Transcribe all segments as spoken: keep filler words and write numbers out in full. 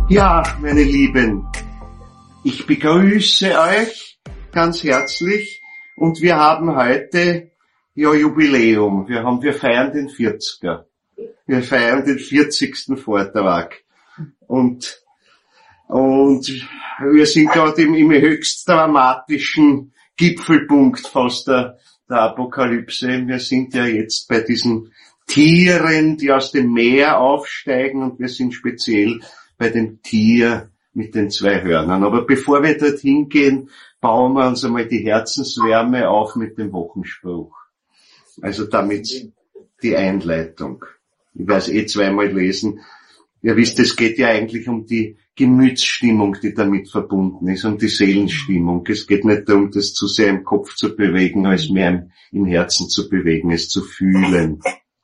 Ja, meine Lieben, ich begrüße euch ganz herzlich und wir haben heute ja Jubiläum. Wir haben, wir feiern den vierziger. Wir feiern den vierzigsten Vortrag. Und, und wir sind gerade im, im höchst dramatischen Gipfelpunkt fast der, der Apokalypse. Wir sind ja jetzt bei diesen Tieren, die aus dem Meer aufsteigen, und wir sind speziell bei dem Tier mit den zwei Hörnern. Aber bevor wir dorthin gehen, bauen wir uns einmal die Herzenswärme auf mit dem Wochenspruch. Also damit die Einleitung. Ich werde es eh zweimal lesen. Ihr wisst, es geht ja eigentlich um die Gemütsstimmung, die damit verbunden ist, um die Seelenstimmung. Es geht nicht darum, das zu sehr im Kopf zu bewegen, als mehr im, im Herzen zu bewegen, es zu fühlen.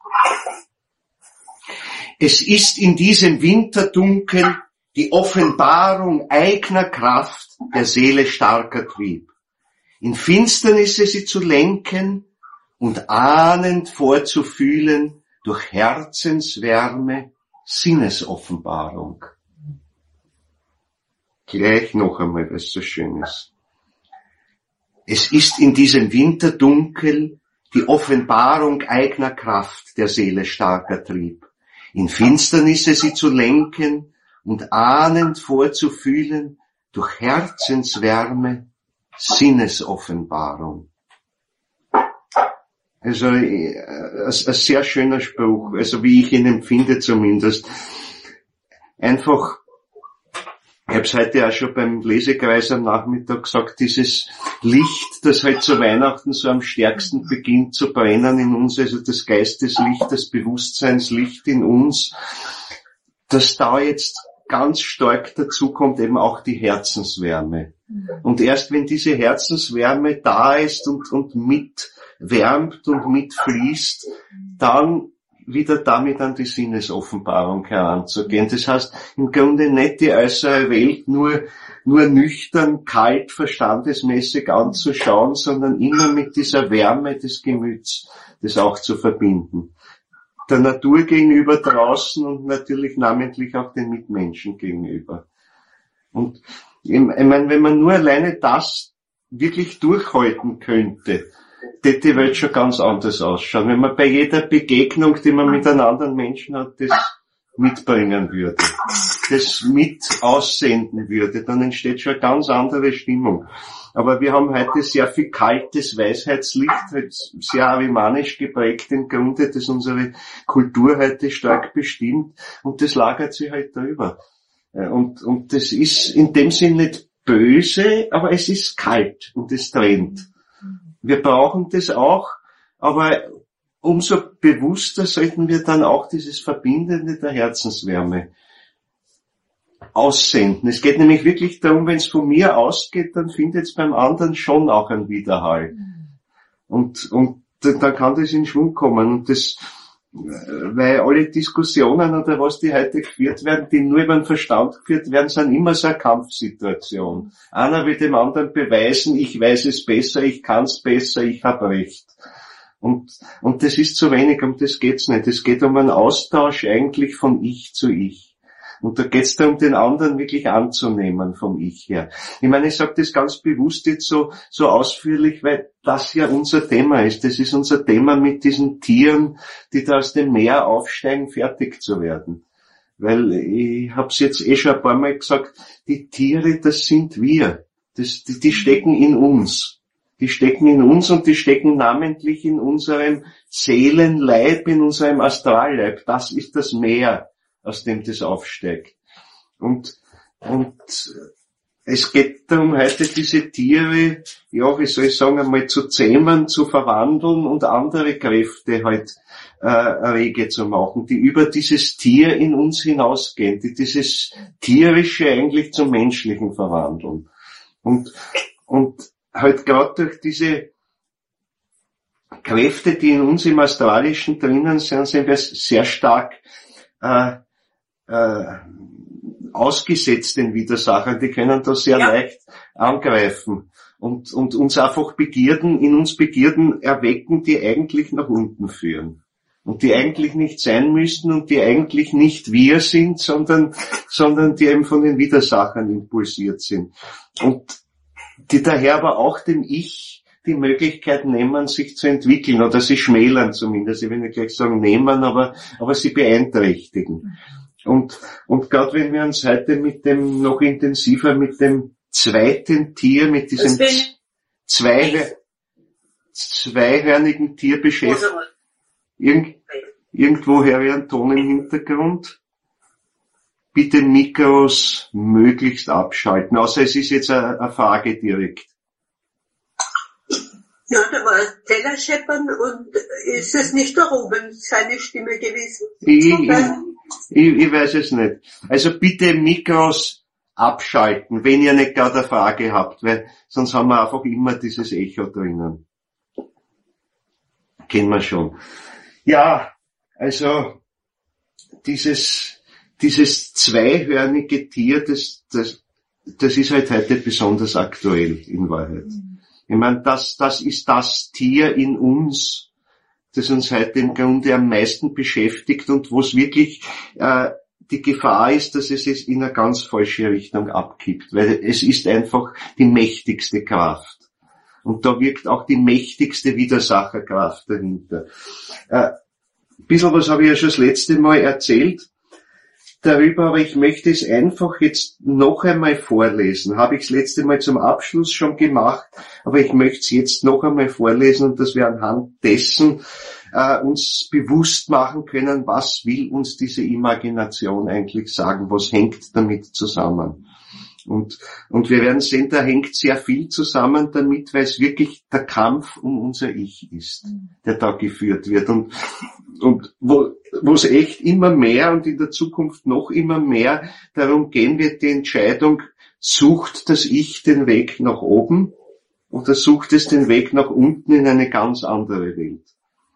Es ist in diesem Winterdunkel die Offenbarung eigener Kraft der Seele starker Trieb. In Finsternisse sie zu lenken und ahnend vorzufühlen durch Herzenswärme, Sinnesoffenbarung. Gleich noch einmal, was so schön ist. Es ist in diesem Winterdunkel die Offenbarung eigener Kraft der Seele starker Trieb. In Finsternisse sie zu lenken und ahnend vorzufühlen durch Herzenswärme, Sinnesoffenbarung. Also ein, ein sehr schöner Spruch, also wie ich ihn empfinde zumindest. Einfach, ich habe es heute auch schon beim Lesekreis am Nachmittag gesagt, dieses Licht, das halt zu Weihnachten so am stärksten beginnt zu brennen in uns, also das Geisteslicht, das Bewusstseinslicht in uns, dass da jetzt ganz stark dazu kommt eben auch die Herzenswärme. Und erst wenn diese Herzenswärme da ist und, und mitwärmt und mitfließt, dann wieder damit an die Sinnesoffenbarung heranzugehen. Das heißt, im Grunde nicht die äußere Welt nur, nur nüchtern, kalt, verstandesmäßig anzuschauen, sondern immer mit dieser Wärme des Gemüts, das auch zu verbinden. Der Natur gegenüber draußen und natürlich namentlich auch den Mitmenschen gegenüber. Und ich meine, wenn man nur alleine das wirklich durchhalten könnte, hätte die Welt schon ganz anders ausschauen. Wenn man bei jeder Begegnung, die man mit einem anderen Menschen hat, das mitbringen würde, das mit aussenden würde, dann entsteht schon eine ganz andere Stimmung. Aber wir haben heute sehr viel kaltes Weisheitslicht, halt sehr arimanisch geprägt im Grunde, das unsere Kultur heute stark bestimmt, und das lagert sich halt drüber. Und, und das ist in dem Sinn nicht böse, aber es ist kalt und es trennt. Wir brauchen das auch, aber umso bewusster sollten wir dann auch dieses Verbindende der Herzenswärme aussenden. Es geht nämlich wirklich darum, wenn es von mir ausgeht, dann findet es beim anderen schon auch einen Widerhall. Und, und dann kann das in Schwung kommen. Und das, weil alle Diskussionen oder was, die heute geführt werden, die nur über den Verstand geführt werden, sind immer so eine Kampfsituation. Einer will dem anderen beweisen, ich weiß es besser, ich kann es besser, ich habe recht. Und, und das ist zu wenig, um das geht's nicht. Es geht um einen Austausch eigentlich von Ich zu Ich. Und da geht's darum, den anderen wirklich anzunehmen vom Ich her. Ich meine, ich sage das ganz bewusst jetzt so, so ausführlich, weil das ja unser Thema ist. Das ist unser Thema, mit diesen Tieren, die da aus dem Meer aufsteigen, fertig zu werden. Weil ich habe es jetzt eh schon ein paar Mal gesagt, die Tiere, das sind wir. Das, die, die stecken in uns. Die stecken in uns und die stecken namentlich in unserem Seelenleib, in unserem Astralleib. Das ist das Meer, aus dem das aufsteigt. Und, und es geht darum, heute diese Tiere, ja, wie soll ich sagen, einmal zu zähmen, zu verwandeln und andere Kräfte halt äh, rege zu machen, die über dieses Tier in uns hinausgehen, die dieses Tierische eigentlich zum Menschlichen verwandeln. Und, und halt gerade durch diese Kräfte, die in uns im Astralischen drinnen sind, sind wir sehr stark äh, äh, ausgesetzt den Widersachern, die können da sehr ja. leicht angreifen und, und uns einfach Begierden, in uns Begierden erwecken, die eigentlich nach unten führen. und die eigentlich nicht sein müssten und die eigentlich nicht wir sind, sondern, sondern die eben von den Widersachern impulsiert sind. Und die daher aber auch dem Ich die Möglichkeit nehmen, sich zu entwickeln, oder sie schmälern zumindest, ich will nicht gleich sagen nehmen, aber, aber sie beeinträchtigen. Und, und gerade wenn wir uns heute mit dem, noch intensiver mit dem zweiten Tier, mit diesem zwei, zweihörnigen Tier beschäftigen, Irgend, irgendwo her ein Ton im Hintergrund. Bitte Mikros möglichst abschalten, außer es ist jetzt eine, eine Frage direkt. Ja, da war Teller scheppern und ist es nicht da oben seine Stimme gewesen? Ich, ich, ich, ich weiß es nicht. Also bitte Mikros abschalten, wenn ihr nicht gerade eine Frage habt, weil sonst haben wir einfach immer dieses Echo drinnen. Kennen wir schon. Ja, also dieses dieses zweihörnige Tier, das das das ist halt heute besonders aktuell in Wahrheit. Ich meine, das, das ist das Tier in uns, das uns heute im Grunde am meisten beschäftigt und wo es wirklich äh, die Gefahr ist, dass es es in eine ganz falsche Richtung abkippt, weil es ist einfach die mächtigste Kraft. Und da wirkt auch die mächtigste Widersacherkraft dahinter. Äh, ein bisschen was habe ich ja schon das letzte Mal erzählt darüber, aber ich möchte es einfach jetzt noch einmal vorlesen. Habe ich das letzte Mal zum Abschluss schon gemacht, aber ich möchte es jetzt noch einmal vorlesen und dass wir anhand dessen äh, uns bewusst machen können, was will uns diese Imagination eigentlich sagen, was hängt damit zusammen. Und, und wir werden sehen, da hängt sehr viel zusammen damit, weil es wirklich der Kampf um unser Ich ist, der da geführt wird. Und, und wo, wo es echt immer mehr und in der Zukunft noch immer mehr darum gehen wird, die Entscheidung, sucht das Ich den Weg nach oben oder sucht es den Weg nach unten in eine ganz andere Welt.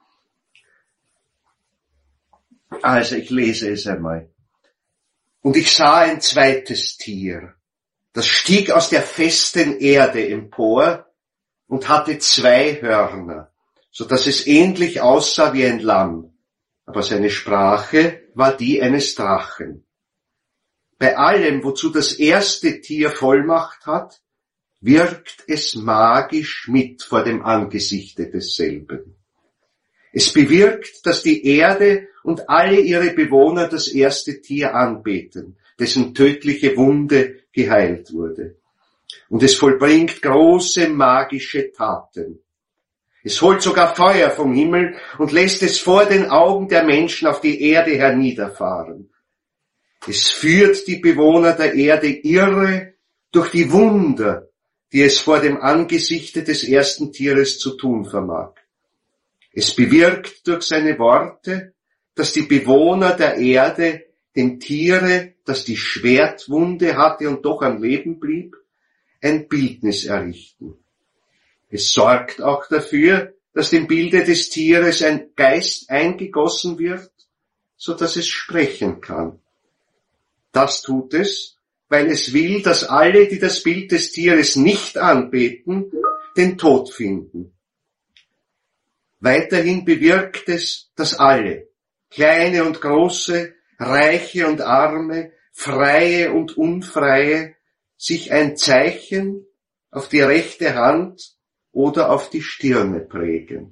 Also ich lese es einmal. Und ich sah ein zweites Tier. Das stieg aus der festen Erde empor und hatte zwei Hörner, so dass es ähnlich aussah wie ein Lamm, aber seine Sprache war die eines Drachen. Bei allem, wozu das erste Tier Vollmacht hat, wirkt es magisch mit vor dem Angesichte desselben. Es bewirkt, dass die Erde und alle ihre Bewohner das erste Tier anbeten, dessen tödliche Wunde geheilt wurde. Und es vollbringt große magische Taten. Es holt sogar Feuer vom Himmel und lässt es vor den Augen der Menschen auf die Erde herniederfahren. Es führt die Bewohner der Erde irre durch die Wunder, die es vor dem Angesichte des ersten Tieres zu tun vermag. Es bewirkt durch seine Worte, dass die Bewohner der Erde dem Tiere, das die Schwertwunde hatte und doch am Leben blieb, ein Bildnis errichten. Es sorgt auch dafür, dass dem Bilde des Tieres ein Geist eingegossen wird, so dass es sprechen kann. Das tut es, weil es will, dass alle, die das Bild des Tieres nicht anbeten, den Tod finden. Weiterhin bewirkt es, dass alle, kleine und große, Reiche und Arme, Freie und Unfreie, sich ein Zeichen auf die rechte Hand oder auf die Stirne prägen.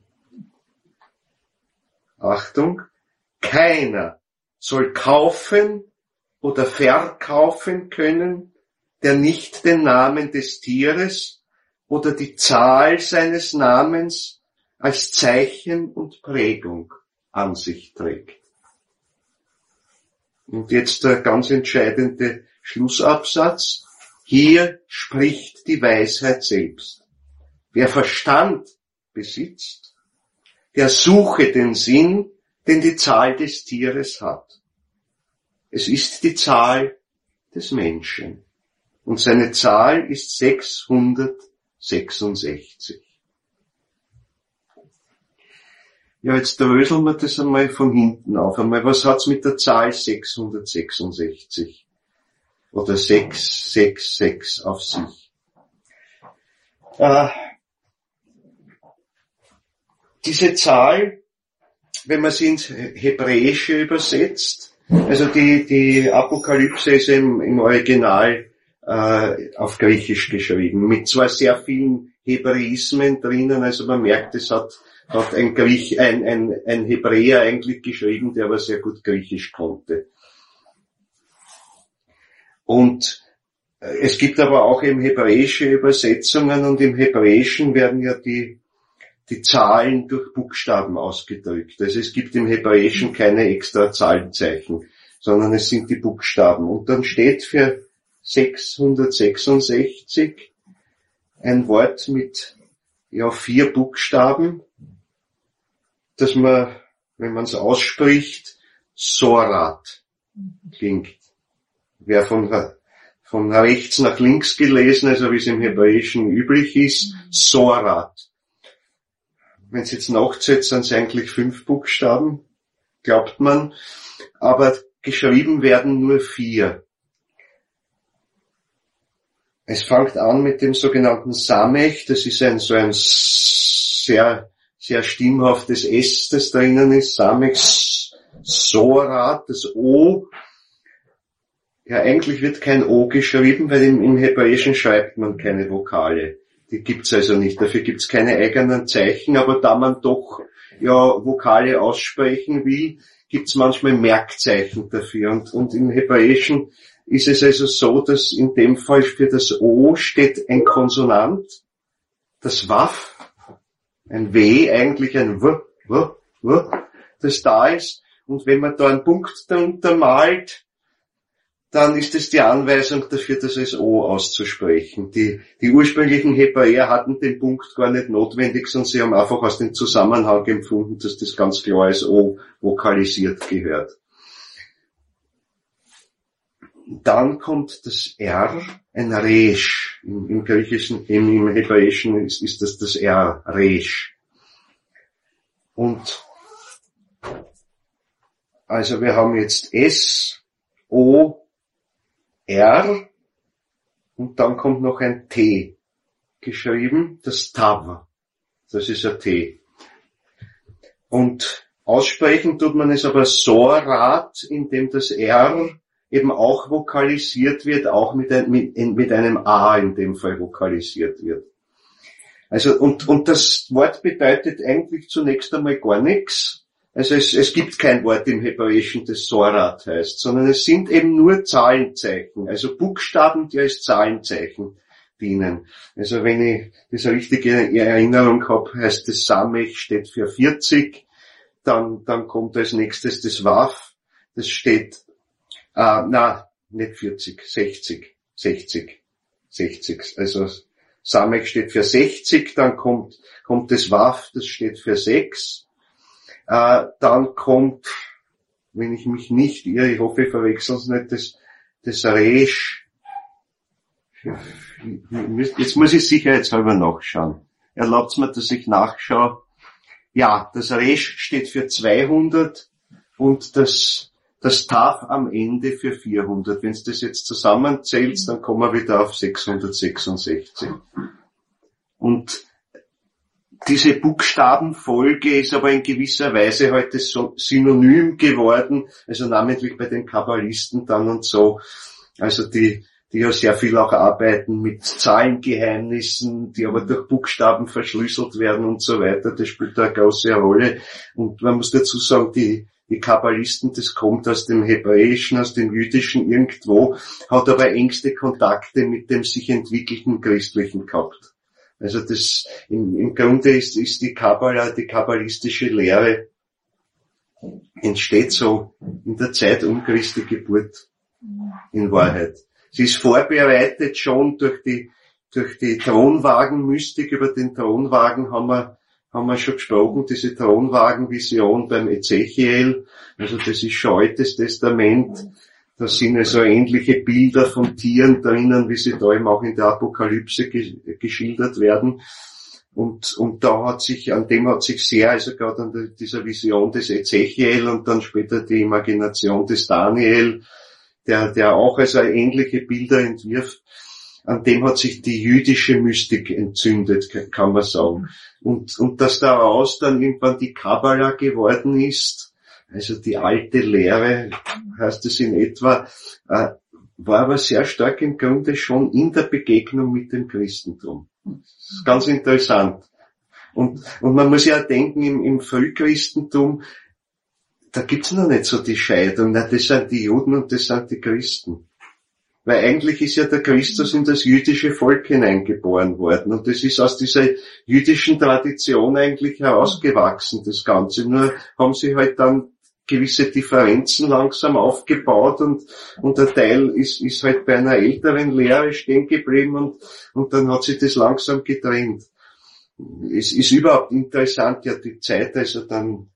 Achtung, keiner soll kaufen oder verkaufen können, der nicht den Namen des Tieres oder die Zahl seines Namens als Zeichen und Prägung an sich trägt. Und jetzt der ganz entscheidende Schlussabsatz. Hier spricht die Weisheit selbst. Wer Verstand besitzt, der suche den Sinn, den die Zahl des Tieres hat. Es ist die Zahl des Menschen. Und seine Zahl ist sechshundertsechsundsechzig. Ja, jetzt dröseln wir das einmal von hinten auf. Einmal, was hat's mit der Zahl sechshundertsechsundsechzig oder sechs sechs sechs auf sich? Äh, diese Zahl wenn man sie ins Hebräische übersetzt, also die, die Apokalypse ist im, im Original äh, auf Griechisch geschrieben, mit zwar sehr vielen Hebräismen drinnen, also man merkt, es hat, hat ein, Griech, ein, ein, ein Hebräer eigentlich geschrieben, der aber sehr gut Griechisch konnte. Und es gibt aber auch eben hebräische Übersetzungen, und im Hebräischen werden ja die, die Zahlen durch Buchstaben ausgedrückt. Also es gibt im Hebräischen keine extra Zahlenzeichen, sondern es sind die Buchstaben. Und dann steht für sechshundertsechsundsechzig ein Wort mit, ja, vier Buchstaben, dass man, wenn man es ausspricht, Sorat klingt. Wer von, von rechts nach links gelesen, also wie es im Hebräischen üblich ist, Sorat. Wenn es jetzt nachzählt, sind es eigentlich fünf Buchstaben, glaubt man, aber geschrieben werden nur vier. Es fängt an mit dem sogenannten Samech, das ist ein so ein sehr, sehr stimmhaftes S, das drinnen ist, Samech, Sorat, das O. Ja, eigentlich wird kein O geschrieben, weil im, im Hebräischen schreibt man keine Vokale. Die gibt's also nicht, dafür gibt's keine eigenen Zeichen, aber da man doch ja Vokale aussprechen will, gibt's manchmal Merkzeichen dafür. Und, und im Hebräischen ist es also so, dass in dem Fall für das O steht ein Konsonant, das Waf, ein W, eigentlich ein W, W, W, das da ist. Und wenn man da einen Punkt darunter malt, dann ist es die Anweisung dafür, das als O auszusprechen. Die, die ursprünglichen Hebräer hatten den Punkt gar nicht notwendig, sondern sie haben einfach aus dem Zusammenhang empfunden, dass das ganz klar als O vokalisiert gehört. Dann kommt das R, ein Resh. Im, im Griechischen, im, im Hebräischen ist, ist das das R, Resh. Und also wir haben jetzt S, O, R und dann kommt noch ein T geschrieben, das Tav. Das ist ein T. Und aussprechen tut man es aber Sorat, indem das R eben auch vokalisiert wird, auch mit, ein, mit, mit einem A in dem Fall vokalisiert wird. Also, und, und das Wort bedeutet eigentlich zunächst einmal gar nichts. Also es, es gibt kein Wort im Hebräischen, das Sorat heißt, sondern es sind eben nur Zahlenzeichen, also Buchstaben, die als Zahlenzeichen dienen. Also wenn ich das richtige Erinnerung habe, heißt das Samech steht für vierzig, dann, dann kommt als nächstes das Waf, das steht, äh, na, nicht vierzig, sechzig, sechzig, sechzig, also Samech steht für sechzig, dann kommt, kommt das Waf, das steht für sechs, Äh, dann kommt, wenn ich mich nicht irre, ich hoffe, ich verwechsel es nicht, das, das Resh. Jetzt muss ich sicherheitshalber nachschauen. Erlaubt mir, dass ich nachschaue. Ja, das Resh steht für zweihundert und das, das Tav am Ende für vierhundert. Wenn du das jetzt zusammenzählst, dann kommen wir wieder auf sechshundertsechsundsechzig. Und diese Buchstabenfolge ist aber in gewisser Weise heute so synonym geworden, also namentlich bei den Kabbalisten dann und so, also die, die ja sehr viel auch arbeiten mit Zahlengeheimnissen, die aber durch Buchstaben verschlüsselt werden und so weiter, das spielt da eine große Rolle. Und man muss dazu sagen, die, die Kabbalisten, das kommt aus dem Hebräischen, aus dem Jüdischen irgendwo, hat aber engste Kontakte mit dem sich entwickelten Christlichen gehabt. Also das, im, im Grunde ist, ist die Kabbala, die kabbalistische Lehre entsteht so in der Zeit um Christi Geburt, in Wahrheit. Sie ist vorbereitet schon durch die, durch die Thronwagenmystik. Über den Thronwagen haben wir, haben wir schon gesprochen, diese Thronwagenvision beim Ezechiel. Also das ist schon altes Testament. Da sind also ähnliche Bilder von Tieren drinnen, wie sie da eben auch in der Apokalypse ge- geschildert werden. Und, und da hat sich, an dem hat sich sehr, also gerade an der, dieser Vision des Ezechiel und dann später die Imagination des Daniel, der, der auch also ähnliche Bilder entwirft, an dem hat sich die jüdische Mystik entzündet, kann man sagen. Und, und dass daraus dann irgendwann die Kabbala geworden ist, also die alte Lehre, heißt es in etwa, äh, war aber sehr stark im Grunde schon in der Begegnung mit dem Christentum. Das ist ganz interessant. Und, und man muss ja denken, im, im Frühchristentum, da gibt's noch nicht so die Scheidung. Na, das sind die Juden und das sind die Christen. Weil eigentlich ist ja der Christus in das jüdische Volk hineingeboren worden. Und das ist aus dieser jüdischen Tradition eigentlich herausgewachsen, das Ganze. Nur haben sie halt dann gewisse Differenzen langsam aufgebaut und, und der Teil ist, ist halt bei einer älteren Lehre stehen geblieben und, und dann hat sich das langsam getrennt. Es ist überhaupt interessant, ja, die Zeit, also dann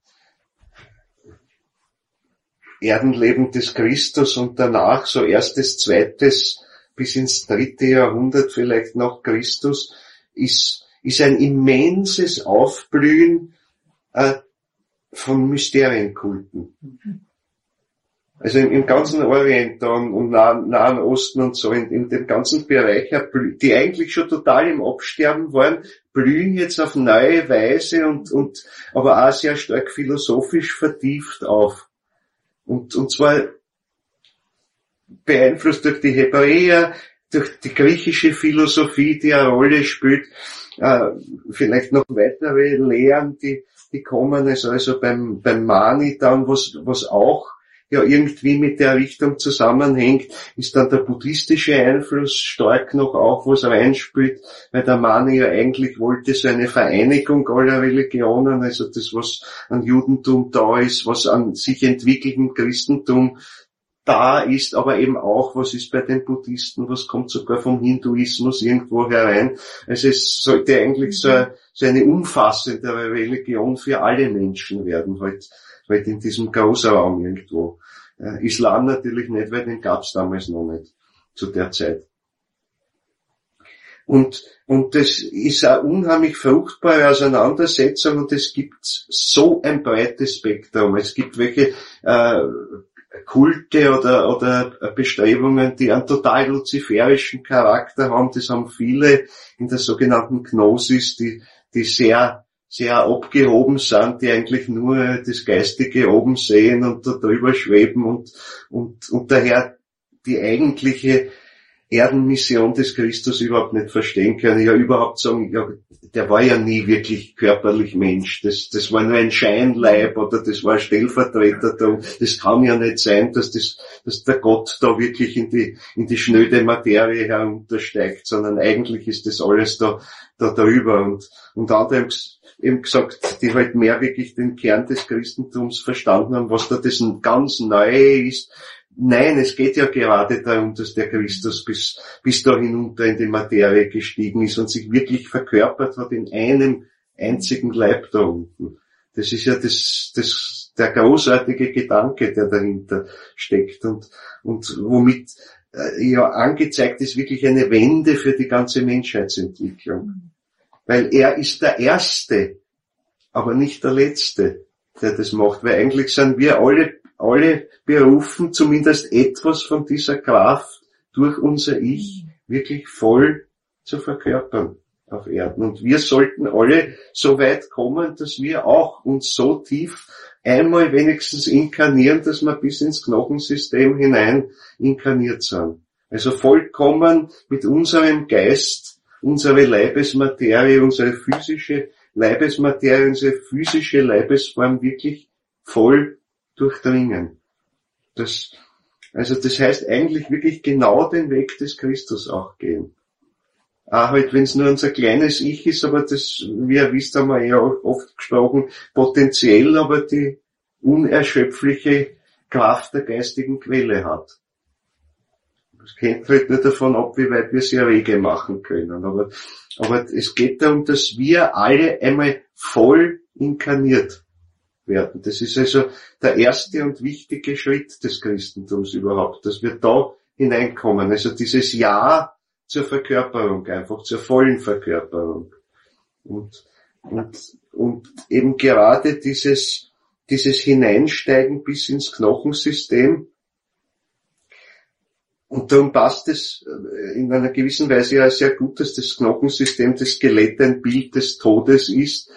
Erdenleben des Christus und danach so erstes, zweites bis ins dritte Jahrhundert vielleicht nach Christus ist, ist ein immenses Aufblühen äh, von Mysterienkulten. Also im, im ganzen Orient und, und Nahen, Nahen Osten und so, in, in dem ganzen Bereich, die eigentlich schon total im Absterben waren, blühen jetzt auf neue Weise und, und aber auch sehr stark philosophisch vertieft auf. Und, und zwar beeinflusst durch die Hebräer, durch die griechische Philosophie, die eine Rolle spielt, äh, vielleicht noch weitere Lehren, die, die kommen, also, also beim, beim Mani dann, was, was auch ja irgendwie mit der Richtung zusammenhängt, ist dann der buddhistische Einfluss stark noch auch, was reinspielt, weil der Mani ja eigentlich wollte so eine Vereinigung aller Religionen, also das, was an Judentum da ist, was an sich entwickelndem Christentum da ist, aber eben auch, was ist bei den Buddhisten, was kommt sogar vom Hinduismus irgendwo herein. Also es sollte eigentlich so, so eine umfassendere Religion für alle Menschen werden, halt, halt in diesem Großraum irgendwo. Äh, Islam natürlich nicht, weil den gab's damals noch nicht, zu der Zeit. Und, und das ist eine unheimlich fruchtbare Auseinandersetzung und es gibt so ein breites Spektrum. Es gibt welche, äh, Kulte oder, oder Bestrebungen, die einen total luziferischen Charakter haben. Das haben viele in der sogenannten Gnosis, die, die sehr, sehr abgehoben sind, die eigentlich nur das Geistige oben sehen und da drüber schweben und, und, und daher die eigentliche Erdenmission des Christus überhaupt nicht verstehen können. Ja, überhaupt sagen, ja, der war ja nie wirklich körperlich Mensch. Das, das war nur ein Scheinleib oder das war ein Stellvertreter. Das kann ja nicht sein, dass das, dass der Gott da wirklich in die, in die schnöde Materie heruntersteigt, sondern eigentlich ist das alles da, da drüber. Und, und andere haben eben gesagt, die halt mehr wirklich den Kern des Christentums verstanden haben, was da das ganz Neue ist. Nein, es geht ja gerade darum, dass der Christus bis, bis da hinunter in die Materie gestiegen ist und sich wirklich verkörpert hat in einem einzigen Leib da unten. Das ist ja das, das, der großartige Gedanke, der dahinter steckt und, und womit äh, ja angezeigt ist wirklich eine Wende für die ganze Menschheitsentwicklung. Weil er ist der Erste, aber nicht der Letzte, der das macht, weil eigentlich sind wir alle alle berufen, zumindest etwas von dieser Kraft durch unser Ich wirklich voll zu verkörpern auf Erden. Und wir sollten alle so weit kommen, dass wir auch uns so tief einmal wenigstens inkarnieren, dass wir bis ins Knochensystem hinein inkarniert sind. Also vollkommen mit unserem Geist, unsere Leibesmaterie, unsere physische Leibesmaterie, unsere physische Leibesform wirklich voll durchdringen. Das, also das heißt eigentlich wirklich genau den Weg des Christus auch gehen. Auch halt, wenn es nur unser kleines Ich ist, aber das, wie ihr wisst, haben wir ja oft gesprochen, potenziell aber die unerschöpfliche Kraft der geistigen Quelle hat. Das hängt halt nur davon ab, wie weit wir sie Wege machen können. Aber, aber es geht darum, dass wir alle einmal voll inkarniert werden. Das ist also der erste und wichtige Schritt des Christentums überhaupt, dass wir da hineinkommen. Also dieses Ja zur Verkörperung, einfach zur vollen Verkörperung. Und, und, und eben gerade dieses, dieses Hineinsteigen bis ins Knochensystem, Und darum passt es in einer gewissen Weise ja sehr gut, dass das Knochensystem, das Skelett ein Bild des Todes ist.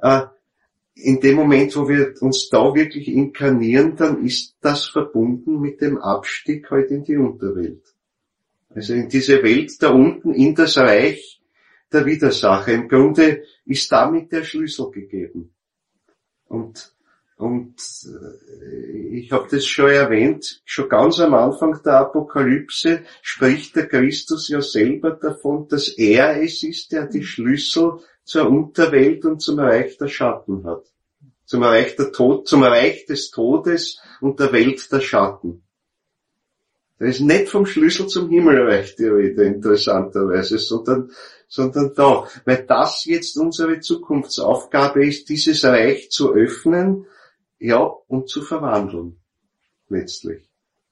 In dem Moment, wo wir uns da wirklich inkarnieren, dann ist das verbunden mit dem Abstieg halt in die Unterwelt. Also in diese Welt da unten, in das Reich der Widersacher. Im Grunde ist damit der Schlüssel gegeben. Und Und ich habe das schon erwähnt, schon ganz am Anfang der Apokalypse spricht der Christus ja selber davon, dass er es ist, der die Schlüssel zur Unterwelt und zum Reich der Schatten hat. Zum Reich der Tod, zum Reich des Todes und der Welt der Schatten. Da ist nicht vom Schlüssel zum Himmelreich die Rede, interessanterweise, sondern, sondern da. Weil das jetzt unsere Zukunftsaufgabe ist, dieses Reich zu öffnen, ja, und zu verwandeln, letztlich.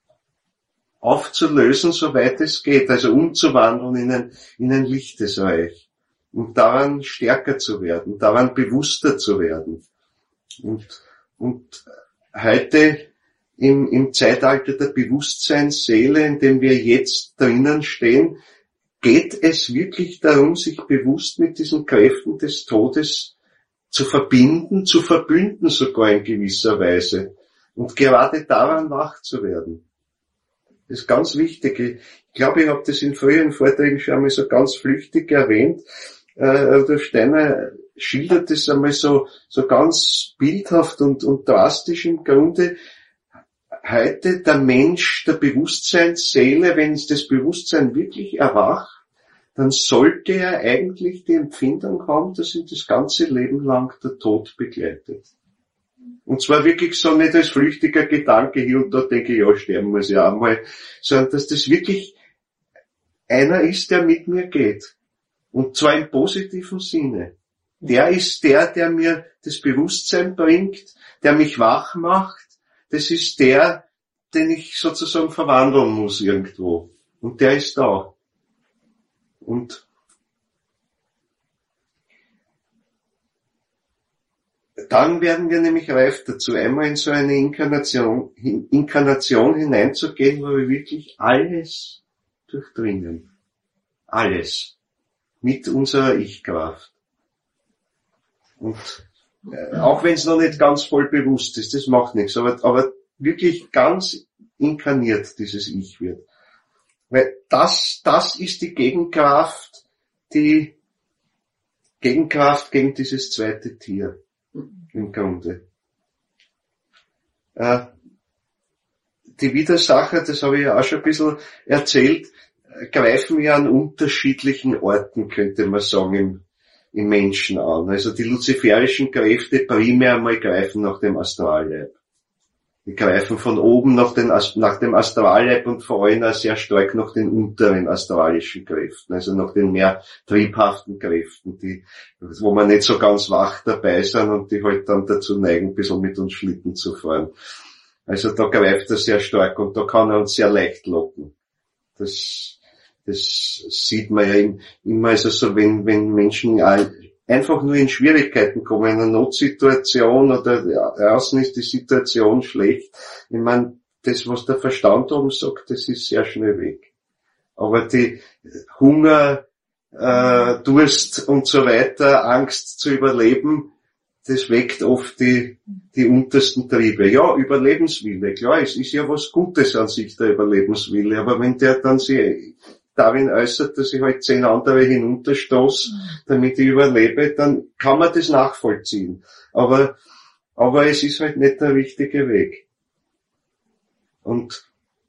Aufzulösen, soweit es geht, also umzuwandeln in ein, in ein lichtes Reich. Und daran stärker zu werden, daran bewusster zu werden. Und, und heute im, im Zeitalter der Bewusstseinsseele, in dem wir jetzt drinnen stehen, geht es wirklich darum, sich bewusst mit diesen Kräften des Todes zu verbinden, zu verbünden sogar in gewisser Weise. Und gerade daran wach zu werden. Das ist ganz wichtig. Ich glaube, ich habe das in früheren Vorträgen schon einmal so ganz flüchtig erwähnt. Äh, der Steiner schildert das einmal so, so ganz bildhaft und, und drastisch im Grunde. Heute der Mensch, der Bewusstseinsseele, wenn es das Bewusstsein wirklich erwacht, dann sollte er eigentlich die Empfindung haben, dass ihn das ganze Leben lang der Tod begleitet. Und zwar wirklich so nicht als flüchtiger Gedanke, hier und da denke ich, ja, sterben muss ich auch mal, sondern dass das wirklich einer ist, der mit mir geht. Und zwar im positiven Sinne. Der ist der, der mir das Bewusstsein bringt, der mich wach macht. Das ist der, den ich sozusagen verwandeln muss irgendwo. Und der ist da. Und dann werden wir nämlich reif dazu, einmal in so eine Inkarnation, Inkarnation hineinzugehen, wo wir wirklich alles durchdringen. Alles. Mit unserer Ich-Kraft. Und äh, auch wenn es noch nicht ganz voll bewusst ist, das macht nichts, aber, aber wirklich ganz inkarniert dieses Ich wird. Weil das, das ist die Gegenkraft, die Gegenkraft gegen dieses zweite Tier, im Grunde. Äh, die Widersacher, das habe ich ja auch schon ein bisschen erzählt, greifen ja an unterschiedlichen Orten, könnte man sagen, im, im Menschen an. Also die luziferischen Kräfte primär einmal greifen nach dem Astralleib. Die greifen von oben nach, den, nach dem Astralleib und vor allem auch sehr stark nach den unteren astralischen Kräften, also nach den mehr triebhaften Kräften, die, wo man nicht so ganz wach dabei sind und die halt dann dazu neigen, ein bisschen mit uns Schlitten zu fahren. Also da greift er sehr stark und da kann er uns sehr leicht locken. Das, das sieht man ja immer, also so, wenn, wenn Menschen einfach nur in Schwierigkeiten kommen, in einer Notsituation oder draußen ist die Situation schlecht. Ich meine, das, was der Verstand oben sagt, das ist sehr schnell weg. Aber die Hunger, äh, Durst und so weiter, Angst zu überleben, das weckt oft die, die untersten Triebe. Ja, Überlebenswille, klar, es ist ja was Gutes an sich, der Überlebenswille, aber wenn der dann sich darin äußert, dass ich halt zehn andere hinunterstoße, damit ich überlebe, dann kann man das nachvollziehen. Aber, aber es ist halt nicht der richtige Weg. Und,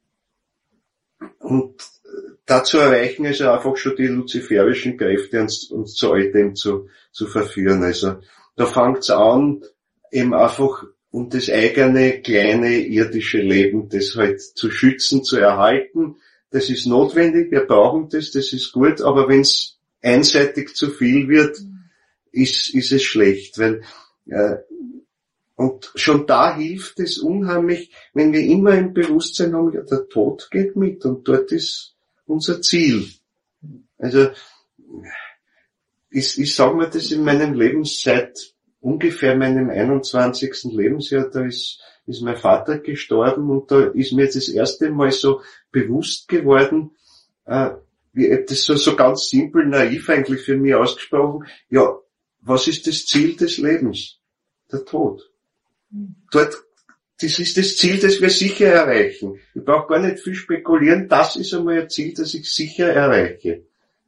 und dazu erreichen also einfach schon die luziferischen Kräfte, uns, uns zu all dem zu, zu verführen. Also, da fängt's an, eben einfach um das eigene, kleine, irdische Leben, das halt zu schützen, zu erhalten. Das ist notwendig, wir brauchen das, das ist gut, aber wenn es einseitig zu viel wird, ist, ist es schlecht, weil, äh, und schon da hilft es unheimlich, wenn wir immer im Bewusstsein haben, ja, der Tod geht mit und dort ist unser Ziel. Also, ich, ich sage mir das in meinem Leben seit ungefähr meinem einundzwanzigsten Lebensjahr, da ist, ist mein Vater gestorben und da ist mir das erste Mal so bewusst geworden, äh, wie, das so, so ganz simpel, naiv eigentlich für mich ausgesprochen, ja, was ist das Ziel des Lebens? Der Tod. Dort, das ist das Ziel, das wir sicher erreichen. Ich brauche gar nicht viel spekulieren, das ist einmal ein Ziel, das ich sicher erreiche.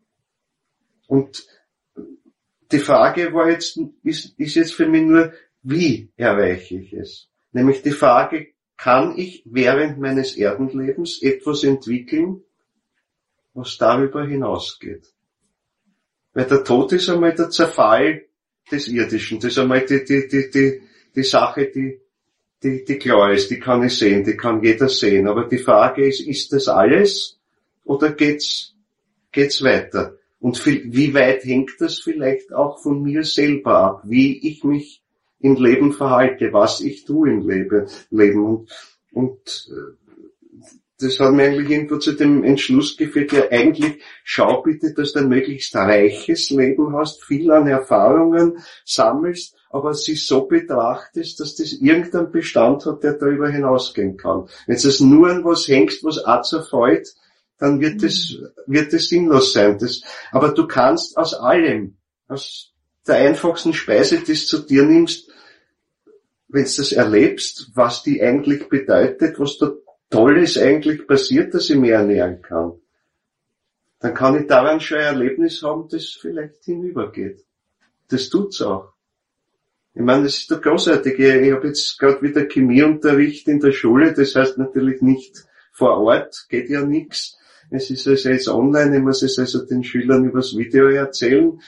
Und die Frage war jetzt, ist, ist jetzt für mich nur, wie erreiche ich es? Nämlich die Frage, kann ich während meines Erdenlebens etwas entwickeln, was darüber hinausgeht? Weil der Tod ist einmal der Zerfall des Irdischen, das ist einmal die, die, die, die, die Sache, die, die, die klar ist, die kann ich sehen, die kann jeder sehen. Aber die Frage ist, ist das alles oder geht's, geht's weiter? Und wie weit hängt das vielleicht auch von mir selber ab, wie ich mich im Leben verhalte, was ich tue im Leben. Und, und das hat mir eigentlich irgendwo zu dem Entschluss geführt, ja eigentlich schau bitte, dass du ein möglichst reiches Leben hast, viel an Erfahrungen sammelst, aber sie so betrachtest, dass das irgendeinen Bestand hat, der darüber hinausgehen kann. Wenn du es nur an was hängst, was auch zerfällt, dann wird es, wird es sinnlos sein. Das, aber du kannst aus allem, aus der einfachsten Speise, die du zu dir nimmst, wenn du das erlebst, was die eigentlich bedeutet, was da Tolles eigentlich passiert, dass ich mich ernähren kann, dann kann ich daran schon ein Erlebnis haben, das vielleicht hinübergeht. Das tut's auch. Ich meine, das ist der Großartige. Ich habe jetzt gerade wieder Chemieunterricht in der Schule, das heißt natürlich nicht vor Ort, geht ja nichts. Es ist also jetzt online, ich muss es also den Schülern übers Video erzählen.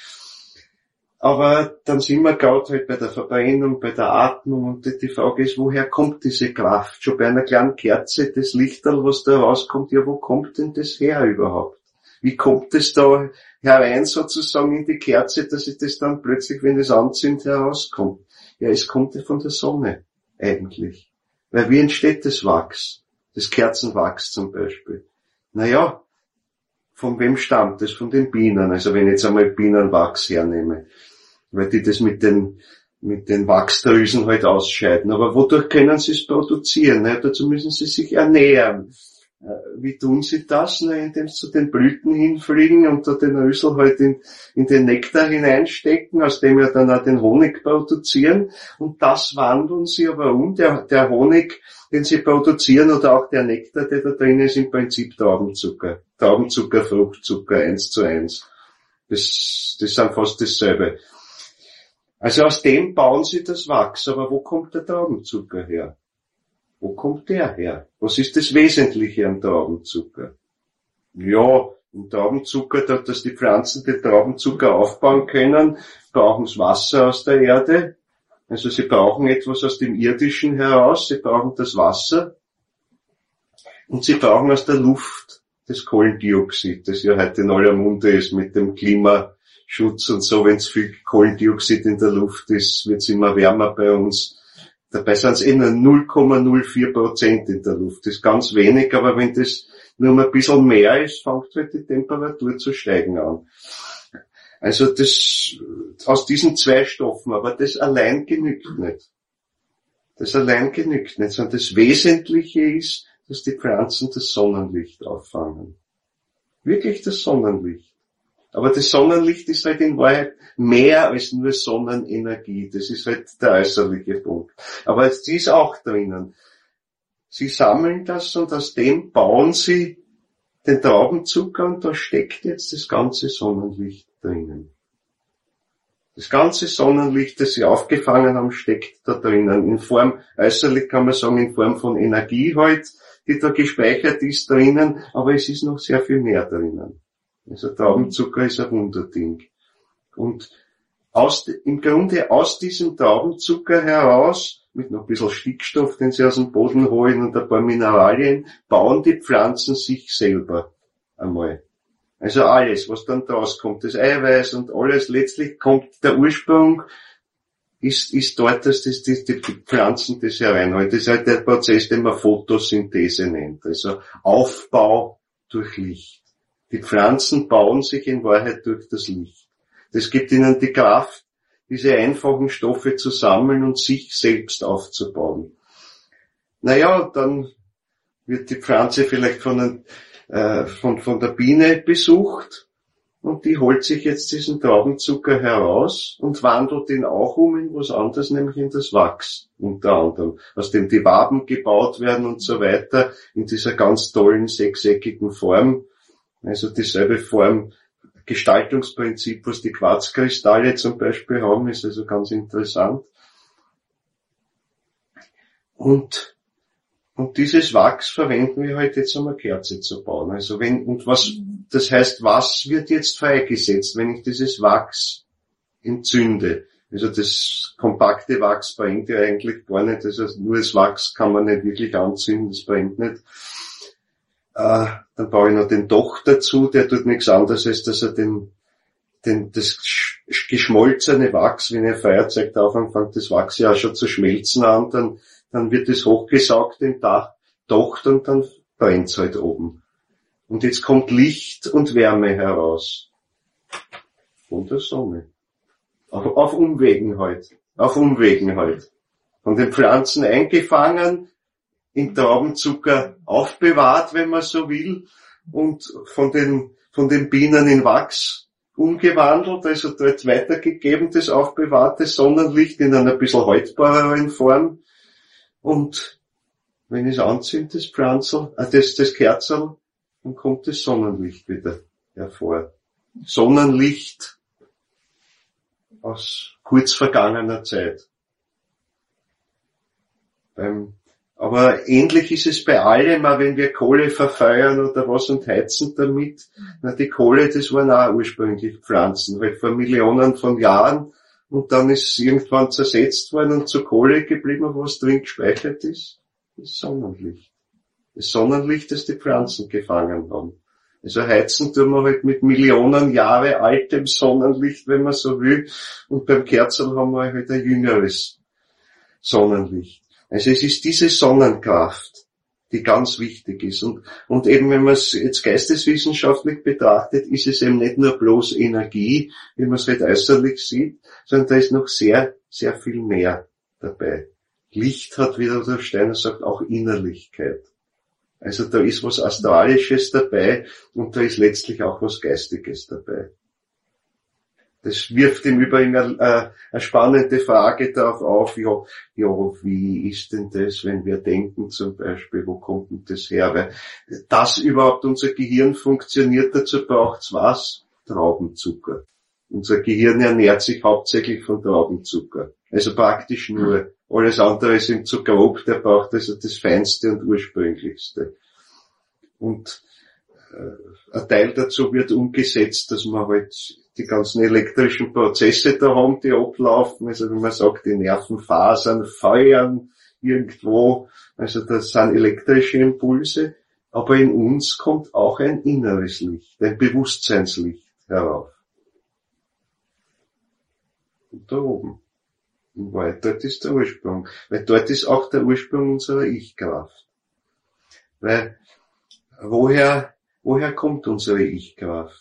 Aber dann sind wir gerade halt bei der Verbrennung, bei der Atmung und die Frage ist, woher kommt diese Kraft? Schon bei einer kleinen Kerze, das Lichterl, was da rauskommt, ja, wo kommt denn das her überhaupt? Wie kommt es da herein sozusagen in die Kerze, dass es das dann plötzlich, wenn es anzündet, herauskommt? Ja, es kommt ja von der Sonne eigentlich. Weil wie entsteht das Wachs? Das Kerzenwachs zum Beispiel. Naja, von wem stammt das? Von den Bienen. Also wenn ich jetzt einmal Bienenwachs hernehme. Weil die das mit den, mit den Wachsdrüsen halt ausscheiden. Aber wodurch können sie es produzieren? Na, dazu müssen sie sich ernähren. Wie tun sie das? Na, indem sie zu den Blüten hinfliegen und da den Rüssel halt in, in den Nektar hineinstecken, aus dem wir dann auch den Honig produzieren. Und das wandeln sie aber um. Der, der Honig, den sie produzieren, oder auch der Nektar, der da drin ist, im Prinzip Traubenzucker. Traubenzucker, Fruchtzucker, eins zu eins. Das, das sind fast dasselbe. Also aus dem bauen sie das Wachs. Aber wo kommt der Traubenzucker her? Wo kommt der her? Was ist das Wesentliche am Traubenzucker? Ja, im Traubenzucker, dass die Pflanzen den Traubenzucker aufbauen können, brauchen sie Wasser aus der Erde. Also sie brauchen etwas aus dem Irdischen heraus, sie brauchen das Wasser und sie brauchen aus der Luft das Kohlendioxid, das ja heute in aller Munde ist mit dem Klimaschutz und so. Wenn es viel Kohlendioxid in der Luft ist, wird es immer wärmer bei uns. Dabei sind es eh nur null Komma null vier Prozent in der Luft. Das ist ganz wenig, aber wenn das nur mal ein bisschen mehr ist, fängt halt die Temperatur zu steigen an. Also das, aus diesen zwei Stoffen, aber das allein genügt nicht. Das allein genügt nicht, sondern das Wesentliche ist, dass die Pflanzen das Sonnenlicht auffangen. Wirklich das Sonnenlicht. Aber das Sonnenlicht ist halt in Wahrheit mehr als nur Sonnenenergie. Das ist halt der äußerliche Punkt. Aber es ist auch drinnen. Sie sammeln das und aus dem bauen sie den Traubenzucker und da steckt jetzt das ganze Sonnenlicht drinnen. Das ganze Sonnenlicht, das sie aufgefangen haben, steckt da drinnen. In Form, äußerlich kann man sagen, in Form von Energie halt, die da gespeichert ist drinnen, aber es ist noch sehr viel mehr drinnen. Also Traubenzucker ist ein Wunderding. Und aus, im Grunde aus diesem Traubenzucker heraus, mit noch ein bisschen Stickstoff, den sie aus dem Boden holen und ein paar Mineralien, bauen die Pflanzen sich selber einmal. Also alles, was dann draus kommt, das Eiweiß und alles, letztlich kommt der Ursprung, ist, ist dort, dass das, die, die Pflanzen das hereinholen. Das ist halt der Prozess, den man Photosynthese nennt. Also Aufbau durch Licht. Die Pflanzen bauen sich in Wahrheit durch das Licht. Das gibt ihnen die Kraft, diese einfachen Stoffe zu sammeln und sich selbst aufzubauen. Naja, dann wird die Pflanze vielleicht von, ein, äh, von, von der Biene besucht und die holt sich jetzt diesen Traubenzucker heraus und wandelt ihn auch um in was anderes, nämlich in das Wachs unter anderem, aus dem die Waben gebaut werden und so weiter, in dieser ganz tollen sechseckigen Form, also dieselbe Form, Gestaltungsprinzip, was die Quarzkristalle zum Beispiel haben, ist also ganz interessant. Und, und dieses Wachs verwenden wir halt jetzt, um eine Kerze zu bauen. Also wenn, und was, das heißt, was wird jetzt freigesetzt, wenn ich dieses Wachs entzünde? Also das kompakte Wachs brennt ja eigentlich gar nicht, also nur das Wachs kann man nicht wirklich anzünden, das brennt nicht. Äh, dann baue ich noch den Docht dazu, der tut nichts anderes, als dass er den, den, das geschmolzene Wachs, wenn ihr Feuerzeug drauf anfängt, das Wachs ja auch schon zu schmelzen an, dann, dann wird es hochgesaugt in Dach, Docht und dann brennt's halt oben. Und jetzt kommt Licht und Wärme heraus. Von der Sonne. Auf, auf Umwegen halt. Auf Umwegen halt. Von den Pflanzen eingefangen, in Traubenzucker aufbewahrt, wenn man so will, und von den, von den Bienen in Wachs umgewandelt, also dort weitergegeben, das aufbewahrte Sonnenlicht in einer ein bisschen haltbareren Form. Und wenn ich es anzünde, das Pflanzel, äh, das, das Kerzel, dann kommt das Sonnenlicht wieder hervor. Sonnenlicht aus kurz vergangener Zeit. Beim Aber ähnlich ist es bei allem, auch wenn wir Kohle verfeuern oder was und heizen damit. Na, die Kohle, das waren auch ursprünglich Pflanzen, weil vor Millionen von Jahren, und dann ist es irgendwann zersetzt worden und zur Kohle geblieben, was drin gespeichert ist. Das Sonnenlicht. Das Sonnenlicht, das die Pflanzen gefangen haben. Also heizen tun wir halt mit Millionen Jahre altem Sonnenlicht, wenn man so will, und beim Kerzel haben wir halt ein jüngeres Sonnenlicht. Also es ist diese Sonnenkraft, die ganz wichtig ist. Und, und eben, wenn man es jetzt geisteswissenschaftlich betrachtet, ist es eben nicht nur bloß Energie, wie man es halt äußerlich sieht, sondern da ist noch sehr, sehr viel mehr dabei. Licht hat, wie der Steiner sagt, auch Innerlichkeit. Also da ist was Astralisches dabei und da ist letztlich auch was Geistiges dabei. Das wirft im Übrigen eine, eine spannende Frage darauf auf, ja, ja, wie ist denn das, wenn wir denken zum Beispiel, wo kommt denn das her? Weil dass überhaupt unser Gehirn funktioniert, dazu braucht's was? Traubenzucker. Unser Gehirn ernährt sich hauptsächlich von Traubenzucker. Also praktisch nur. Alles andere ist ihm zu grob, der braucht also das Feinste und Ursprünglichste. Und äh, ein Teil dazu wird umgesetzt, dass man halt die ganzen elektrischen Prozesse da haben, die ablaufen. Also wenn man sagt, die Nervenfasern feuern irgendwo, also das sind elektrische Impulse. Aber in uns kommt auch ein inneres Licht, ein Bewusstseinslicht herauf. Und da oben. Und weit, dort ist der Ursprung. Weil dort ist auch der Ursprung unserer Ich-Kraft. Weil, woher, woher kommt unsere Ich-Kraft?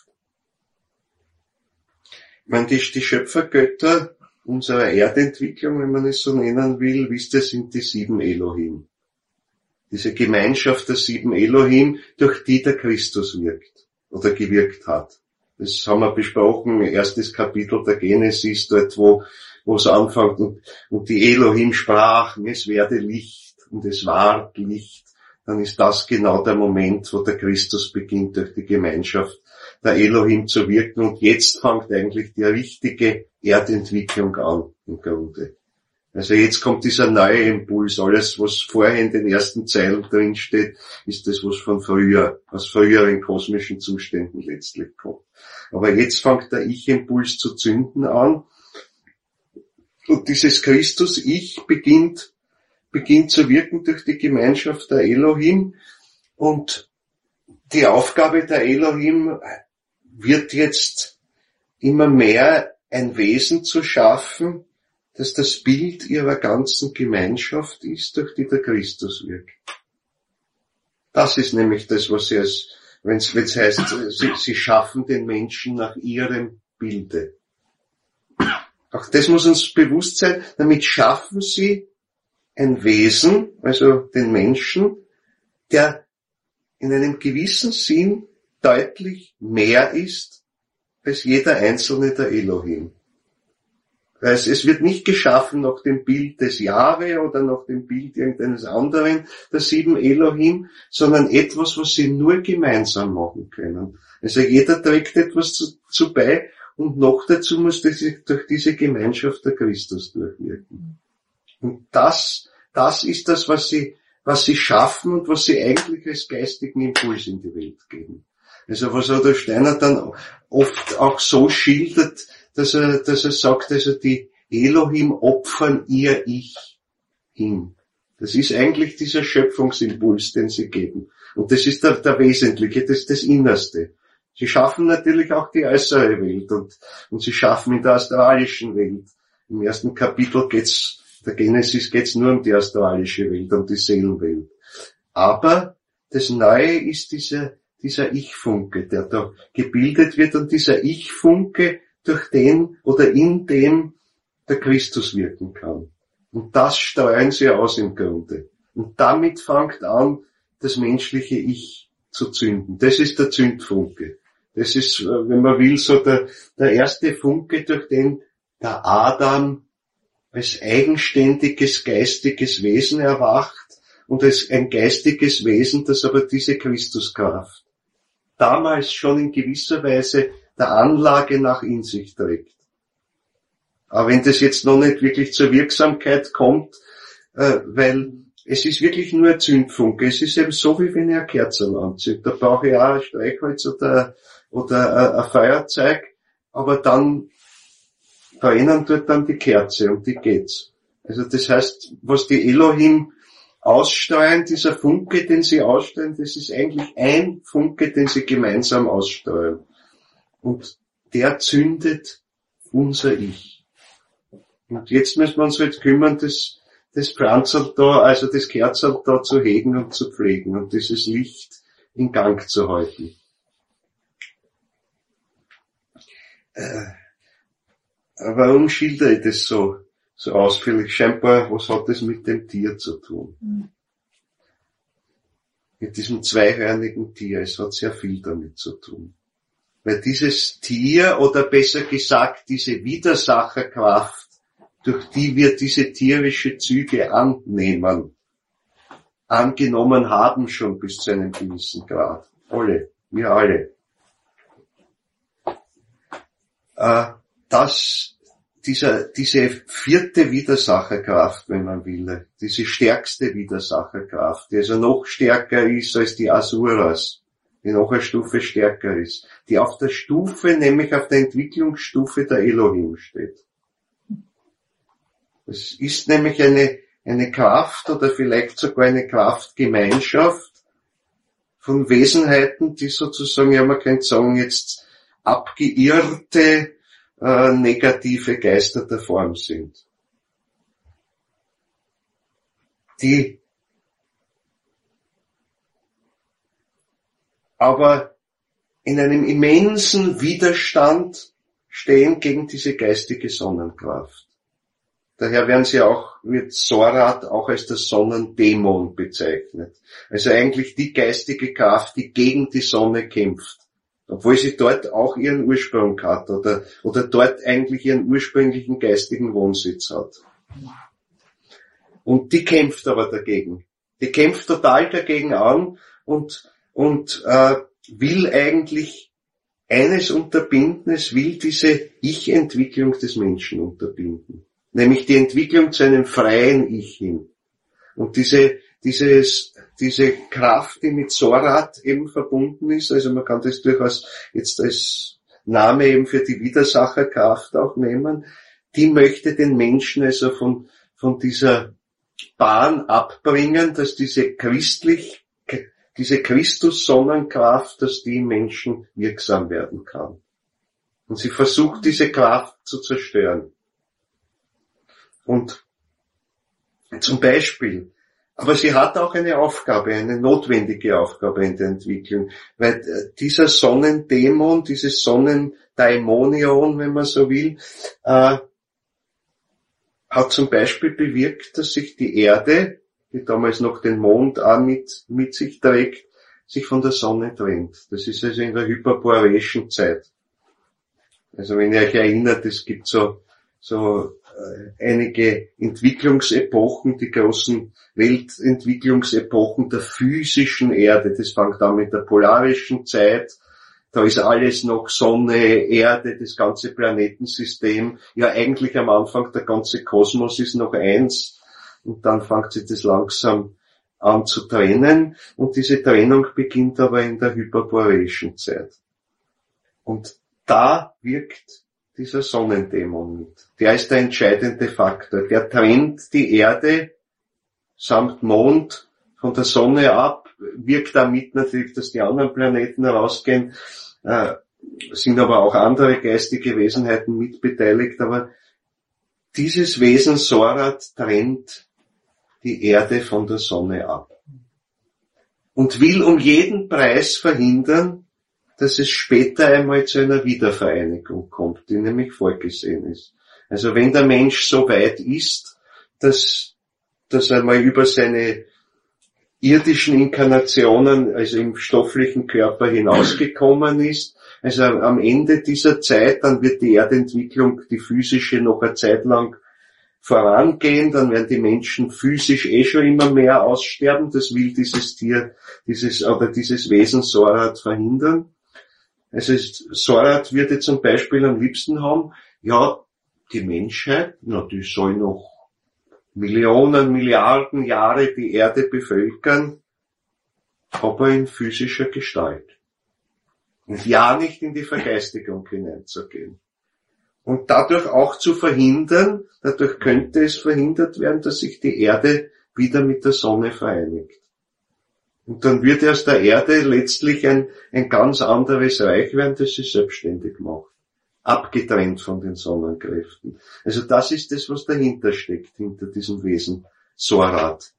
Ich meine, die, die Schöpfergötter unserer Erdentwicklung, wenn man es so nennen will, wisst ihr, sind die sieben Elohim. Diese Gemeinschaft der sieben Elohim, durch die der Christus wirkt oder gewirkt hat. Das haben wir besprochen, erstes Kapitel der Genesis, dort wo wo es anfängt und, und die Elohim sprachen, es werde Licht und es ward Licht. Dann ist das genau der Moment, wo der Christus beginnt, durch die Gemeinschaft der Elohim zu wirken. Und jetzt fängt eigentlich die richtige Erdentwicklung an, im Grunde. Also jetzt kommt dieser neue Impuls. Alles, was vorher in den ersten Zeilen drin steht, ist das, was von früher, aus früheren kosmischen Zuständen letztlich kommt. Aber jetzt fängt der Ich-Impuls zu zünden an. Und dieses Christus-Ich beginnt, beginnt zu wirken durch die Gemeinschaft der Elohim. Und die Aufgabe der Elohim wird jetzt immer mehr ein Wesen zu schaffen, das das Bild ihrer ganzen Gemeinschaft ist, durch die der Christus wirkt. Das ist nämlich das, was sie als, wenn es heißt, sie, sie schaffen den Menschen nach ihrem Bilde. Auch das muss uns bewusst sein, damit schaffen sie ein Wesen, also den Menschen, der in einem gewissen Sinn deutlich mehr ist als jeder einzelne der Elohim. Also es wird nicht geschaffen nach dem Bild des Jahwe oder nach dem Bild irgendeines anderen der sieben Elohim, sondern etwas, was sie nur gemeinsam machen können. Also jeder trägt etwas zu, zu bei und noch dazu muss durch diese Gemeinschaft der Christus durchwirken. Und das, das ist das, was sie, was sie schaffen und was sie eigentlich als geistigen Impuls in die Welt geben. Also was Rudolf Steiner dann oft auch so schildert, dass er, dass er sagt, also die Elohim opfern ihr Ich hin. Das ist eigentlich dieser Schöpfungsimpuls, den sie geben. Und das ist der, der Wesentliche, das ist das Innerste. Sie schaffen natürlich auch die äußere Welt und, und sie schaffen in der astralischen Welt. Im ersten Kapitel geht's, der Genesis geht's nur um die astralische Welt, um die Seelenwelt. Aber das Neue ist dieser, dieser Ich-Funke, der da gebildet wird und dieser Ich-Funke, durch den oder in dem der Christus wirken kann. Und das steuern sie aus im Grunde. Und damit fängt an, das menschliche Ich zu zünden. Das ist der Zündfunke. Das ist, wenn man will, so der, der erste Funke, durch den der Adam als eigenständiges geistiges Wesen erwacht und als ein geistiges Wesen, das aber diese Christuskraft damals schon in gewisser Weise der Anlage nach in sich trägt. Aber wenn das jetzt noch nicht wirklich zur Wirksamkeit kommt, äh, weil es ist wirklich nur ein Zündfunke. Es ist eben so, wie wenn ich eine Kerze anzünde. Da brauche ich auch ein Streichholz oder, oder ein Feuerzeug, aber dann brennen tut dann die Kerze, um die geht's. Also das heißt, was die Elohim aussteuern, dieser Funke, den sie aussteuern, das ist eigentlich ein Funke, den sie gemeinsam aussteuern. Und der zündet unser Ich. Und jetzt müssen wir uns halt kümmern, das, das Pflanzerl da, also das Kerzerl da zu hegen und zu pflegen und dieses Licht in Gang zu halten. Äh, warum schildere ich das so, so ausführlich? Scheinbar, was hat das mit dem Tier zu tun? Mhm. Mit diesem zweihörnigen Tier. Es hat sehr viel damit zu tun. Weil dieses Tier, oder besser gesagt, diese Widersacherkraft, durch die wir diese tierische Züge annehmen, angenommen haben schon bis zu einem gewissen Grad. Alle, wir alle. Äh, das, dieser, diese vierte Widersacherkraft, wenn man will, diese stärkste Widersacherkraft, die also noch stärker ist als die Asuras, die noch eine Stufe stärker ist, die auf der Stufe, nämlich auf der Entwicklungsstufe der Elohim steht. Es ist nämlich eine, eine Kraft oder vielleicht sogar eine Kraftgemeinschaft von Wesenheiten, die sozusagen, ja man könnte sagen, jetzt abgeirrte, äh, negative Geister der Form sind. Die aber in einem immensen Widerstand stehen gegen diese geistige Sonnenkraft. Daher werden sie auch, wird Sorat auch als der Sonnendämon bezeichnet. Also eigentlich die geistige Kraft, die gegen die Sonne kämpft. Obwohl sie dort auch ihren Ursprung hat oder, oder dort eigentlich ihren ursprünglichen geistigen Wohnsitz hat. Und die kämpft aber dagegen. Die kämpft total dagegen an und, und äh, will eigentlich eines unterbinden, es will diese Ich-Entwicklung des Menschen unterbinden. Nämlich die Entwicklung zu einem freien Ich hin. Und diese, dieses, diese Kraft, die mit Sorat eben verbunden ist, also man kann das durchaus jetzt als Name eben für die Widersacherkraft auch nehmen, die möchte den Menschen also von, von dieser Bahn abbringen, dass diese christlich, diese Christus-Sonnenkraft, dass die im Menschen wirksam werden kann. Und sie versucht, diese Kraft zu zerstören. Und zum Beispiel, aber sie hat auch eine Aufgabe, eine notwendige Aufgabe in der Entwicklung, weil dieser Sonnendämon, dieses Sonnendaimonion, wenn man so will, äh, hat zum Beispiel bewirkt, dass sich die Erde die damals noch den Mond auch mit, mit sich trägt, sich von der Sonne trennt. Das ist also in der hyperboreischen Zeit. Also wenn ihr euch erinnert, es gibt so, so äh, einige Entwicklungsepochen, die großen Weltentwicklungsepochen der physischen Erde. Das fängt an mit der polarischen Zeit. Da ist alles noch Sonne, Erde, das ganze Planetensystem. Ja, eigentlich am Anfang der ganze Kosmos ist noch eins. Und dann fängt sich das langsam an zu trennen. Und diese Trennung beginnt aber in der hyperboreischen Zeit. Und da wirkt dieser Sonnendämon mit. Der ist der entscheidende Faktor. Der trennt die Erde samt Mond von der Sonne ab, wirkt damit natürlich, dass die anderen Planeten rausgehen, äh, sind aber auch andere geistige Wesenheiten mitbeteiligt, aber dieses Wesen Sorat trennt die Erde von der Sonne ab und will um jeden Preis verhindern, dass es später einmal zu einer Wiedervereinigung kommt, die nämlich vorgesehen ist. Also wenn der Mensch so weit ist, dass, dass er mal über seine irdischen Inkarnationen, also im stofflichen Körper hinausgekommen ist, also am Ende dieser Zeit, dann wird die Erdentwicklung, die physische, noch eine Zeit lang vorangehen, dann werden die Menschen physisch eh schon immer mehr aussterben, das will dieses Tier, dieses, oder dieses Wesen Sorat verhindern. Also Sorat würde zum Beispiel am liebsten haben, ja, die Menschheit, na, die soll noch Millionen, Milliarden Jahre die Erde bevölkern, aber in physischer Gestalt. Und ja nicht in die Vergeistigung hineinzugehen. Und dadurch auch zu verhindern, dadurch könnte es verhindert werden, dass sich die Erde wieder mit der Sonne vereinigt. Und dann wird aus der Erde letztlich ein, ein ganz anderes Reich werden, das sie selbstständig macht. Abgetrennt von den Sonnenkräften. Also das ist das, was dahinter steckt, hinter diesem Wesen Sorat.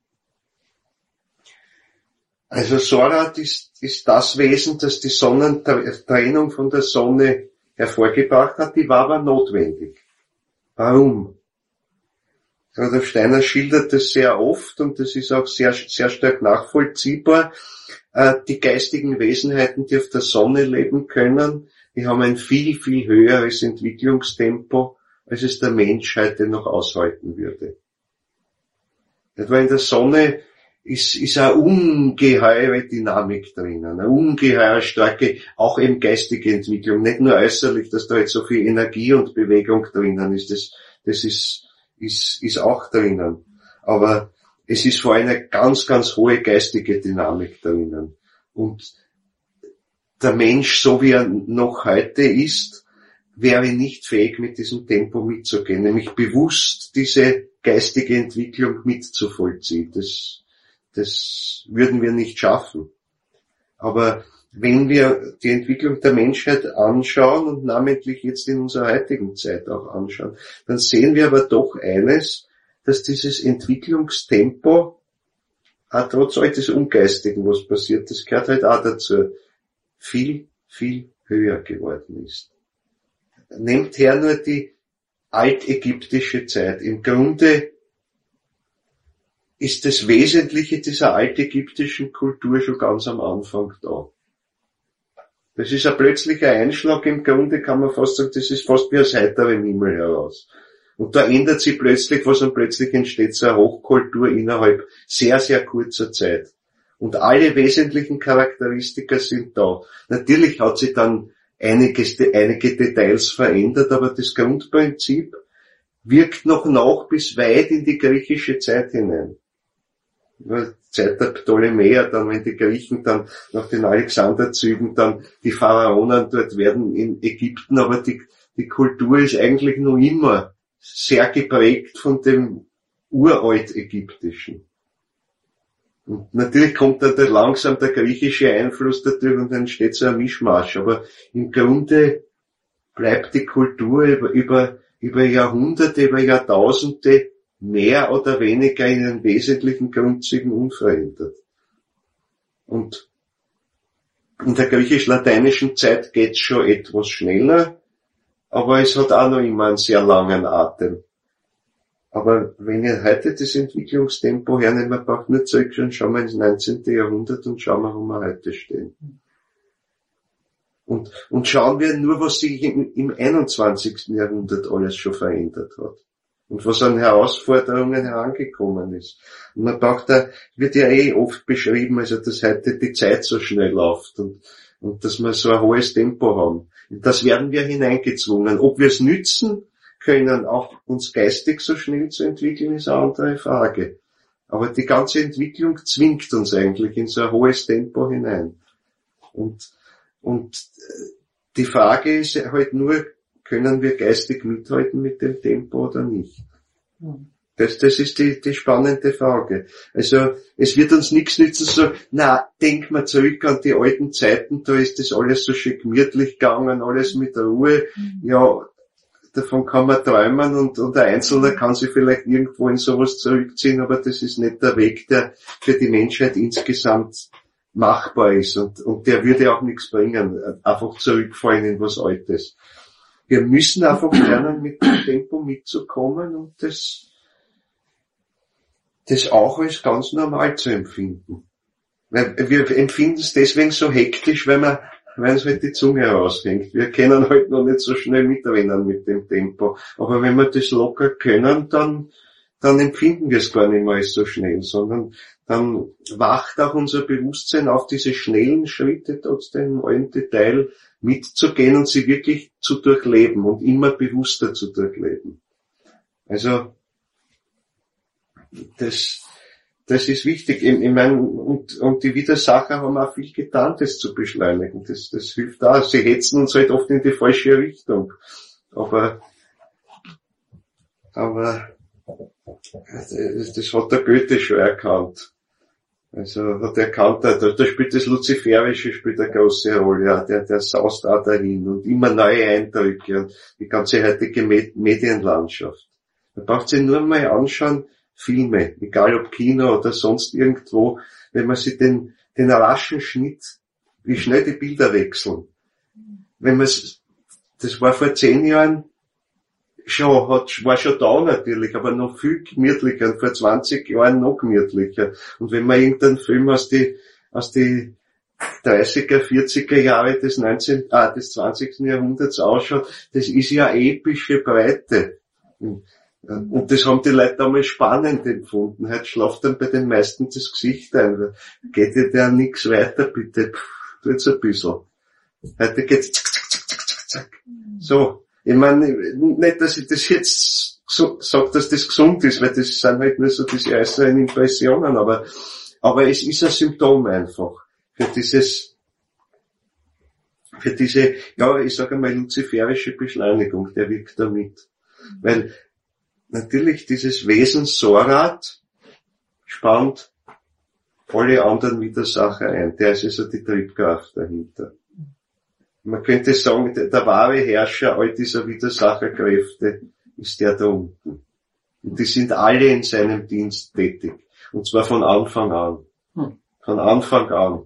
Also Sorat ist, ist das Wesen, das die Sonnentrennung von der Sonne hervorgebracht hat, die war aber notwendig. Warum? Rudolf Steiner schildert das sehr oft und das ist auch sehr, sehr stark nachvollziehbar. Die geistigen Wesenheiten, die auf der Sonne leben können, die haben ein viel, viel höheres Entwicklungstempo, als es der Mensch heute noch aushalten würde. Etwa in der Sonne ist, ist eine ungeheure Dynamik drinnen, eine ungeheure starke, auch eben geistige Entwicklung, nicht nur äußerlich, dass da jetzt so viel Energie und Bewegung drinnen ist, das, das ist, ist, ist auch drinnen. Aber es ist vor allem eine ganz, ganz hohe geistige Dynamik drinnen. Und der Mensch, so wie er noch heute ist, wäre nicht fähig, mit diesem Tempo mitzugehen, nämlich bewusst diese geistige Entwicklung mitzuvollziehen. Das, das würden wir nicht schaffen. Aber wenn wir die Entwicklung der Menschheit anschauen und namentlich jetzt in unserer heutigen Zeit auch anschauen, dann sehen wir aber doch eines, dass dieses Entwicklungstempo, auch trotz all des Ungeistigen, was passiert, das gehört halt auch dazu, viel, viel höher geworden ist. Nehmt her nur die altägyptische Zeit. Im Grunde ist das Wesentliche dieser altägyptischen Kultur schon ganz am Anfang da. Das ist ein plötzlicher Einschlag, im Grunde kann man fast sagen, das ist fast wie aus heiterem Himmel heraus. Und da ändert sich plötzlich was und plötzlich entsteht so eine Hochkultur innerhalb sehr, sehr kurzer Zeit. Und alle wesentlichen Charakteristika sind da. Natürlich hat sich dann einiges, einige Details verändert, aber das Grundprinzip wirkt noch nach bis weit in die griechische Zeit hinein. Zeit der Ptolemäer, dann wenn die Griechen dann nach den Alexanderzügen dann die Pharaonen dort werden in Ägypten, aber die, die Kultur ist eigentlich noch immer sehr geprägt von dem Uraltägyptischen. Und natürlich kommt dann der, langsam der griechische Einfluss dadurch und dann entsteht so ein Mischmasch. Aber im Grunde bleibt die Kultur über, über, über Jahrhunderte, über Jahrtausende mehr oder weniger in den wesentlichen Grundzügen unverändert. Und in der griechisch-lateinischen Zeit geht's schon etwas schneller, aber es hat auch noch immer einen sehr langen Atem. Aber wenn ihr heute das Entwicklungstempo hernehmen, man braucht nur zurückschauen, schauen wir ins neunzehnten Jahrhundert und schauen wir, wo wir heute stehen. Und, und schauen wir nur, was sich im, im einundzwanzigsten Jahrhundert alles schon verändert hat. Und was an Herausforderungen herangekommen ist. Und man braucht da, wird ja eh oft beschrieben, also dass heute die Zeit so schnell läuft und, und dass wir so ein hohes Tempo haben. Und das werden wir hineingezwungen. Ob wir es nützen können, auch uns geistig so schnell zu entwickeln, ist eine andere Frage. Aber die ganze Entwicklung zwingt uns eigentlich in so ein hohes Tempo hinein. Und, und die Frage ist halt nur, können wir geistig mithalten mit dem Tempo oder nicht? Das, das ist die, die spannende Frage. Also, es wird uns nichts nützen, so, na, denk mal zurück an die alten Zeiten, da ist das alles so schön gemütlich gegangen, alles mit Ruhe. Ja, davon kann man träumen und, und der Einzelne kann sich vielleicht irgendwo in sowas zurückziehen, aber das ist nicht der Weg, der für die Menschheit insgesamt machbar ist und, und der würde auch nichts bringen, einfach zurückfallen in was Altes. Wir müssen einfach lernen, mit dem Tempo mitzukommen und das, das auch als ganz normal zu empfinden. Weil wir empfinden es deswegen so hektisch, weil man, weil uns halt die Zunge heraushängt. Wir können halt noch nicht so schnell mitrennen mit dem Tempo. Aber wenn wir das locker können, dann, dann empfinden wir es gar nicht mehr so schnell, sondern dann wacht auch unser Bewusstsein auf, diese schnellen Schritte trotzdem in allen Detail mitzugehen und sie wirklich zu durchleben und immer bewusster zu durchleben. Also, das, das ist wichtig. Ich, ich meine, und, und die Widersacher haben auch viel getan, das zu beschleunigen. Das, das hilft auch. Sie hetzen uns halt oft in die falsche Richtung. Aber, aber, das, das hat der Goethe schon erkannt. Also hat er erkannt, da, da spielt das Luziferische spielt eine große Rolle, ja, der, der saust auch dahin und immer neue Eindrücke und die ganze heutige Medienlandschaft. Man braucht sich nur mal anschauen, Filme, egal ob Kino oder sonst irgendwo, wenn man sich den, den raschen Schnitt, wie schnell die Bilder wechseln. Wenn man das war vor zehn Jahren schon, hat, war schon da natürlich, aber noch viel gemütlicher und vor zwanzig Jahren noch gemütlicher. Und wenn man irgendeinen Film aus die, aus die dreißiger, vierziger Jahre des neunzehnten, ah, des zwanzigsten Jahrhunderts ausschaut, das ist ja epische Breite. Und das haben die Leute damals spannend empfunden. Heute schlaft dann bei den meisten das Gesicht ein. Geht dir da nichts weiter, bitte? Pff, tut's ein bisschen. Heute geht's zack, zack, zack, zack, zack, zack. So. Ich meine, nicht, dass ich das jetzt so sage, dass das gesund ist, weil das sind halt nur so diese äußeren Impressionen, aber, aber es ist ein Symptom einfach für dieses, für diese, ja, ich sage einmal, luziferische Beschleunigung, der wirkt damit. Weil natürlich dieses Wesen Sorat spannt alle anderen Widersacher ein. Der ist also die Triebkraft dahinter. Man könnte sagen, der, der wahre Herrscher all dieser Widersacherkräfte ist der da unten. Und die sind alle in seinem Dienst tätig. Und zwar von Anfang an. Von Anfang an.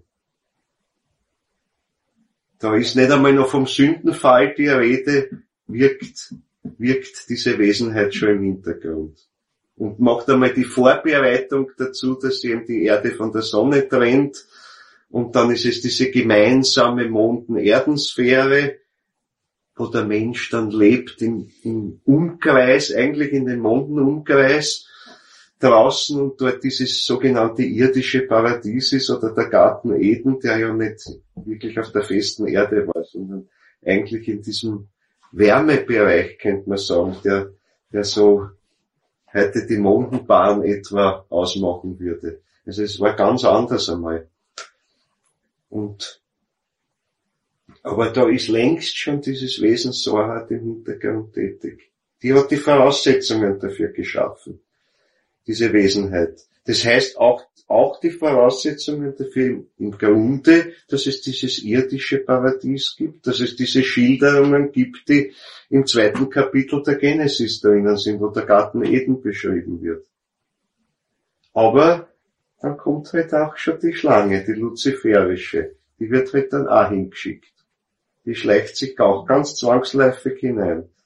Da ist nicht einmal noch vom Sündenfall die Rede, wirkt, wirkt diese Wesenheit schon im Hintergrund. Und macht einmal die Vorbereitung dazu, dass sie eben die Erde von der Sonne trennt. Und dann ist es diese gemeinsame Monden-Erdensphäre, wo der Mensch dann lebt im, im Umkreis, eigentlich in den Mondenumkreis draußen und dort dieses sogenannte irdische Paradies ist oder der Garten Eden, der ja nicht wirklich auf der festen Erde war, sondern eigentlich in diesem Wärmebereich, könnte man sagen, der, der so heute die Mondenbahn etwa ausmachen würde. Also es war ganz anders einmal. Und, aber da ist längst schon dieses Wesen Sorat im Hintergrund tätig. Die hat die Voraussetzungen dafür geschaffen, diese Wesenheit. Das heißt auch, auch die Voraussetzungen dafür im Grunde, dass es dieses irdische Paradies gibt, dass es diese Schilderungen gibt, die im zweiten Kapitel der Genesis drinnen sind, wo der Garten Eden beschrieben wird. Aber dann kommt halt auch schon die Schlange, die luziferische. Die wird halt dann auch hingeschickt. Die schleicht sich auch ganz zwangsläufig hinein.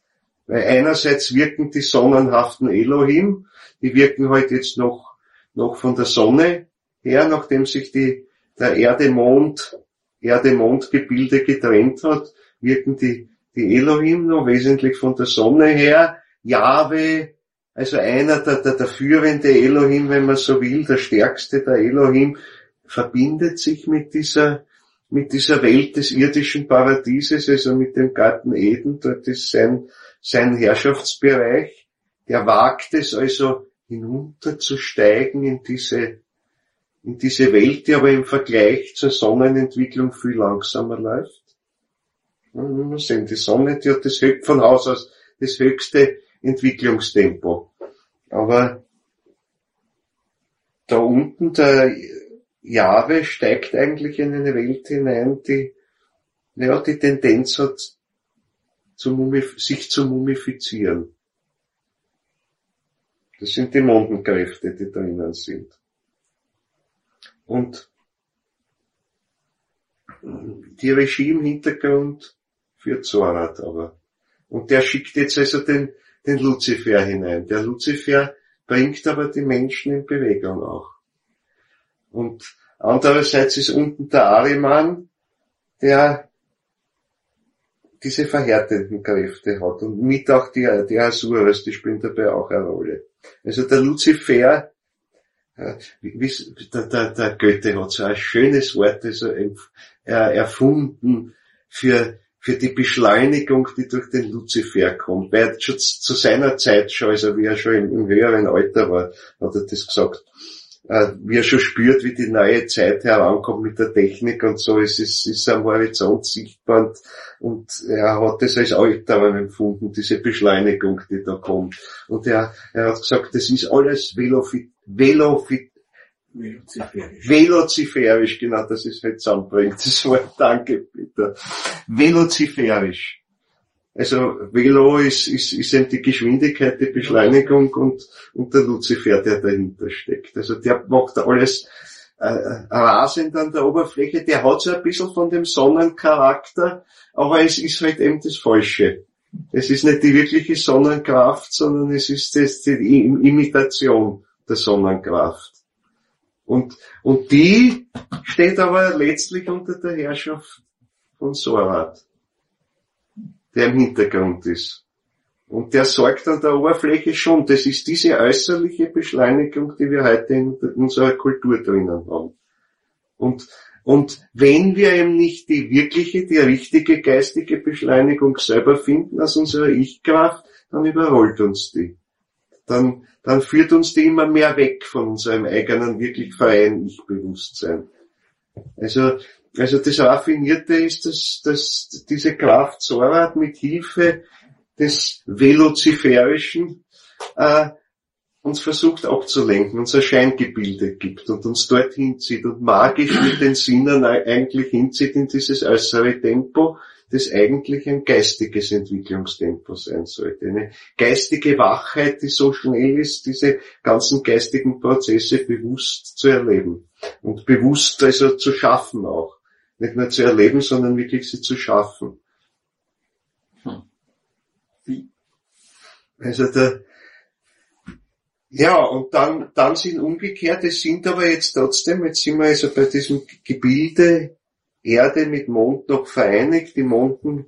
Weil einerseits wirken die sonnenhaften Elohim, die wirken halt jetzt noch, noch von der Sonne her, nachdem sich die, der Erde-Mond, Erde-Mond-Gebilde getrennt hat, wirken die, die Elohim noch wesentlich von der Sonne her. Jahwe, also einer der, der, der führende Elohim, wenn man so will, der stärkste der Elohim, verbindet sich mit dieser, mit dieser Welt des irdischen Paradieses, also mit dem Garten Eden, dort ist sein, sein Herrschaftsbereich. Der wagt es also hinunterzusteigen in diese, in diese Welt, die aber im Vergleich zur Sonnenentwicklung viel langsamer läuft. Wir sehen, die Sonne, die hat das von Haus aus das höchste Entwicklungstempo. Aber da unten der Jahwe steigt eigentlich in eine Welt hinein, die, ja, die Tendenz hat, zu mumif- sich zu mumifizieren. Das sind die Mondenkräfte, die drinnen sind. Und die Regie im Hintergrund führt Zorat aber. Und der schickt jetzt also den, den Luzifer hinein. Der Luzifer bringt aber die Menschen in Bewegung auch. Und andererseits ist unten der Ahriman, der diese verhärtenden Kräfte hat. Und mit auch die, die Asuras, die spielen dabei auch eine Rolle. Also der Luzifer, wie, der, der, der Goethe hat so ein schönes Wort also erfunden für, für die Beschleunigung, die durch den Luzifer kommt. Weil er schon zu seiner Zeit schon, also wie er schon im, im höheren Alter war, hat er das gesagt, wie er schon spürt, wie die neue Zeit herankommt mit der Technik und so, es ist, ist am Horizont sichtbar und er hat das als Alter empfunden, diese Beschleunigung, die da kommt. Und er, er hat gesagt, das ist alles velofit, velofit, veloziferisch. Veloziferisch, genau, das ist halt zusammenbringt, das Wort, danke, bitte. Veloziferisch. Also Velo ist, ist, ist eben die Geschwindigkeit, die Beschleunigung und, und der Luzifer, der dahinter steckt. Also der macht alles äh, rasend an der Oberfläche. Der hat so ein bisschen von dem Sonnencharakter, aber es ist halt eben das Falsche. Es ist nicht die wirkliche Sonnenkraft, sondern es ist das, die Imitation der Sonnenkraft. Und, und die steht aber letztlich unter der Herrschaft von Zorat, der im Hintergrund ist. Und der sorgt an der Oberfläche schon. Das ist diese äußerliche Beschleunigung, die wir heute in unserer Kultur drinnen haben. Und, und wenn wir eben nicht die wirkliche, die richtige geistige Beschleunigung selber finden aus unserer Ich-Kraft, dann überrollt uns die. Dann, dann führt uns die immer mehr weg von unserem eigenen, wirklich freien Ich-Bewusstsein. Also, Also das Raffinierte ist, dass, dass diese Kraft Zorat mit Hilfe des Veloziferischen äh, uns versucht abzulenken, uns ein Scheingebilde gibt und uns dorthin zieht und magisch mit den Sinnen eigentlich hinzieht in dieses äußere Tempo, das eigentlich ein geistiges Entwicklungstempo sein sollte. Eine geistige Wachheit, die so schnell ist, diese ganzen geistigen Prozesse bewusst zu erleben und bewusst also zu schaffen auch. Nicht nur zu erleben, sondern wirklich sie zu schaffen. Hm. Wie? Also der, ja, und dann, dann sind umgekehrt, es sind aber jetzt trotzdem, jetzt sind wir also bei diesem Gebilde Erde mit Mond noch vereinigt, die Monden,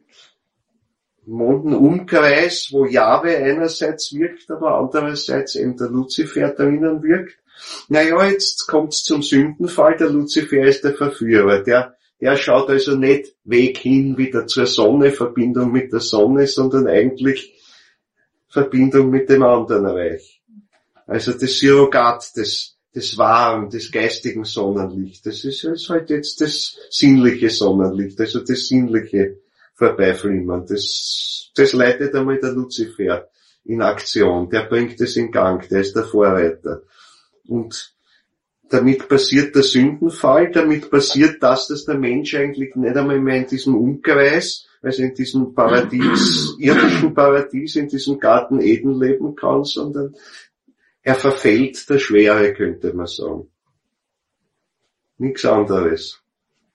Mondenumkreis, wo Jahwe einerseits wirkt, aber andererseits eben der Luzifer drinnen wirkt. Naja, jetzt kommt's zum Sündenfall, der Luzifer ist der Verführer, der Der schaut also nicht Weg hin wieder zur Sonne, Verbindung mit der Sonne, sondern eigentlich Verbindung mit dem anderen Reich. Also das Surrogat des, des wahren, des geistigen Sonnenlichts. Das ist, ist halt jetzt das sinnliche Sonnenlicht, also das sinnliche Vorbeiflimmern. Das, das leitet einmal der Luzifer in Aktion. Der bringt es in Gang, der ist der Vorreiter. Und damit passiert der Sündenfall, damit passiert das, dass der Mensch eigentlich nicht einmal mehr in diesem Umkreis, also in diesem Paradies, irdischen Paradies, in diesem Garten Eden leben kann, sondern er verfällt der Schwere, könnte man sagen. Nichts anderes.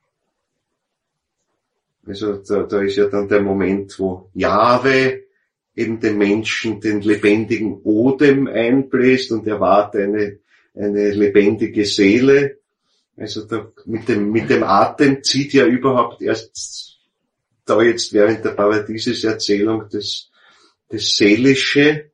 Also da, da ist ja dann der Moment, wo Jahwe eben dem Menschen den lebendigen Odem einbläst und er wahrt eine, eine lebendige Seele. Also da, mit dem, mit dem Atem zieht ja überhaupt erst da jetzt während der Paradieseserzählung das, das Seelische,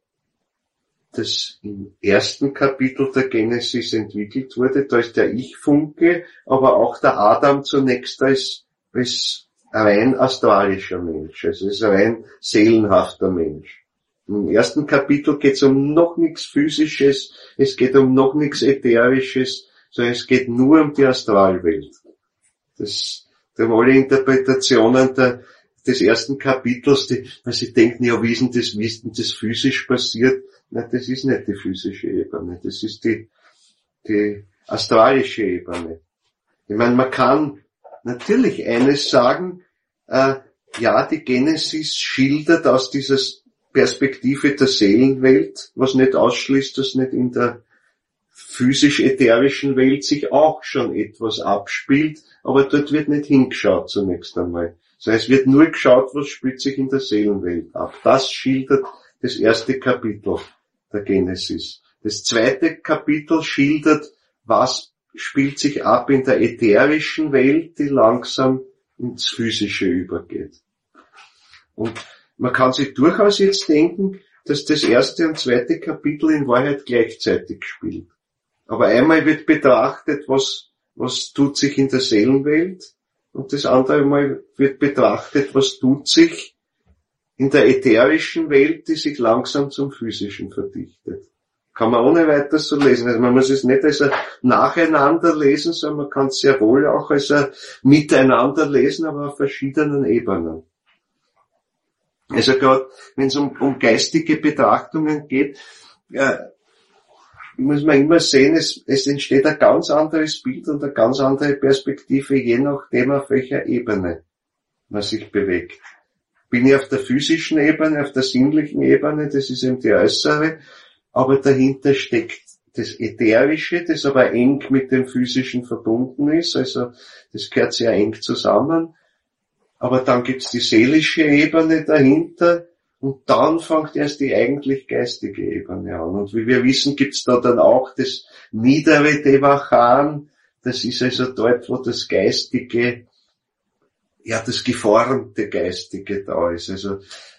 das im ersten Kapitel der Genesis entwickelt wurde. Da ist der Ich-Funke, aber auch der Adam zunächst als, als rein astralischer Mensch, also als rein seelenhafter Mensch. Im ersten Kapitel geht es um noch nichts Physisches, es geht um noch nichts Ätherisches, sondern es geht nur um die Astralwelt. Das, da haben alle Interpretationen der, des ersten Kapitels, die, weil sie denken, ja, wie ist denn das, wie ist denn das physisch passiert? Nein, das ist nicht die physische Ebene, das ist die, die astralische Ebene. Ich meine, man kann natürlich eines sagen, äh, ja, die Genesis schildert aus dieser Perspektive der Seelenwelt, was nicht ausschließt, dass nicht in der physisch-ätherischen Welt sich auch schon etwas abspielt, aber dort wird nicht hingeschaut zunächst einmal. Das heißt, es wird nur geschaut, was spielt sich in der Seelenwelt ab. Das schildert das erste Kapitel der Genesis. Das zweite Kapitel schildert, was spielt sich ab in der ätherischen Welt, die langsam ins Physische übergeht. Und man kann sich durchaus jetzt denken, dass das erste und zweite Kapitel in Wahrheit gleichzeitig spielt. Aber einmal wird betrachtet, was, was tut sich in der Seelenwelt, und das andere Mal wird betrachtet, was tut sich in der ätherischen Welt, die sich langsam zum Physischen verdichtet. Kann man ohne weiteres so lesen. Also man muss es nicht als ein Nacheinander lesen, sondern man kann es sehr wohl auch als ein Miteinander lesen, aber auf verschiedenen Ebenen. Also gerade wenn es um, um geistige Betrachtungen geht, äh, muss man immer sehen, es, es entsteht ein ganz anderes Bild und eine ganz andere Perspektive, je nachdem, auf welcher Ebene man sich bewegt. Bin ich auf der physischen Ebene, auf der sinnlichen Ebene, das ist eben die äußere, aber dahinter steckt das Ätherische, das aber eng mit dem Physischen verbunden ist, also das gehört sehr eng zusammen. Aber dann gibt's die seelische Ebene dahinter und dann fängt erst die eigentlich geistige Ebene an. Und wie wir wissen, gibt's da dann auch das niedere Devachan, das ist also dort, wo das Geistige, ja, das geformte Geistige da ist. Also,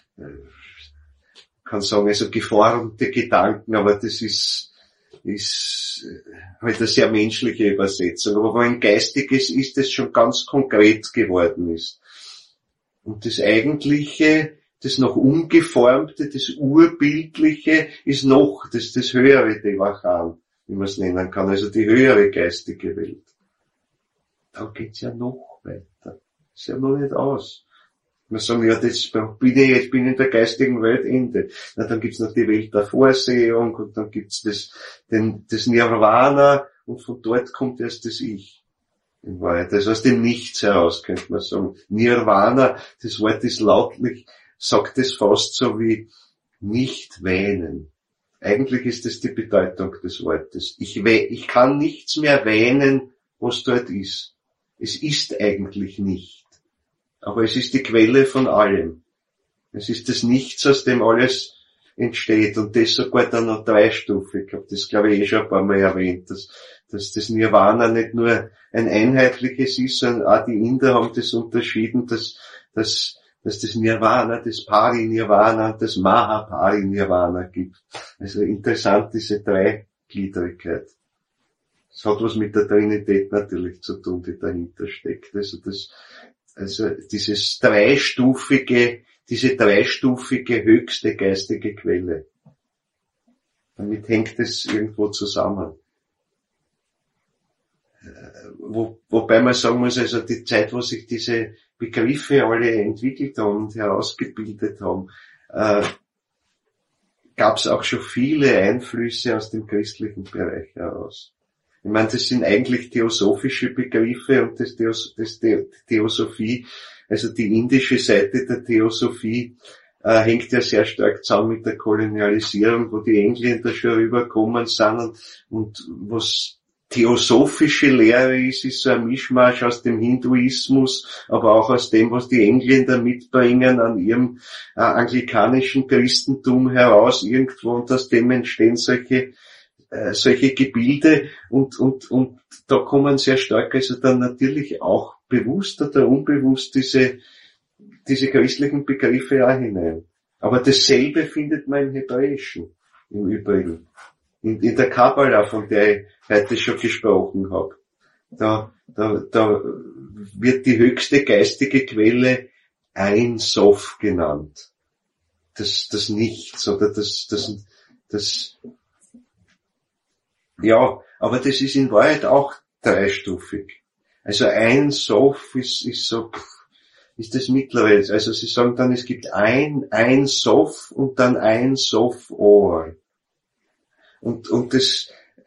kann sagen, also geformte Gedanken, aber das ist, ist halt eine sehr menschliche Übersetzung. Aber wo ein Geistiges ist, das schon ganz konkret geworden ist. Und das Eigentliche, das noch Ungeformte, das Urbildliche ist noch das, das höhere Devachan, wie man es nennen kann, also die höhere geistige Welt. Da geht's ja noch weiter. Ist ja noch nicht aus. Man sagen, ja, das bin ich jetzt, bin in der geistigen Welt, Ende. Na, dann gibt's noch die Welt der Vorsehung und dann gibt's das, den, das Nirvana und von dort kommt erst das Ich. In Wahrheit, also aus dem Nichts heraus, könnte man sagen. Nirvana, das Wort ist lautlich, sagt es fast so wie nicht wähnen. Eigentlich ist das die Bedeutung des Wortes. Ich, weh, ich kann nichts mehr wähnen, was dort ist. Es ist eigentlich nicht. Aber es ist die Quelle von allem. Es ist das Nichts, aus dem alles entsteht. Und das sogar dann noch dreistufig. Ich habe das, glaube ich, eh schon ein paar Mal erwähnt, dass, dass das Nirvana nicht nur ein einheitliches ist, sondern auch die Inder haben das unterschieden, dass, dass, dass das Nirvana, das Pari-Nirvana und das Maha-Pari-Nirvana gibt. Also interessant, diese Dreigliedrigkeit. Das hat was mit der Trinität natürlich zu tun, die dahinter steckt. Also das, also dieses dreistufige, diese dreistufige höchste geistige Quelle. Damit hängt es irgendwo zusammen. Wo, wobei man sagen muss, also die Zeit, wo sich diese Begriffe alle entwickelt haben und herausgebildet haben, äh, gab es auch schon viele Einflüsse aus dem christlichen Bereich heraus. Ich meine, das sind eigentlich theosophische Begriffe und das, Theos, das The, Theosophie, also die indische Seite der Theosophie, äh, hängt ja sehr stark zusammen mit der Kolonialisierung, wo die Engländer schon rübergekommen sind und, und was theosophische Lehre ist, ist so ein Mischmasch aus dem Hinduismus, aber auch aus dem, was die Engländer mitbringen an ihrem äh, anglikanischen Christentum heraus irgendwo, und aus dem entstehen solche äh, solche Gebilde, und und und da kommen sehr stark also dann natürlich auch bewusst oder unbewusst diese diese christlichen Begriffe auch hinein. Aber dasselbe findet man im Hebräischen im Übrigen. In, in der Kabbala, von der ich heute schon gesprochen habe. Da, da, da wird die höchste geistige Quelle Ein Sof genannt. Das, das Nichts, oder das, das, das, ja, aber das ist in Wahrheit auch dreistufig. Also Ein Sof ist, ist so, ist das mittlere. Also sie sagen dann, es gibt ein, ein Sof und dann ein Sof Or. Und, und das,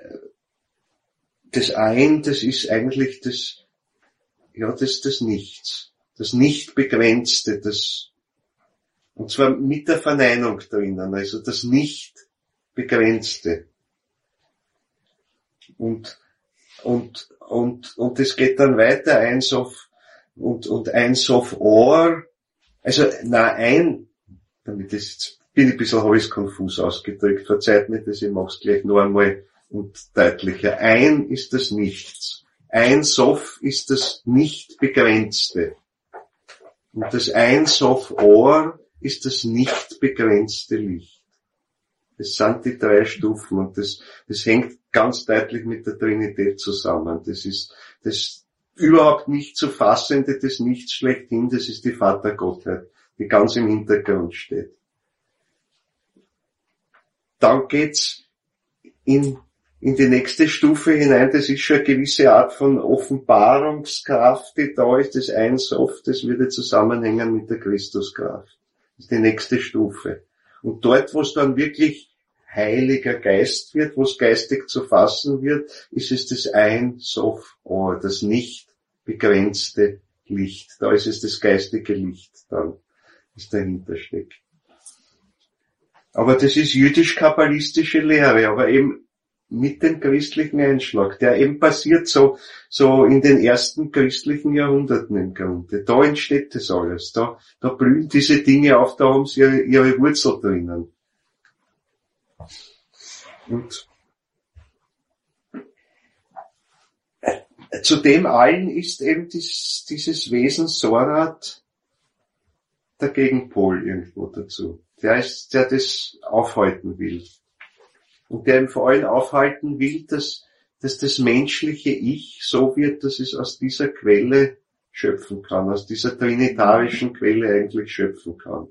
das Ein, das ist eigentlich das, ja, das, das Nichts. Das Nicht-Begrenzte, das, und zwar mit der Verneinung drinnen, also das Nicht-Begrenzte. Und, und, und, und das geht dann weiter, ein Sof, und, und ein Sof Or, also, na, ein, damit das jetzt, bin ich ein bisschen, habe ich es konfus ausgedrückt, verzeiht mir das, ich mach's gleich noch einmal und deutlicher. Ein ist das Nichts. Ein Sof ist das Nicht-Begrenzte. Und das Ein Sof Or ist das nicht-begrenzte Licht. Das sind die drei Stufen, und das, das hängt ganz deutlich mit der Trinität zusammen. Das ist das überhaupt nicht zu fassende, das Nichts schlechthin, das ist die Vatergottheit, die ganz im Hintergrund steht. Dann geht's in, in die nächste Stufe hinein, das ist schon eine gewisse Art von Offenbarungskraft, die da ist, das Ein Sof, das würde zusammenhängen mit der Christuskraft. Das ist die nächste Stufe. Und dort, wo es dann wirklich Heiliger Geist wird, wo es geistig zu fassen wird, ist es das Ein Sof Or, das nicht begrenzte Licht. Da ist es das geistige Licht dann, das dahinter steckt. Aber das ist jüdisch-kabbalistische Lehre, aber eben mit dem christlichen Einschlag, der eben passiert so, so in den ersten christlichen Jahrhunderten im Grunde. Da entsteht das alles, da, da blühen diese Dinge auf, da haben sie ihre, ihre Wurzel drinnen. Und zu dem allen ist eben dies, dieses Wesen Sorat der Gegenpol irgendwo dazu. Der ist, der das aufhalten will. Und der ihm vor allem aufhalten will, dass, dass das menschliche Ich so wird, dass es aus dieser Quelle schöpfen kann, aus dieser trinitarischen Quelle eigentlich schöpfen kann.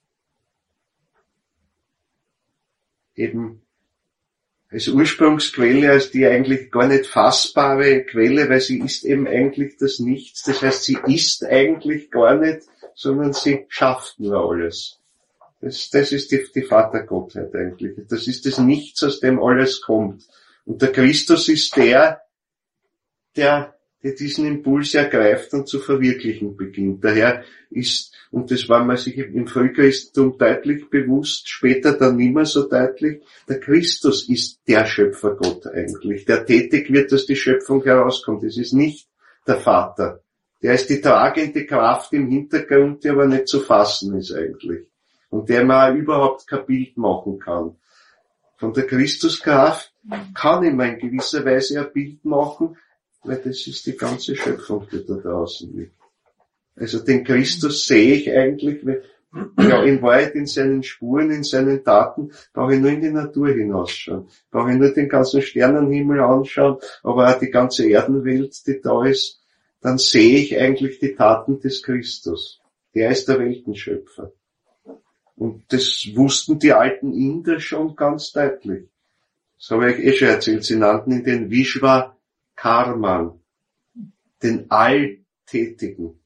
Eben als Ursprungsquelle, als die eigentlich gar nicht fassbare Quelle, weil sie ist eben eigentlich das Nichts. Das heißt, sie ist eigentlich gar nicht, sondern sie schafft nur alles. Das, das ist die, die Vatergottheit eigentlich. Das ist das Nichts, aus dem alles kommt. Und der Christus ist der, der, der diesen Impuls ergreift und zu verwirklichen beginnt. Daher ist, und das war man sich im Frühchristentum deutlich bewusst, später dann nicht mehr so deutlich, der Christus ist der Schöpfergott eigentlich, der tätig wird, dass die Schöpfung herauskommt. Es ist nicht der Vater. Der ist die tragende Kraft im Hintergrund, die aber nicht zu fassen ist eigentlich. Und der man überhaupt kein Bild machen kann. Von der Christuskraft kann ich mir in gewisser Weise ein Bild machen, weil das ist die ganze Schöpfung, die da draußen liegt. Also den Christus sehe ich eigentlich, ja, in Wahrheit in seinen Spuren, in seinen Taten, brauche ich nur in die Natur hinausschauen. Brauche ich nur den ganzen Sternenhimmel anschauen, aber auch die ganze Erdenwelt, die da ist, dann sehe ich eigentlich die Taten des Christus. Der ist der Weltenschöpfer. Und das wussten die alten Inder schon ganz deutlich. Das habe ich euch eh schon erzählt. Sie nannten ihn den Vishwakarman, den Alltätigen.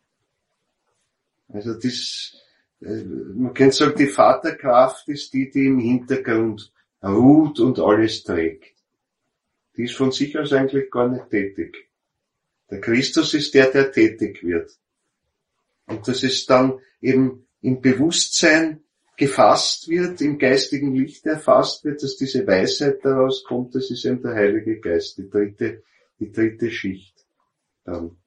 Also das, man könnte sagen, die Vaterkraft ist die, die im Hintergrund ruht und alles trägt. Die ist von sich aus eigentlich gar nicht tätig. Der Christus ist der, der tätig wird. Und das ist dann eben im Bewusstsein gefasst wird, im geistigen Licht erfasst wird, dass diese Weisheit daraus kommt, das ist eben der Heilige Geist, die dritte, die dritte Schicht. Dann.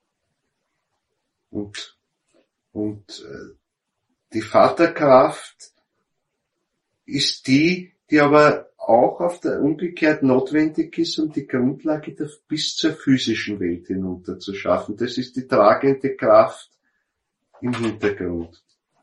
Und, und äh, die Vaterkraft ist die, die aber auch auf der umgekehrt notwendig ist, um die Grundlage der, bis zur physischen Welt hinunter zu schaffen. Das ist die tragende Kraft im Hintergrund.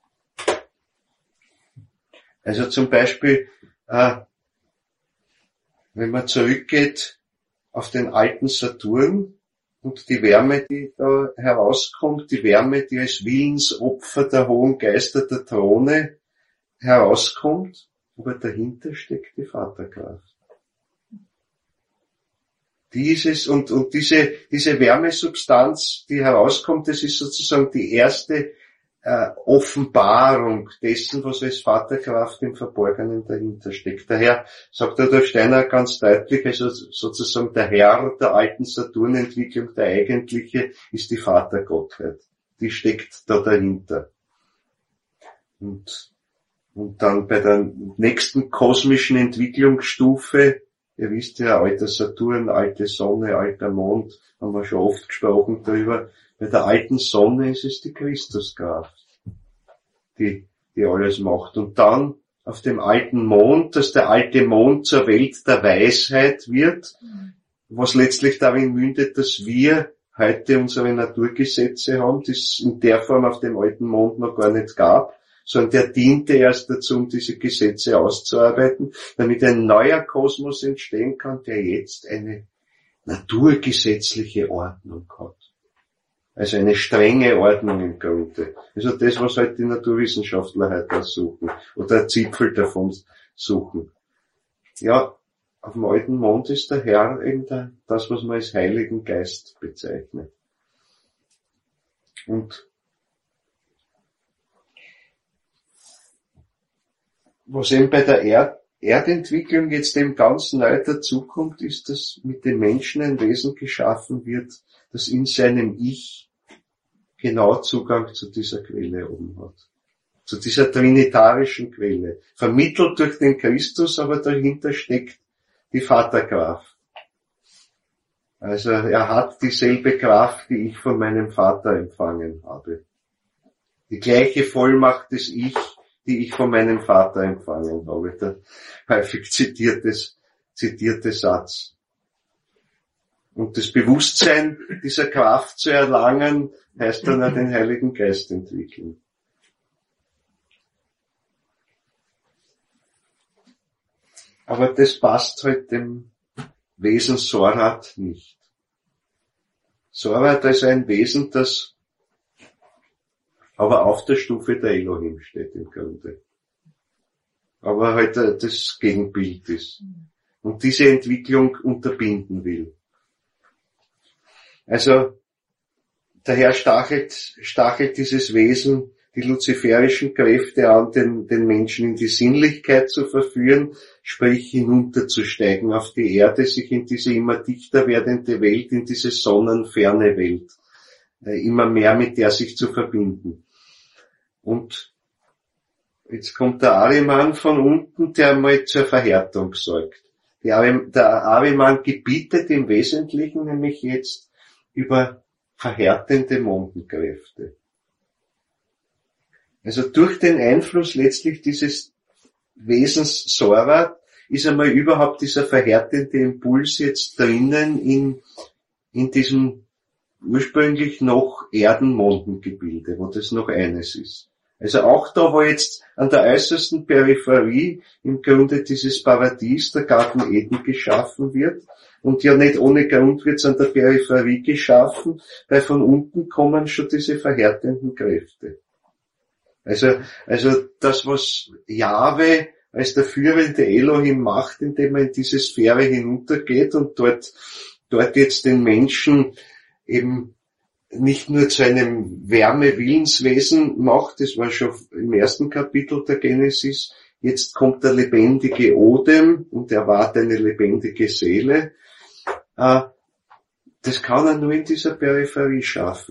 Also zum Beispiel, äh, wenn man zurückgeht auf den alten Saturn und die Wärme, die da herauskommt, die Wärme, die als Willensopfer der hohen Geister der Throne herauskommt, aber dahinter steckt die Vaterkraft. Dieses und, und diese, diese Wärmesubstanz, die herauskommt, das ist sozusagen die erste äh, Offenbarung dessen, was als Vaterkraft im Verborgenen dahinter steckt. Daher sagt der Steiner ganz deutlich, also sozusagen der Herr der alten Saturnentwicklung, der eigentliche, ist die Vatergottheit. Die steckt da dahinter. Und Und dann bei der nächsten kosmischen Entwicklungsstufe, ihr wisst ja, alter Saturn, alte Sonne, alter Mond, haben wir schon oft gesprochen darüber. Bei der alten Sonne ist es die Christuskraft, die, die alles macht. Und dann auf dem alten Mond, dass der alte Mond zur Welt der Weisheit wird, was letztlich darin mündet, dass wir heute unsere Naturgesetze haben, die es in der Form auf dem alten Mond noch gar nicht gab, sondern der diente erst dazu, um diese Gesetze auszuarbeiten, damit ein neuer Kosmos entstehen kann, der jetzt eine naturgesetzliche Ordnung hat. Also eine strenge Ordnung im Grunde. Also das, was halt die Naturwissenschaftler heute suchen, oder ein Zipfel davon suchen. Ja, auf dem alten Mond ist der Herr eben der, das, was man als Heiligen Geist bezeichnet. Und was eben bei der Erd- Erdentwicklung jetzt eben ganz neu dazukommt, ist, dass mit dem Menschen ein Wesen geschaffen wird, das in seinem Ich genau Zugang zu dieser Quelle oben hat. Zu dieser trinitarischen Quelle. Vermittelt durch den Christus, aber dahinter steckt die Vaterkraft. Also er hat dieselbe Kraft, die ich von meinem Vater empfangen habe. Die gleiche Vollmacht des Ich, die ich von meinem Vater empfangen habe. Der häufig zitiertes, zitierte Satz. Und das Bewusstsein dieser Kraft zu erlangen, heißt dann auch den Heiligen Geist entwickeln. Aber das passt halt dem Wesen Sorat nicht. Sorat ist ein Wesen, das aber auf der Stufe der Elohim steht im Grunde. Aber halt das Gegenbild ist. Und diese Entwicklung unterbinden will. Also, der Herr stachelt, stachelt dieses Wesen, die luziferischen Kräfte an, den, den Menschen in die Sinnlichkeit zu verführen, sprich hinunterzusteigen auf die Erde, sich in diese immer dichter werdende Welt, in diese sonnenferne Welt, immer mehr mit der sich zu verbinden. Und jetzt kommt der Ahriman von unten, der mal zur Verhärtung sorgt. Der Ahriman gebietet im Wesentlichen nämlich jetzt über verhärtende Mondenkräfte. Also durch den Einfluss letztlich dieses Wesens Sorat ist einmal überhaupt dieser verhärtende Impuls jetzt drinnen in, in diesem ursprünglich noch Erdenmondengebilde, wo das noch eines ist. Also auch da, wo jetzt an der äußersten Peripherie im Grunde dieses Paradies, der Garten Eden, geschaffen wird, und ja nicht ohne Grund wird es an der Peripherie geschaffen, weil von unten kommen schon diese verhärtenden Kräfte. Also, also das, was Jahwe als der führende Elohim macht, indem er in diese Sphäre hinuntergeht und dort, dort jetzt den Menschen eben nicht nur zu einem Wärme-Willenswesen macht, das war schon im ersten Kapitel der Genesis, jetzt kommt der lebendige Odem und er ward eine lebendige Seele. Das kann er nur in dieser Peripherie schaffen.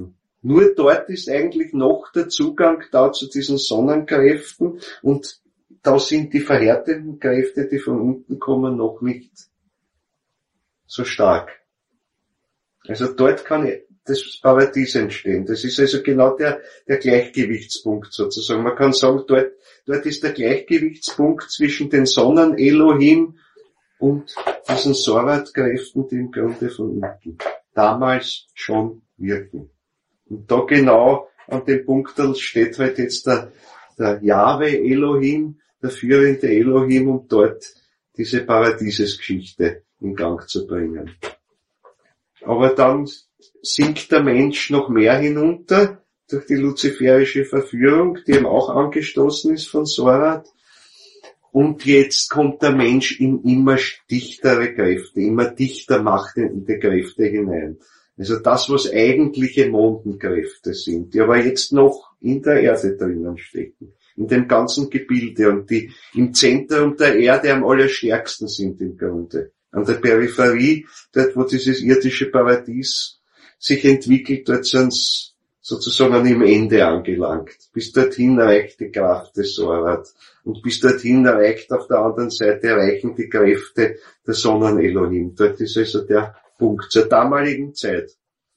Nur dort ist eigentlich noch der Zugang da zu diesen Sonnenkräften und da sind die verhärtenden Kräfte, die von unten kommen, noch nicht so stark. Also dort kann das Paradies entstehen. Das ist also genau der, der Gleichgewichtspunkt sozusagen. Man kann sagen, dort, dort ist der Gleichgewichtspunkt zwischen den Sonnen Elohim und diesen Sorat-Kräften, die im Grunde von unten damals schon wirken. Und da genau an dem Punkt steht halt jetzt der, der Jahwe Elohim, der führende Elohim, um dort diese Paradiesesgeschichte in Gang zu bringen. Aber dann sinkt der Mensch noch mehr hinunter durch die luziferische Verführung, die ihm auch angestoßen ist von Sorat. Und jetzt kommt der Mensch in immer dichtere Kräfte, immer dichter machende Kräfte hinein. Also das, was eigentliche Mondenkräfte sind, die aber jetzt noch in der Erde drinnen stecken, in dem ganzen Gebilde und die im Zentrum der Erde am allerstärksten sind im Grunde. An der Peripherie, dort wo dieses irdische Paradies sich entwickelt, dort sind sie sozusagen an dem Ende angelangt. Bis dorthin reicht die Kraft des Sorat. Und bis dorthin reicht auf der anderen Seite reichen die Kräfte der Sonnen Elohim. Dort ist also der Punkt zur damaligen Zeit.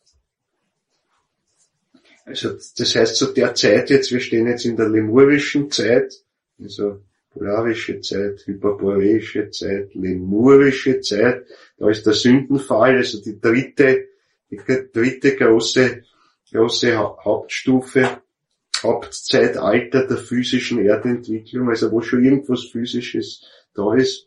Also das heißt zu der Zeit jetzt, wir stehen jetzt in der lemurischen Zeit, also polarische Zeit, hyperboreische Zeit, lemurische Zeit, da ist der Sündenfall, also die dritte, die dritte große, große Hauptstufe, Hauptzeitalter der physischen Erdentwicklung, also wo schon irgendwas Physisches da ist.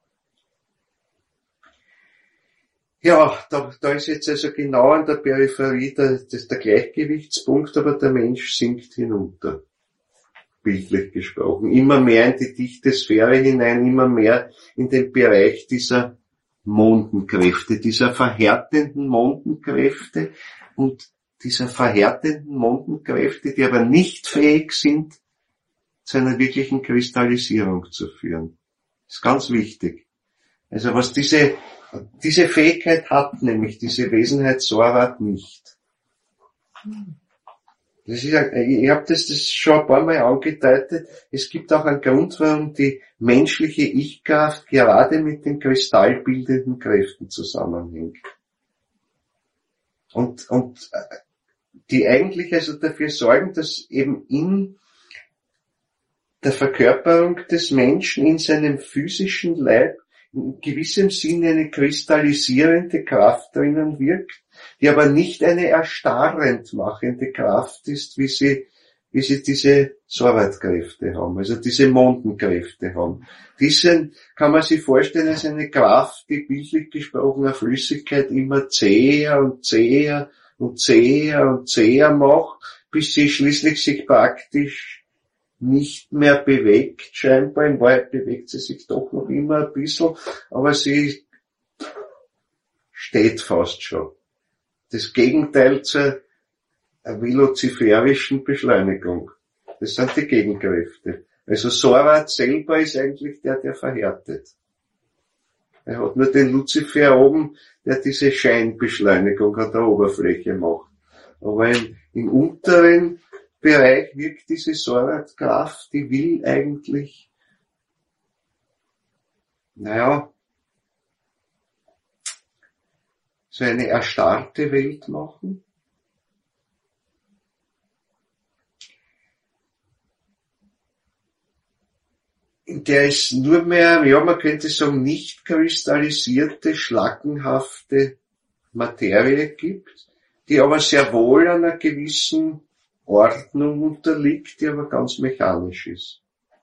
Ja, da, da ist jetzt also genau an der Peripherie der, das, der Gleichgewichtspunkt, aber der Mensch sinkt hinunter. Bildlich gesprochen. Immer mehr in die dichte Sphäre hinein, immer mehr in den Bereich dieser Mondenkräfte, dieser verhärtenden Mondenkräfte und dieser verhärtenden Mondenkräfte, die aber nicht fähig sind, zu einer wirklichen Kristallisierung zu führen. Das ist ganz wichtig. Also was diese Diese Fähigkeit hat nämlich diese Wesenheit Sorat nicht. Das ist, ich habe das, das schon ein paar Mal angedeutet. Es gibt auch einen Grund, warum die menschliche Ich-Kraft gerade mit den kristallbildenden Kräften zusammenhängt. Und, und die eigentlich also dafür sorgen, dass eben in der Verkörperung des Menschen in seinem physischen Leib in gewissem Sinne eine kristallisierende Kraft drinnen wirkt, die aber nicht eine erstarrend machende Kraft ist, wie sie, wie sie diese Sorat-Kräfte haben, also diese Mondenkräfte haben. Diesen kann man sich vorstellen als eine Kraft, die bildlich gesprochen eine Flüssigkeit immer zäher und zäher und zäher und zäher macht, bis sie schließlich sich praktisch nicht mehr bewegt, scheinbar. In Wahrheit bewegt sie sich doch noch immer ein bisschen, aber sie steht fast schon. Das Gegenteil zur veloziferischen Beschleunigung. Das sind die Gegenkräfte. Also Sorat selber ist eigentlich der, der verhärtet. Er hat nur den Luzifer oben, der diese Scheinbeschleunigung an der Oberfläche macht. Aber im, im unteren Bereich wirkt diese Sorat-Kraft, die will eigentlich, naja, so eine erstarrte Welt machen. In der es nur mehr, ja, man könnte sagen, nicht kristallisierte, schlackenhafte Materie gibt, die aber sehr wohl einer gewissen Ordnung unterliegt, die aber ganz mechanisch ist.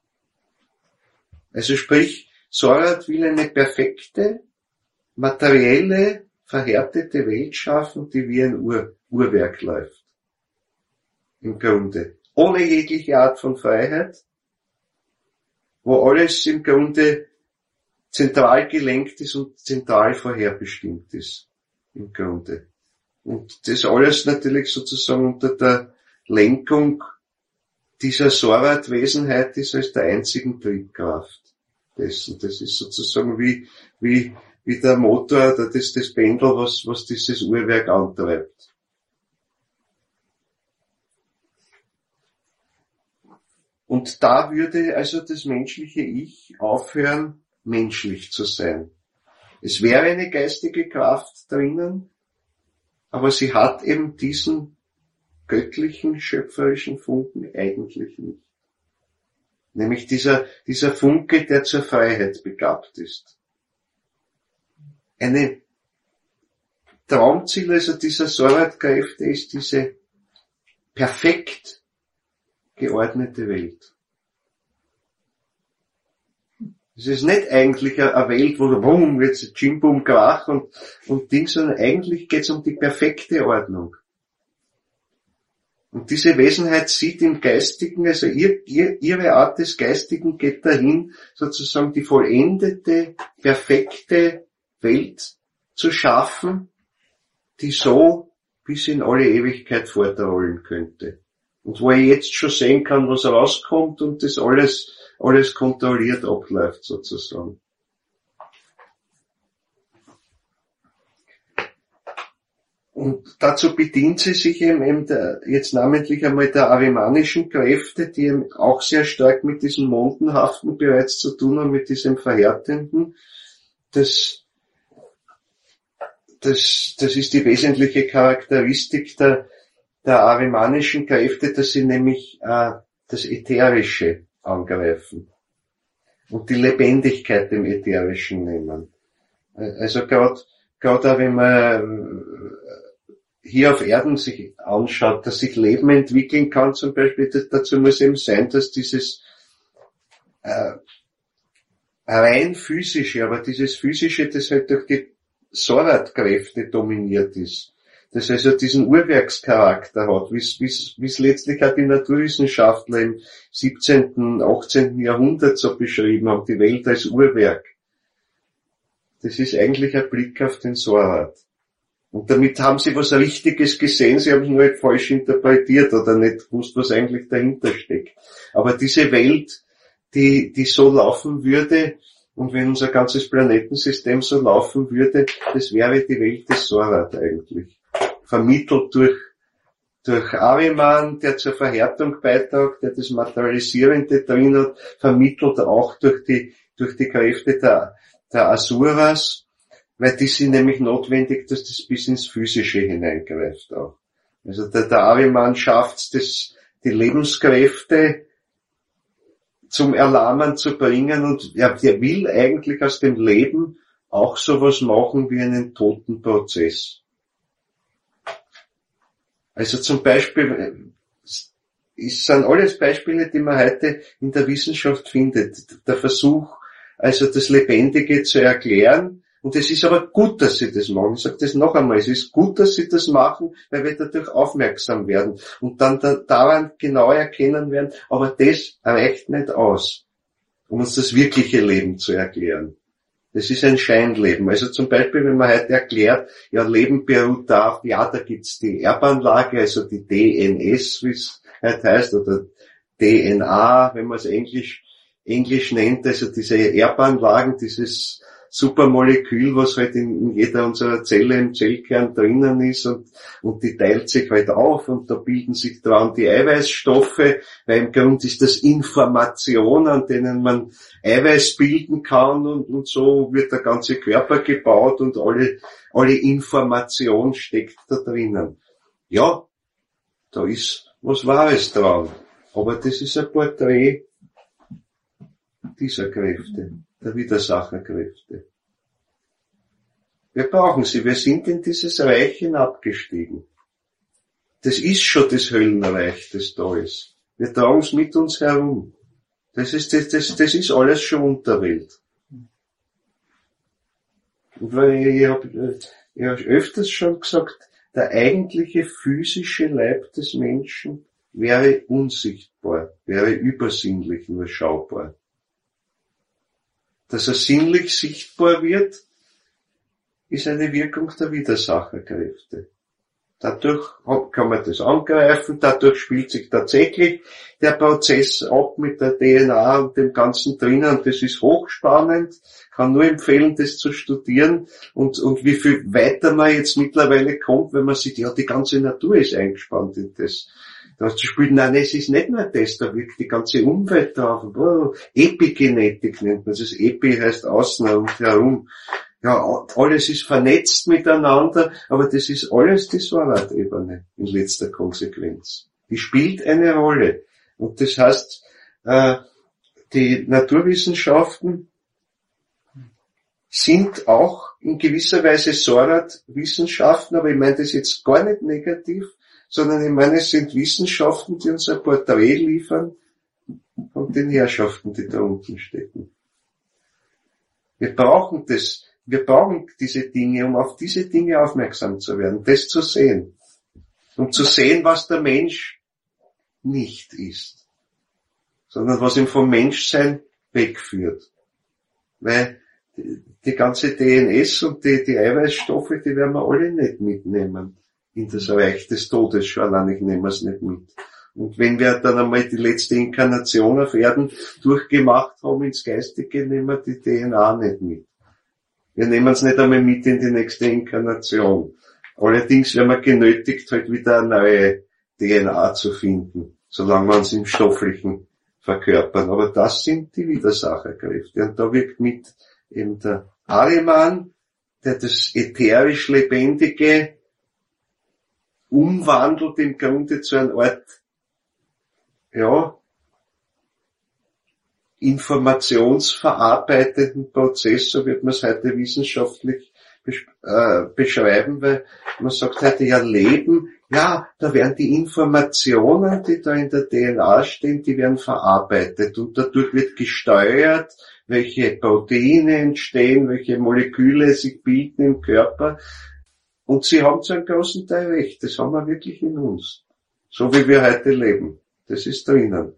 Also sprich, Sorat will eine perfekte, materielle, verhärtete Welt schaffen, die wie ein Ur- Uhrwerk läuft. Im Grunde. Ohne jegliche Art von Freiheit, wo alles im Grunde zentral gelenkt ist und zentral vorherbestimmt ist. Im Grunde. Und das alles natürlich sozusagen unter der Lenkung dieser Sorat-Wesenheit ist als der einzigen Triebkraft dessen. Das ist sozusagen wie, wie, wie der Motor oder das, das Pendel, was, was dieses Uhrwerk antreibt. Und da würde also das menschliche Ich aufhören, menschlich zu sein. Es wäre eine geistige Kraft drinnen, aber sie hat eben diesen göttlichen, schöpferischen Funken eigentlich nicht. Nämlich dieser, dieser Funke, der zur Freiheit begabt ist. Eine Traumziel also dieser Sorat-Kräfte ist diese perfekt geordnete Welt. Es ist nicht eigentlich eine Welt, wo rum jetzt Chimbum, Krach und, und Ding, sondern eigentlich geht es um die perfekte Ordnung. Und diese Wesenheit sieht im Geistigen, also ihr, ihr, ihre Art des Geistigen geht dahin, sozusagen die vollendete, perfekte Welt zu schaffen, die so bis in alle Ewigkeit fortrollen könnte. Und wo ich jetzt schon sehen kann, was rauskommt und das alles, alles kontrolliert abläuft sozusagen. Und dazu bedient sie sich eben, eben der, jetzt namentlich einmal der arimanischen Kräfte, die eben auch sehr stark mit diesem Mondenhaften bereits zu tun haben, mit diesem Verhärtenden. Das, das, das ist die wesentliche Charakteristik der, der arimanischen Kräfte, dass sie nämlich äh, das Ätherische angreifen und die Lebendigkeit im Ätherischen nehmen. Also gerade gerade auch wenn man hier auf Erden sich anschaut, dass sich Leben entwickeln kann, zum Beispiel, das, dazu muss eben sein, dass dieses äh, rein physische, aber dieses physische, das halt durch die Sorat-Kräfte dominiert ist, das also diesen Uhrwerkscharakter hat, wie es letztlich auch die Naturwissenschaftler im siebzehnten, achtzehnten Jahrhundert so beschrieben haben, die Welt als Uhrwerk. Das ist eigentlich ein Blick auf den Sorat. Und damit haben sie was Richtiges gesehen, sie haben es nur halt falsch interpretiert oder nicht gewusst, was eigentlich dahinter steckt. Aber diese Welt, die, die so laufen würde, und wenn unser ganzes Planetensystem so laufen würde, das wäre die Welt des Sorat eigentlich. Vermittelt durch, durch Ahriman, der zur Verhärtung beiträgt, der das Materialisierende drin hat, vermittelt auch durch die, durch die Kräfte der, der Asuras, weil die sind nämlich notwendig, dass das bis ins Physische hineingreift auch. Also der, der Ahriman schafft es, die Lebenskräfte zum Erlahmen zu bringen und er, der will eigentlich aus dem Leben auch sowas machen wie einen Totenprozess. Also zum Beispiel, es sind alles Beispiele, die man heute in der Wissenschaft findet. Der Versuch, also das Lebendige zu erklären. Und es ist aber gut, dass sie das machen. Ich sage das noch einmal. Es ist gut, dass sie das machen, weil wir dadurch aufmerksam werden und dann da, daran genau erkennen werden. Aber das reicht nicht aus, um uns das wirkliche Leben zu erklären. Das ist ein Scheinleben. Also zum Beispiel, wenn man heute erklärt, ja, Leben beruht darauf, ja, da gibt's die Erbanlage, also die D N S, wie es heute heißt, oder D N A, wenn man es Englisch, Englisch nennt, also diese Erbanlagen, dieses Supermolekül, was halt in, in jeder unserer Zelle im Zellkern drinnen ist und, und die teilt sich halt auf und da bilden sich dran die Eiweißstoffe, weil im Grund ist das Information, an denen man Eiweiß bilden kann und, und so wird der ganze Körper gebaut und alle, alle Information steckt da drinnen. Ja, da ist was Wahres dran, aber das ist ein Porträt dieser Kräfte, der Widersacherkräfte. Wir brauchen sie, wir sind in dieses Reich hinabgestiegen. Das ist schon das Höllenreich, das da ist. Wir tragen es mit uns herum. Das ist, das, das, das ist alles schon Unterwelt. Und weil ich, ich habe ich hab öfters schon gesagt, der eigentliche physische Leib des Menschen wäre unsichtbar, wäre übersinnlich, nur schaubar. Dass er sinnlich sichtbar wird, ist eine Wirkung der Widersacherkräfte. Dadurch kann man das angreifen, dadurch spielt sich tatsächlich der Prozess ab mit der D N A und dem Ganzen drinnen und das ist hochspannend, kann nur empfehlen, das zu studieren und, und wie viel weiter man jetzt mittlerweile kommt, wenn man sieht, ja, die ganze Natur ist eingespannt in das. Da spielt, nein, es ist nicht nur das, da wirkt die ganze Umwelt drauf. Oh, Epigenetik nennt man das. Epi heißt außen und herum. Ja, alles ist vernetzt miteinander, aber das ist alles die Sorrat-Ebene in letzter Konsequenz. Die spielt eine Rolle. Und das heißt, äh, die Naturwissenschaften sind auch in gewisser Weise Sorrat-Wissenschaften, aber ich meine das jetzt gar nicht negativ, sondern ich meine, es sind Wissenschaften, die uns ein Porträt liefern von den Herrschaften, die da unten stecken. Wir brauchen das, wir brauchen diese Dinge, um auf diese Dinge aufmerksam zu werden, das zu sehen. Um zu sehen, was der Mensch nicht ist, sondern was ihn vom Menschsein wegführt. Weil die, die ganze D N S und die, die Eiweißstoffe, die werden wir alle nicht mitnehmen in das Reich des Todes, schon allein ich nehme es nicht mit. Und wenn wir dann einmal die letzte Inkarnation auf Erden durchgemacht haben ins Geistige, nehmen wir die D N A nicht mit. Wir nehmen es nicht einmal mit in die nächste Inkarnation. Allerdings werden wir genötigt, halt wieder eine neue D N A zu finden, solange wir uns im Stofflichen verkörpern. Aber das sind die Widersacherkräfte. Und da wirkt mit eben der Ahriman, der das ätherisch Lebendige umwandelt im Grunde zu einer Art, ja, informationsverarbeitenden Prozess, so wird man es heute wissenschaftlich besch- äh, beschreiben, weil man sagt heute, ja, Leben, ja, da werden die Informationen, die da in der D N A stehen, die werden verarbeitet und dadurch wird gesteuert, welche Proteine entstehen, welche Moleküle sich bilden im Körper. Und sie haben zu einem großen Teil recht. Das haben wir wirklich in uns. So wie wir heute leben. Das ist drinnen.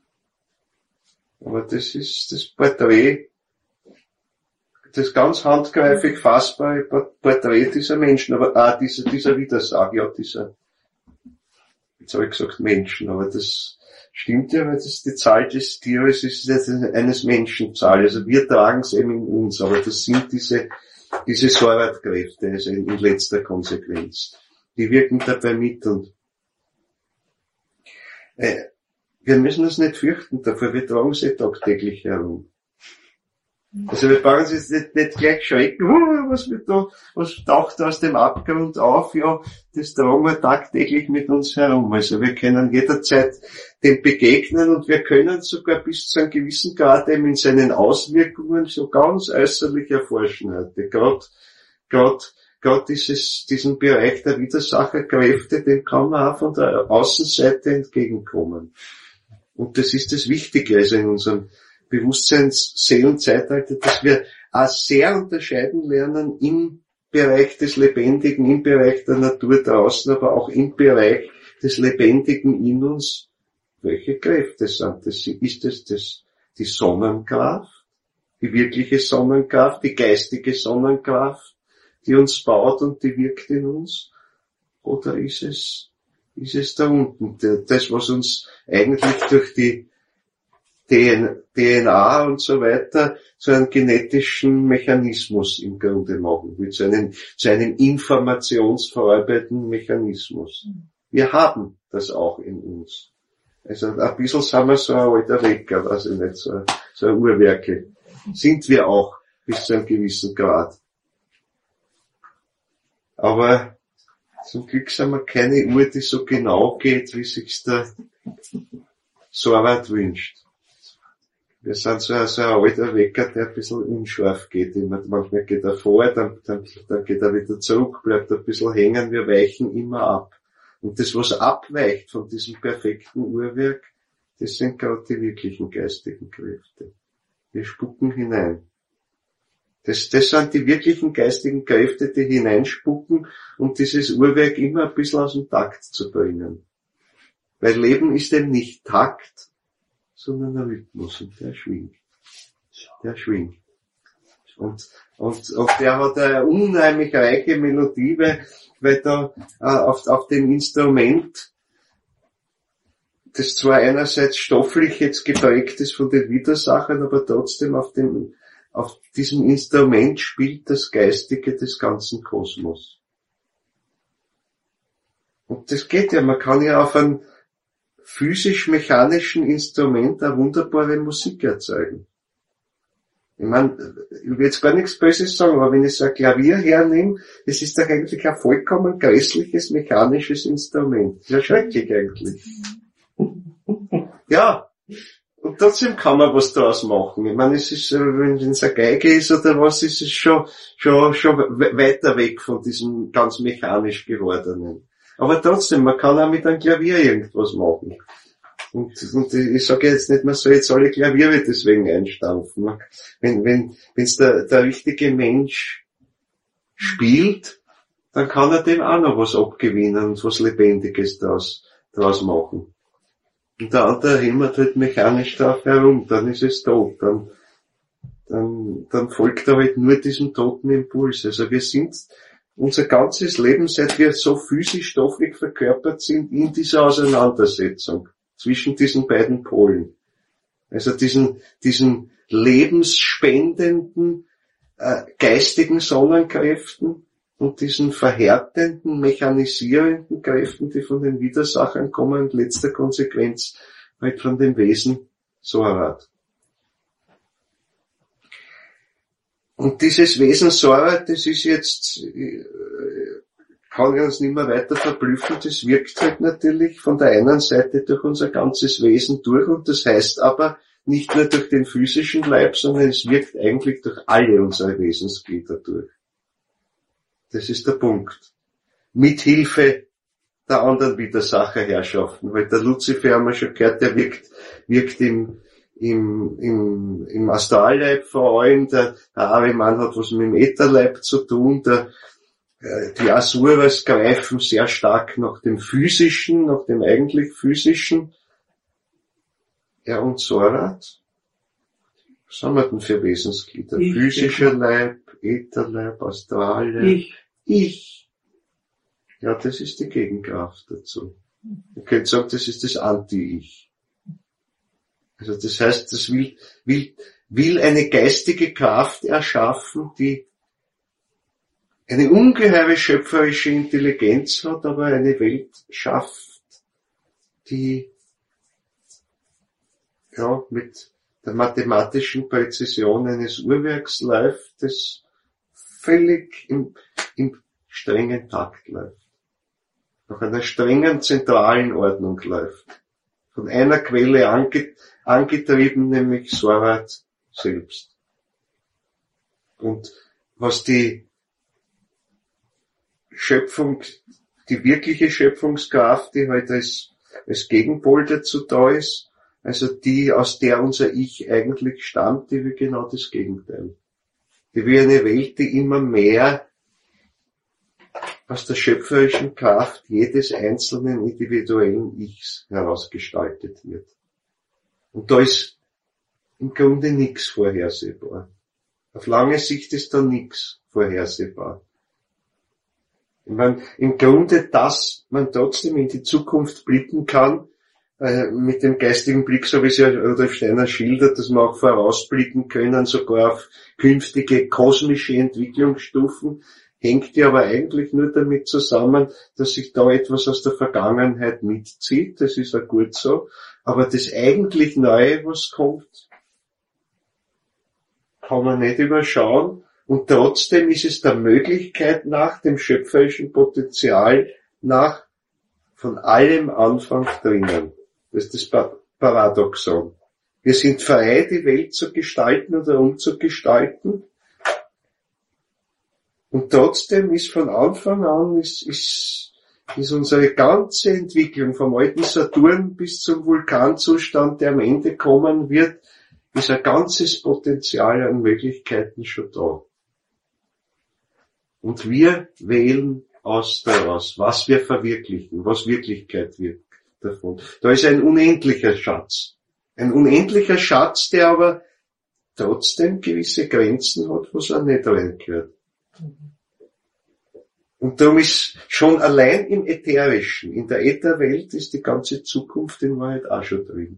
Aber das ist das Porträt, das ganz handgreiflich fassbare Porträt dieser Menschen. Aber ah, dieser, dieser Widersacher, ja, dieser, jetzt habe ich gesagt Menschen, aber das stimmt ja, weil das die Zahl des Tieres ist eines Menschenzahl. Also wir tragen es eben in uns, aber das sind diese diese Sorrat-Kräfte, also in, in letzter Konsequenz. Die wirken dabei mit und äh, wir müssen uns nicht fürchten davor, wir tragen sie tagtäglich herum. Also wir brauchen uns jetzt nicht, nicht gleich schrecken, oh, was wird da, was taucht da aus dem Abgrund auf, ja, das tragen wir tagtäglich mit uns herum. Also wir können jederzeit dem begegnen und wir können sogar bis zu einem gewissen Grad eben in seinen Auswirkungen so ganz äußerlich erforschen heute. Gerade, gerade, gerade dieses, diesen Bereich der Widersacherkräfte, dem kann man auch von der Außenseite entgegenkommen. Und das ist das Wichtige, also in unserem Bewusstseins-Seelenzeitalter, dass wir auch sehr unterscheiden lernen im Bereich des Lebendigen, im Bereich der Natur draußen, aber auch im Bereich des Lebendigen in uns. Welche Kräfte sind das? Ist es das, die Sonnenkraft, die wirkliche Sonnenkraft, die geistige Sonnenkraft, die uns baut und die wirkt in uns? Oder ist es, ist es da unten, das, was uns eigentlich durch die D N A und so weiter zu einem genetischen Mechanismus im Grunde machen, mit so einem, zu einem informationsverarbeitenden Mechanismus. Wir haben das auch in uns. Also ein bisschen sind wir so ein alter Wecker, weiß ich nicht, so, so ein Uhrwerke. Sind wir auch bis zu einem gewissen Grad. Aber zum Glück sind wir keine Uhr, die so genau geht, wie sich's der Sorrat wünscht. Wir sind so ein, so ein alter Wecker, der ein bisschen unscharf geht. Manchmal geht er vor, dann, dann, dann geht er wieder zurück, bleibt ein bisschen hängen, wir weichen immer ab. Und das, was abweicht von diesem perfekten Uhrwerk, das sind gerade die wirklichen geistigen Kräfte. Wir spucken hinein. Das, das sind die wirklichen geistigen Kräfte, die hineinspucken, um dieses Uhrwerk immer ein bisschen aus dem Takt zu bringen. Weil Leben ist eben nicht Takt, sondern ein Rhythmus, und der schwingt. Der schwingt. Und, und, und der hat eine unheimlich reiche Melodie, weil, weil da äh, auf, auf dem Instrument, das zwar einerseits stofflich jetzt geprägt ist von den Widersachern, aber trotzdem auf dem, auf diesem Instrument spielt das Geistige des ganzen Kosmos. Und das geht ja, man kann ja auf ein, physisch-mechanischen Instrument eine wunderbare Musik erzeugen. Ich meine, ich will jetzt gar nichts Böses sagen, aber wenn ich so ein Klavier hernehme, das ist doch eigentlich ein vollkommen grässliches mechanisches Instrument. Das ist ja schrecklich eigentlich. Ja, und trotzdem kann man was draus machen. Ich meine, es ist, wenn es eine Geige ist oder was, ist es schon, schon, schon weiter weg von diesem ganz mechanisch gewordenen. Aber trotzdem, man kann auch mit einem Klavier irgendwas machen. Und, und ich sage jetzt nicht, man soll jetzt alle Klaviere deswegen einstampfen. Wenn, wenn, wenn's der, der richtige Mensch spielt, dann kann er dem auch noch was abgewinnen und was Lebendiges draus, draus machen. Und der andere hämmert halt mechanisch drauf herum, dann ist es tot, dann, dann, dann folgt er halt nur diesem toten Impuls. Also wir sind unser ganzes Leben, seit wir so physisch stofflich verkörpert sind, in dieser Auseinandersetzung zwischen diesen beiden Polen. Also diesen, diesen lebensspendenden, äh, geistigen Sonnenkräften und diesen verhärtenden, mechanisierenden Kräften, die von den Widersachern kommen, und letzter Konsequenz halt von dem Wesen Sorat. Und dieses Wesen Sorat, das ist jetzt, äh, kann uns nicht mehr weiter verblüffen, das wirkt halt natürlich von der einen Seite durch unser ganzes Wesen durch, und das heißt aber nicht nur durch den physischen Leib, sondern es wirkt eigentlich durch alle unsere Wesensglieder durch. Das ist der Punkt. Mithilfe der anderen Widersacherherrschaften, weil der Luzifer, haben wir schon gehört, der wirkt, wirkt im, im, im, im Astralleib vor allem, der, der Ahriman hat was mit dem Ätherleib zu tun, der, die Asuras greifen sehr stark nach dem Physischen, nach dem eigentlich Physischen. Ja, und Sorat? Was haben wir denn für Wesensglieder? Ich, Physischer Leib, Ätherleib, Astralleib. Ich. Ich. Ja, das ist die Gegenkraft dazu. Man könnte sagen, das ist das Anti-Ich. Also das heißt, das will, will, will eine geistige Kraft erschaffen, die eine ungeheure schöpferische Intelligenz hat, aber eine Welt schafft, die ja mit der mathematischen Präzision eines Uhrwerks läuft, das völlig im, im strengen Takt läuft. Nach einer strengen zentralen Ordnung läuft. Von einer Quelle ange, angetrieben, nämlich Sorat selbst. Und was die Schöpfung, die wirkliche Schöpfungskraft, die halt als, als Gegenpol dazu da ist, also die, aus der unser Ich eigentlich stammt, die will genau das Gegenteil. Die will eine Welt, die immer mehr aus der schöpferischen Kraft jedes einzelnen individuellen Ichs herausgestaltet wird. Und da ist im Grunde nichts vorhersehbar. Auf lange Sicht ist da nichts vorhersehbar. Ich meine, im Grunde, dass man trotzdem in die Zukunft blicken kann, äh, mit dem geistigen Blick, so wie es ja Rudolf Steiner schildert, dass wir auch vorausblicken können, sogar auf künftige kosmische Entwicklungsstufen, hängt ja aber eigentlich nur damit zusammen, dass sich da etwas aus der Vergangenheit mitzieht, das ist ja gut so, aber das eigentlich Neue, was kommt, kann man nicht überschauen. Und trotzdem ist es der Möglichkeit nach, dem schöpferischen Potenzial nach, von allem Anfang drinnen. Das ist das Paradoxon. Wir sind frei, die Welt zu gestalten oder umzugestalten. Und trotzdem ist von Anfang an, ist, ist, ist unsere ganze Entwicklung vom alten Saturn bis zum Vulkanzustand, der am Ende kommen wird, ist ein ganzes Potenzial an Möglichkeiten schon da. Und wir wählen aus daraus, was wir verwirklichen, was Wirklichkeit wird davon. Da ist ein unendlicher Schatz. Ein unendlicher Schatz, der aber trotzdem gewisse Grenzen hat, was er nicht reingehört. Und darum ist schon allein im Ätherischen, in der Ätherwelt ist die ganze Zukunft in Wahrheit auch schon drin.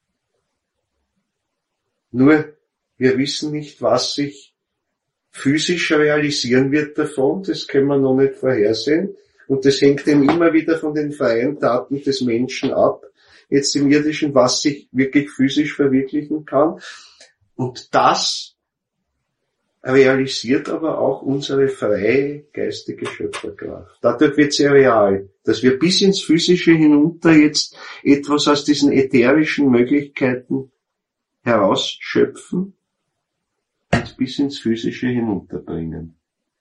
Nur, wir wissen nicht, was sich physisch realisieren wird davon, das können wir noch nicht vorhersehen. Und das hängt eben immer wieder von den freien Taten des Menschen ab, jetzt im Irdischen, was sich wirklich physisch verwirklichen kann. Und das realisiert aber auch unsere freie geistige Schöpferkraft. Dadurch wird sie real, dass wir bis ins Physische hinunter jetzt etwas aus diesen ätherischen Möglichkeiten herausschöpfen und bis ins Physische hinunterbringen.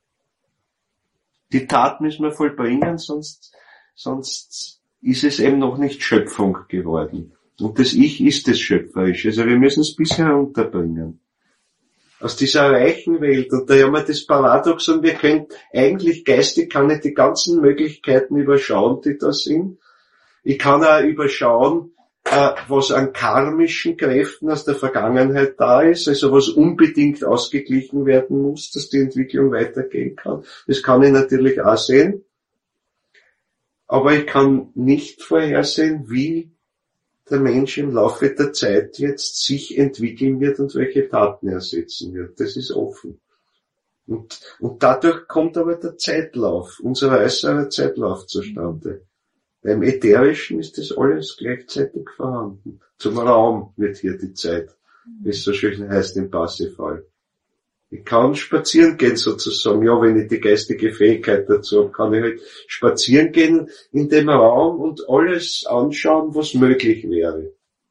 Die Tat müssen wir vollbringen, sonst, sonst ist es eben noch nicht Schöpfung geworden. Und das Ich ist das Schöpferische. Also wir müssen es bis herunterbringen. Aus dieser reichen Welt. Und da haben wir das Paradoxon, wir können eigentlich geistig kann ich die ganzen Möglichkeiten überschauen, die da sind. Ich kann auch überschauen, äh, was an karmischen Kräften aus der Vergangenheit da ist, also was unbedingt ausgeglichen werden muss, dass die Entwicklung weitergehen kann. Das kann ich natürlich auch sehen. Aber ich kann nicht vorhersehen, wie der Mensch im Laufe der Zeit jetzt sich entwickeln wird und welche Taten er setzen wird. Das ist offen. Und, und dadurch kommt aber der Zeitlauf, unser äußerer Zeitlauf zustande. Beim Ätherischen ist das alles gleichzeitig vorhanden. Zum Raum wird hier die Zeit, wie es so schön heißt im Parsifal. Ich kann spazieren gehen sozusagen, ja, wenn ich die geistige Fähigkeit dazu habe, kann ich halt spazieren gehen in dem Raum und alles anschauen, was möglich wäre.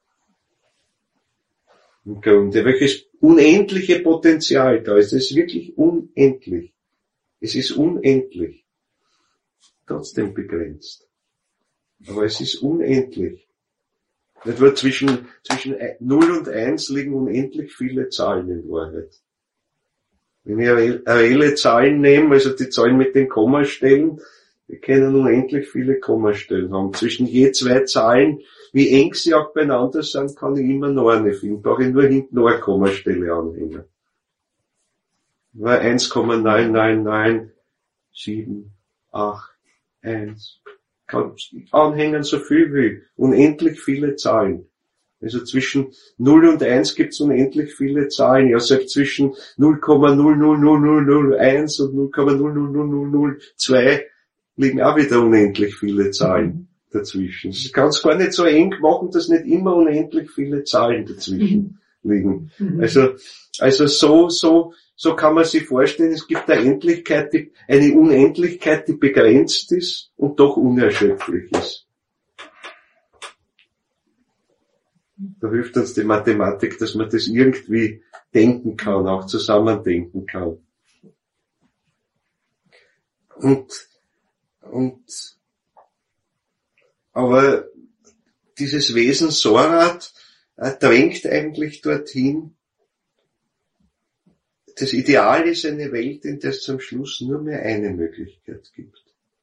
Im Grunde, welches unendliche Potenzial da ist, es ist wirklich unendlich. Es ist unendlich. Trotzdem begrenzt. Aber es ist unendlich. Etwa zwischen, zwischen null und eins liegen unendlich viele Zahlen in Wahrheit. Wenn wir reelle Zahlen nehmen, also die Zahlen mit den Kommastellen, wir können unendlich viele Kommastellen haben. Zwischen je zwei Zahlen, wie eng sie auch beieinander sind, kann ich immer noch eine finden. Brauche ich nur hinten noch eine Kommastelle anhängen. Weil eins Komma neun neun neun sieben acht eins kann anhängen so viel wie unendlich viele Zahlen. Also zwischen null und eins gibt es unendlich viele Zahlen. Ja, selbst zwischen null Komma null null null null null eins und null Komma null null null null null zwei liegen auch wieder unendlich viele Zahlen dazwischen. Es kann es gar nicht so eng machen, dass nicht immer unendlich viele Zahlen dazwischen liegen. Also, also so, so, so kann man sich vorstellen, es gibt eine Endlichkeit, die, eine Unendlichkeit, die begrenzt ist und doch unerschöpflich ist. Da hilft uns die Mathematik, dass man das irgendwie denken kann, auch zusammendenken kann. Und, und, aber dieses Wesen Sorat äh, drängt eigentlich dorthin. Das Ideal ist eine Welt, in der es zum Schluss nur mehr eine Möglichkeit gibt.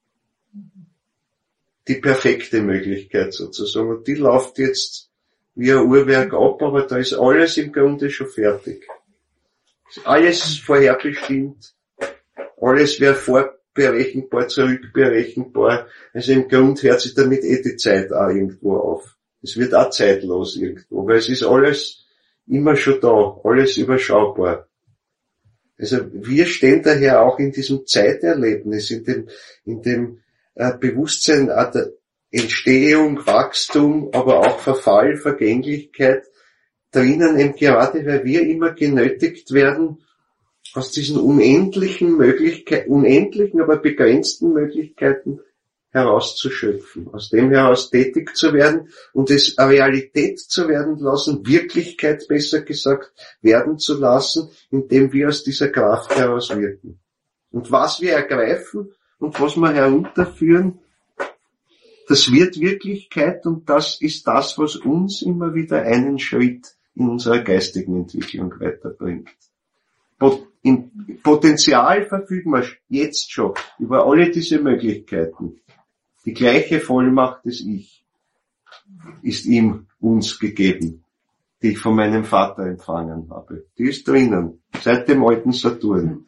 Die perfekte Möglichkeit sozusagen. Und die läuft jetzt wie ein Uhrwerk ab, aber da ist alles im Grunde schon fertig. Ist alles vorherbestimmt, alles wäre vorberechenbar, zurückberechenbar. Also im Grund hört sich damit eh die Zeit auch irgendwo auf. Es wird auch zeitlos irgendwo, weil es ist alles immer schon da, alles überschaubar. Also wir stehen daher auch in diesem Zeiterlebnis, in dem, in dem äh, Bewusstsein äh, der Entstehung, Wachstum, aber auch Verfall, Vergänglichkeit drinnen, eben gerade weil wir immer genötigt werden, aus diesen unendlichen Möglichkeiten, unendlichen, aber begrenzten Möglichkeiten herauszuschöpfen, aus dem heraus tätig zu werden und es Realität zu werden lassen, Wirklichkeit besser gesagt werden zu lassen, indem wir aus dieser Kraft heraus wirken. Und was wir ergreifen und was wir herunterführen, das wird Wirklichkeit und das ist das, was uns immer wieder einen Schritt in unserer geistigen Entwicklung weiterbringt. Im Potenzial verfügen wir jetzt schon über alle diese Möglichkeiten. Die gleiche Vollmacht des Ich ist ihm uns gegeben, die ich von meinem Vater empfangen habe. Die ist drinnen, seit dem alten Saturn.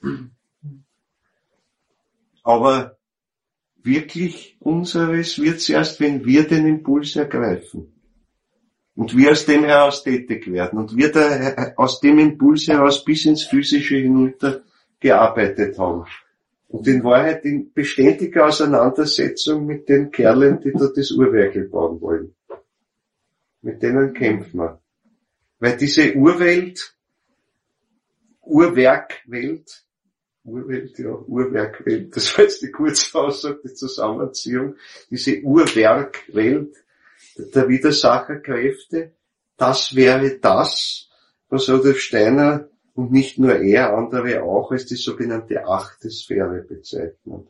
Aber wirklich unseres wird's erst, wenn wir den Impuls ergreifen. Und wir aus dem heraus tätig werden. Und wir da aus dem Impuls heraus bis ins Physische hinunter gearbeitet haben. Und in Wahrheit in beständiger Auseinandersetzung mit den Kerlen, die da das Uhrwerk bauen wollen. Mit denen kämpfen wir. Weil diese Urwelt, Uhrwerkwelt, Urwelt, ja, Uhrwerkwelt, das war jetzt die kurze Aussage, die Zusammenziehung, diese Uhrwerkwelt der Widersacherkräfte, das wäre das, was Rudolf Steiner und nicht nur er, andere auch als die sogenannte achte Sphäre bezeichnen.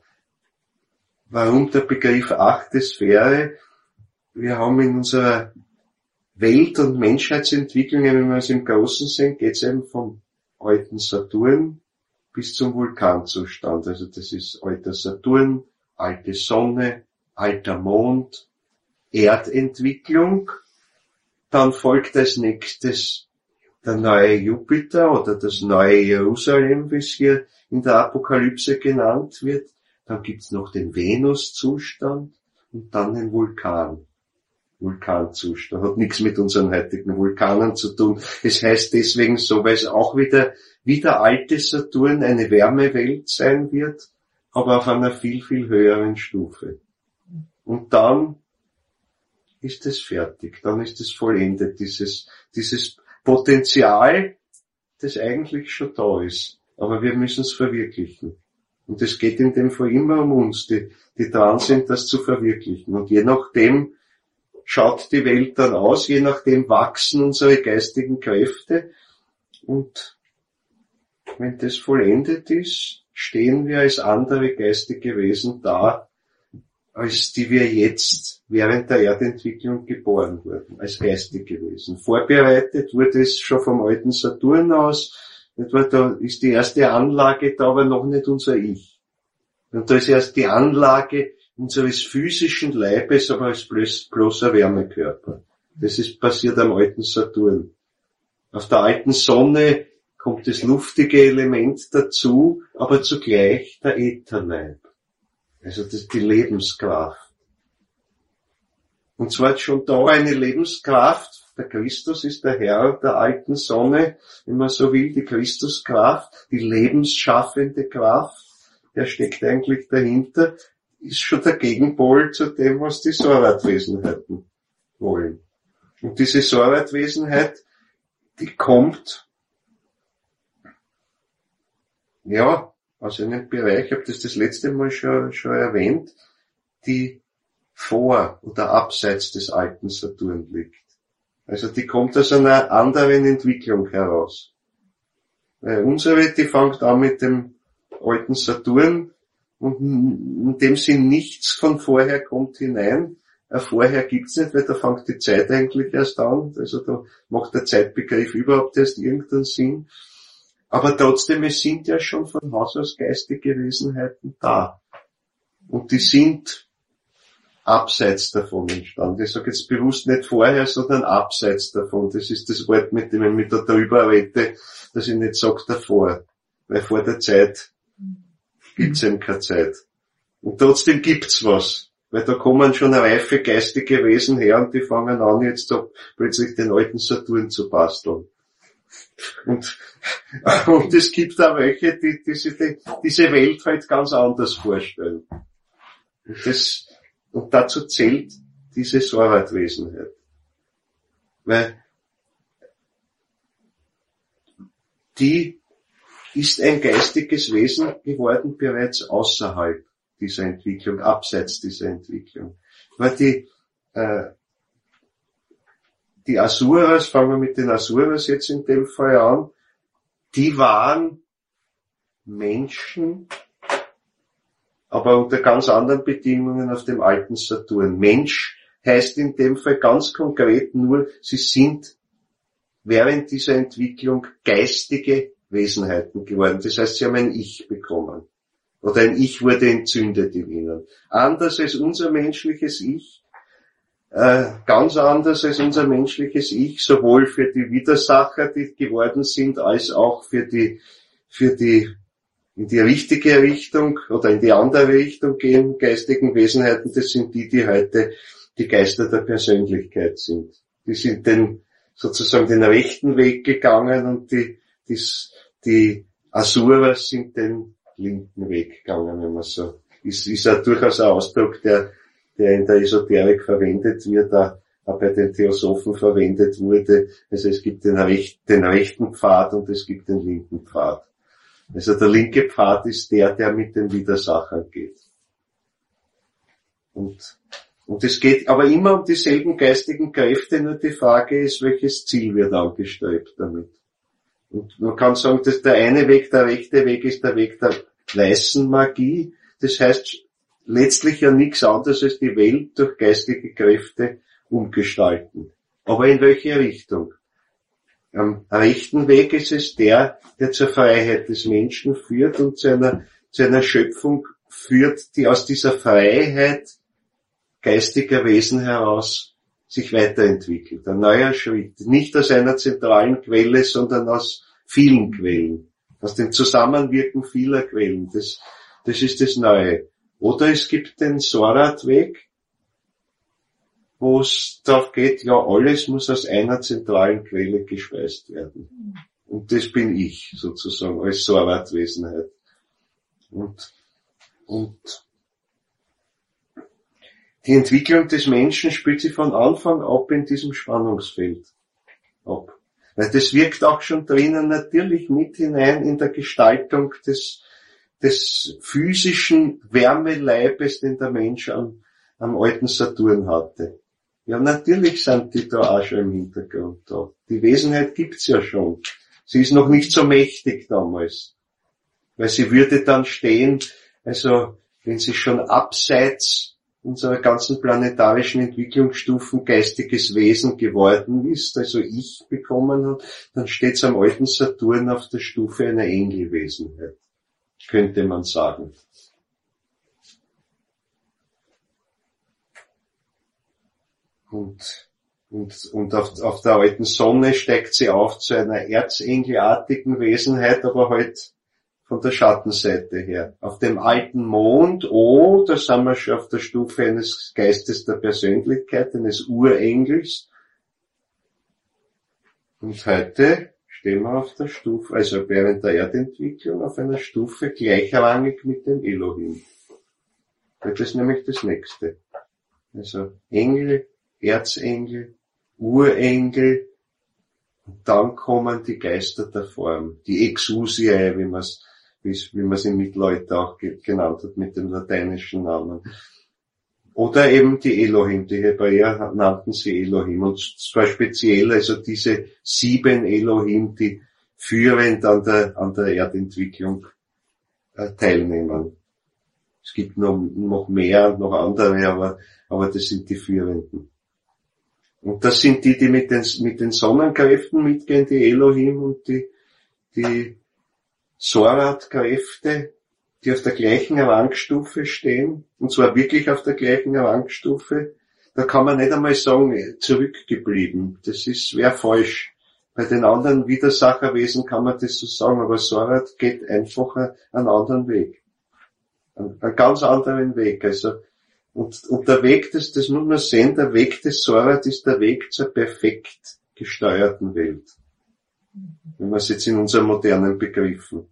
Warum der Begriff achte Sphäre? Wir haben in unserer Welt- und Menschheitsentwicklung, wenn wir es im Großen sehen, geht es eben vom alten Saturn bis zum Vulkanzustand. Also das ist alter Saturn, alte Sonne, alter Mond, Erdentwicklung. Dann folgt als nächstes der neue Jupiter oder das neue Jerusalem, wie es hier in der Apokalypse genannt wird. Dann gibt's noch den Venuszustand und dann den Vulkan. Vulkanzustand. Hat nichts mit unseren heutigen Vulkanen zu tun. Es heißt deswegen so, weil es auch wieder, wie der alte Saturn eine Wärmewelt sein wird, aber auf einer viel, viel höheren Stufe. Und dann ist es fertig. Dann ist es vollendet, dieses, dieses Potenzial, das eigentlich schon da ist. Aber wir müssen es verwirklichen. Und es geht in dem Fall immer um uns, die, die dran sind, das zu verwirklichen. Und je nachdem schaut die Welt dann aus, je nachdem wachsen unsere geistigen Kräfte. Und wenn das vollendet ist, stehen wir als andere geistige Wesen da, als die wir jetzt während der Erdentwicklung geboren wurden, als geistige Wesen. Vorbereitet wurde es schon vom alten Saturn aus. Da ist die erste Anlage da, aber noch nicht unser Ich. Und da ist erst die Anlage unseres physischen Leibes, aber als bloß, bloßer Wärmekörper. Das ist passiert am alten Saturn. Auf der alten Sonne kommt das luftige Element dazu, aber zugleich der Ätherleib. Also das ist die Lebenskraft. Und zwar schon da eine Lebenskraft. Der Christus ist der Herr der alten Sonne, wenn man so will, die Christuskraft, die lebensschaffende Kraft, der steckt eigentlich dahinter, ist schon der Gegenpol zu dem, was die Sorvatwesenheiten wollen. Und diese Sorvatwesenheit, die kommt, ja, aus einem Bereich, ich habe das das letzte Mal schon, schon erwähnt, die vor oder abseits des alten Saturn liegt. Also die kommt aus einer anderen Entwicklung heraus. Weil unsere, die fängt an mit dem alten Saturn und in dem Sinn nichts von vorher kommt hinein. Ein Vorher gibt's nicht, weil da fängt die Zeit eigentlich erst an. Also da macht der Zeitbegriff überhaupt erst irgendeinen Sinn. Aber trotzdem, es sind ja schon von Haus aus geistige Wesenheiten da. Und die sind abseits davon entstanden. Ich sage jetzt bewusst nicht vorher, sondern abseits davon. Das ist das Wort, mit dem ich mich da drüber rede, dass ich nicht sage davor. Weil vor der Zeit gibt's eben keine Zeit. Und trotzdem gibt's was. Weil da kommen schon reife geistige Wesen her und die fangen an, jetzt da plötzlich den alten Saturn zu basteln. Und, und es gibt auch welche, die, die sich die, diese Welt halt ganz anders vorstellen. Und das, und dazu zählt diese Sorvatwesenheit. Weil die ist ein geistiges Wesen geworden bereits außerhalb dieser Entwicklung, abseits dieser Entwicklung. Weil die, äh, die Asuras, fangen wir mit den Asuras jetzt in dem Fall an, die waren Menschen, aber unter ganz anderen Bedingungen auf dem alten Saturn. Mensch heißt in dem Fall ganz konkret nur, sie sind während dieser Entwicklung geistige Wesenheiten geworden. Das heißt, sie haben ein Ich bekommen. Oder ein Ich wurde entzündet in ihnen. Anders als unser menschliches Ich, äh, ganz anders als unser menschliches Ich, sowohl für die Widersacher, die geworden sind, als auch für die, für die in die richtige Richtung oder in die andere Richtung gehen, geistigen Wesenheiten, das sind die, die heute die Geister der Persönlichkeit sind. Die sind den, sozusagen den rechten Weg gegangen und die, die, die Asuras sind den linken Weg gegangen, wenn man so, ist, ist ja durchaus ein Ausdruck, der, der in der Esoterik verwendet wird, auch bei den Theosophen verwendet wurde. Also es gibt den, Recht, den rechten Pfad und es gibt den linken Pfad. Also der linke Pfad ist der, der mit den Widersachern geht. Und, und es geht aber immer um dieselben geistigen Kräfte, nur die Frage ist, welches Ziel wird angestrebt damit. Und man kann sagen, dass der eine Weg, der rechte Weg, ist der Weg der weißen Magie. Das heißt letztlich ja nichts anderes als die Welt durch geistige Kräfte umgestalten. Aber in welche Richtung? Am rechten Weg ist es der, der zur Freiheit des Menschen führt und zu einer, zu einer Schöpfung führt, die aus dieser Freiheit geistiger Wesen heraus sich weiterentwickelt. Ein neuer Schritt. Nicht aus einer zentralen Quelle, sondern aus vielen Quellen. Aus dem Zusammenwirken vieler Quellen. Das, das ist das Neue. Oder es gibt den Sorat-Weg, wo es darauf geht, ja, alles muss aus einer zentralen Quelle gespeist werden. Und das bin ich, sozusagen, als Sorat-Wesenheit. Und, und die Entwicklung des Menschen spielt sich von Anfang ab in diesem Spannungsfeld ab. Weil das wirkt auch schon drinnen natürlich mit hinein in der Gestaltung des, des physischen Wärmeleibes, den der Mensch am, am alten Saturn hatte. Ja, natürlich sind die da auch schon im Hintergrund da. Die Wesenheit gibt's ja schon. Sie ist noch nicht so mächtig damals. Weil sie würde dann stehen, also wenn sie schon abseits unserer ganzen planetarischen Entwicklungsstufen geistiges Wesen geworden ist, also ich bekommen hat, dann steht's am alten Saturn auf der Stufe einer Engelwesenheit, könnte man sagen. Und, und, und auf, auf der alten Sonne steigt sie auf zu einer erzengelartigen Wesenheit, aber halt von der Schattenseite her. Auf dem alten Mond, oh, da sind wir schon auf der Stufe eines Geistes der Persönlichkeit, eines Urengels. Und heute stehen wir auf der Stufe, also während der Erdentwicklung, auf einer Stufe gleichrangig mit dem Elohim. Das ist nämlich das Nächste. Also Engel, Erzengel, Urengel, und dann kommen die Geister der Form, die Exousiae, wie man es wie man es im Mittelalter auch genannt hat mit dem lateinischen Namen. Oder eben die Elohim, die Hebräer nannten sie Elohim. Und zwar speziell also diese sieben Elohim, die führend an der, an der Erdentwicklung äh, teilnehmen. Es gibt noch, noch mehr, noch andere, aber, aber das sind die führenden. Und das sind die, die mit den, mit den Sonnenkräften mitgehen, die Elohim und die, die Sorat-Kräfte, die auf der gleichen Rangstufe stehen, und zwar wirklich auf der gleichen Rangstufe. Da kann man nicht einmal sagen, zurückgeblieben. Das ist, wäre falsch. Bei den anderen Widersacherwesen kann man das so sagen, aber Sorat geht einfach einen anderen Weg. Einen, einen ganz anderen Weg, also. Und, und der Weg des, das muss man sehen, der Weg des Sorat ist der Weg zur perfekt gesteuerten Welt. Wenn man es jetzt in unseren modernen Begriffen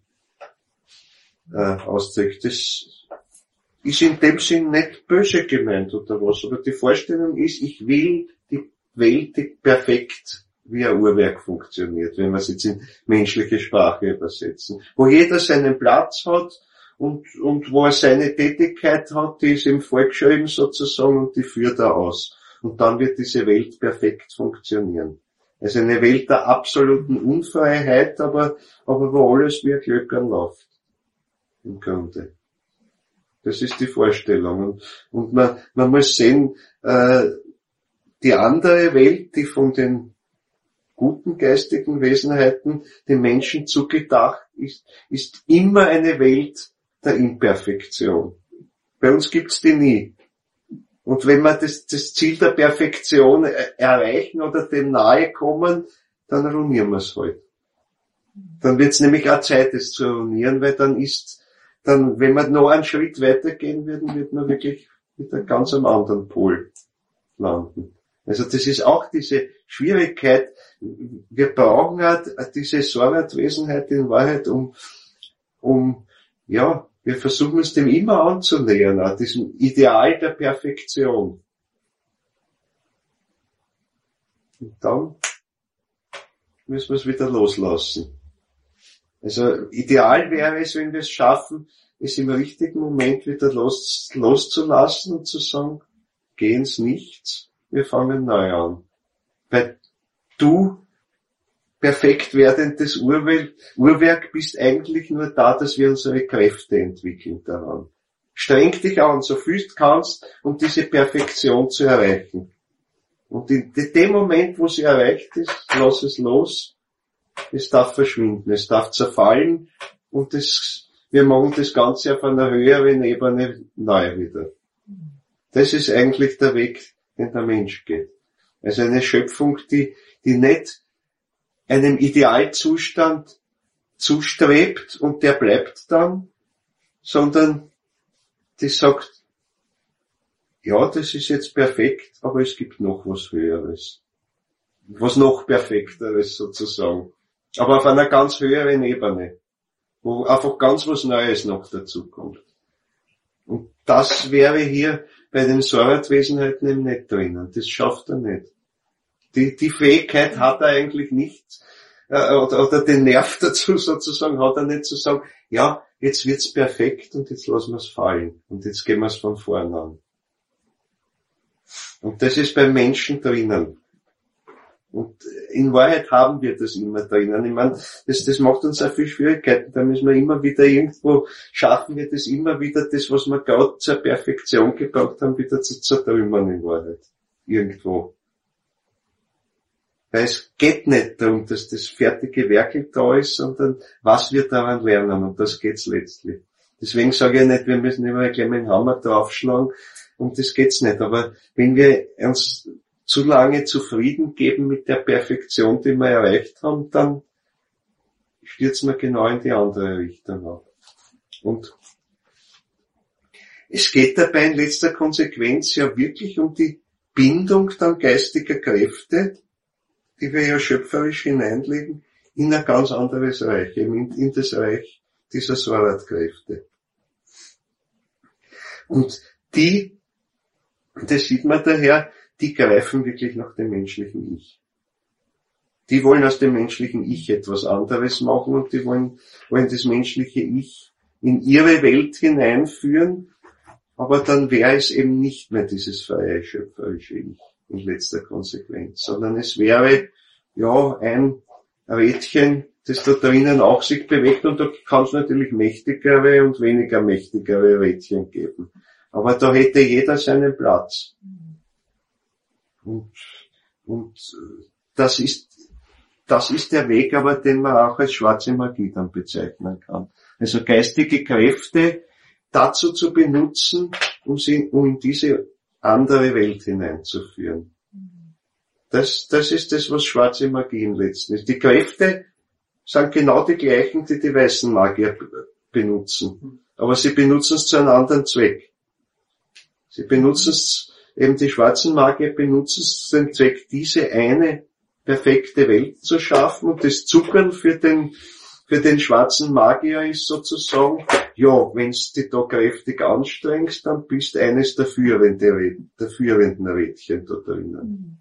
äh, ausdrückt. Das ist in dem Sinn nicht böse gemeint oder was, aber die Vorstellung ist, ich will die Welt, die perfekt wie ein Uhrwerk funktioniert, wenn wir es jetzt in menschliche Sprache übersetzen. Wo jeder seinen Platz hat, Und, und wo er seine Tätigkeit hat, die ist ihm vorgeschrieben sozusagen und die führt er aus. Und dann wird diese Welt perfekt funktionieren. Also eine Welt der absoluten Unfreiheit, aber, aber wo alles wie ein Glöckern läuft. Im Grunde. Das ist die Vorstellung. Und, und man, man muss sehen, äh, die andere Welt, die von den guten geistigen Wesenheiten den Menschen zugedacht ist, ist immer eine Welt der Imperfektion. Bei uns gibt's die nie. Und wenn wir das, das Ziel der Perfektion erreichen oder dem nahe kommen, dann ruinieren wir es halt. Dann wird's nämlich auch Zeit, es zu ruinieren, weil dann ist, dann, wenn wir noch einen Schritt weitergehen würden, wird man wirklich mit einem ganz anderen Pol landen. Also das ist auch diese Schwierigkeit. Wir brauchen halt diese Sorat-Wesenheit in Wahrheit, um, um, ja, wir versuchen uns dem immer anzunähern, auch diesem Ideal der Perfektion. Und dann müssen wir es wieder loslassen. Also ideal wäre es, wenn wir es schaffen, es im richtigen Moment wieder los, loszulassen und zu sagen, geh ins Nichts, wir fangen neu an. Weil du, perfekt werdendes Uhrwerk, Uhrwerk, bist eigentlich nur da, dass wir unsere Kräfte entwickeln daran. Streng dich an, so viel du kannst, um diese Perfektion zu erreichen. Und in dem Moment, wo sie erreicht ist, lass es los. Es darf verschwinden, es darf zerfallen und das, wir machen das Ganze auf einer höheren Ebene neu wieder. Das ist eigentlich der Weg, den der Mensch geht. Also eine Schöpfung, die, die nicht einem Idealzustand zustrebt und der bleibt dann, sondern die sagt, ja, das ist jetzt perfekt, aber es gibt noch was Höheres. Was noch Perfekteres sozusagen. Aber auf einer ganz höheren Ebene, wo einfach ganz was Neues noch dazu kommt. Und das wäre hier bei den Sorat-Wesenheiten eben nicht drinnen. Das schafft er nicht. Die, die Fähigkeit hat er eigentlich nicht, äh, oder, oder den Nerv dazu sozusagen hat er nicht zu sagen, ja, jetzt wird's perfekt und jetzt lassen wir es fallen. Und jetzt gehen wir es von vorn an. Und das ist beim Menschen drinnen. Und in Wahrheit haben wir das immer drinnen. Ich meine, das, das macht uns auch viel Schwierigkeiten. Da müssen wir immer wieder irgendwo, schaffen wir das immer wieder, das, was wir gerade zur Perfektion gebracht haben, wieder zu zertrümmern in Wahrheit. Irgendwo. Weil es geht nicht darum, dass das fertige Werkel da ist, sondern was wir daran lernen. Und das geht's letztlich. Deswegen sage ich nicht, wir müssen immer gleich mit dem Hammer draufschlagen. Um das geht's nicht. Aber wenn wir uns zu lange zufrieden geben mit der Perfektion, die wir erreicht haben, dann stürzen wir genau in die andere Richtung ab. Und es geht dabei in letzter Konsequenz ja wirklich um die Bindung dann geistiger Kräfte, die wir ja schöpferisch hineinlegen, in ein ganz anderes Reich, in, in das Reich dieser Sorat-Kräfte. Und die, das sieht man daher, die greifen wirklich nach dem menschlichen Ich. Die wollen aus dem menschlichen Ich etwas anderes machen und die wollen, wollen das menschliche Ich in ihre Welt hineinführen, aber dann wäre es eben nicht mehr dieses freie, schöpferische Ich in letzter Konsequenz, sondern es wäre, ja, ein Rädchen, das da drinnen auch sich bewegt und da kann es natürlich mächtigere und weniger mächtigere Rädchen geben. Aber da hätte jeder seinen Platz. Und, und das ist, das ist der Weg, aber den man auch als schwarze Magie dann bezeichnen kann. Also geistige Kräfte dazu zu benutzen, um sie, um in diese andere Welt hineinzuführen. Das, das ist das, was schwarze Magie im Letzten ist. Die Kräfte sind genau die gleichen, die die weißen Magier benutzen. Aber sie benutzen es zu einem anderen Zweck. Sie benutzen es Eben die schwarzen Magier benutzen es zu dem Zweck, diese eine perfekte Welt zu schaffen und das Zuckern für den, für den schwarzen Magier ist sozusagen, ja, wenn's dich da kräftig anstrengst, dann bist eines der führenden, der führenden Rädchen da drinnen. Mhm.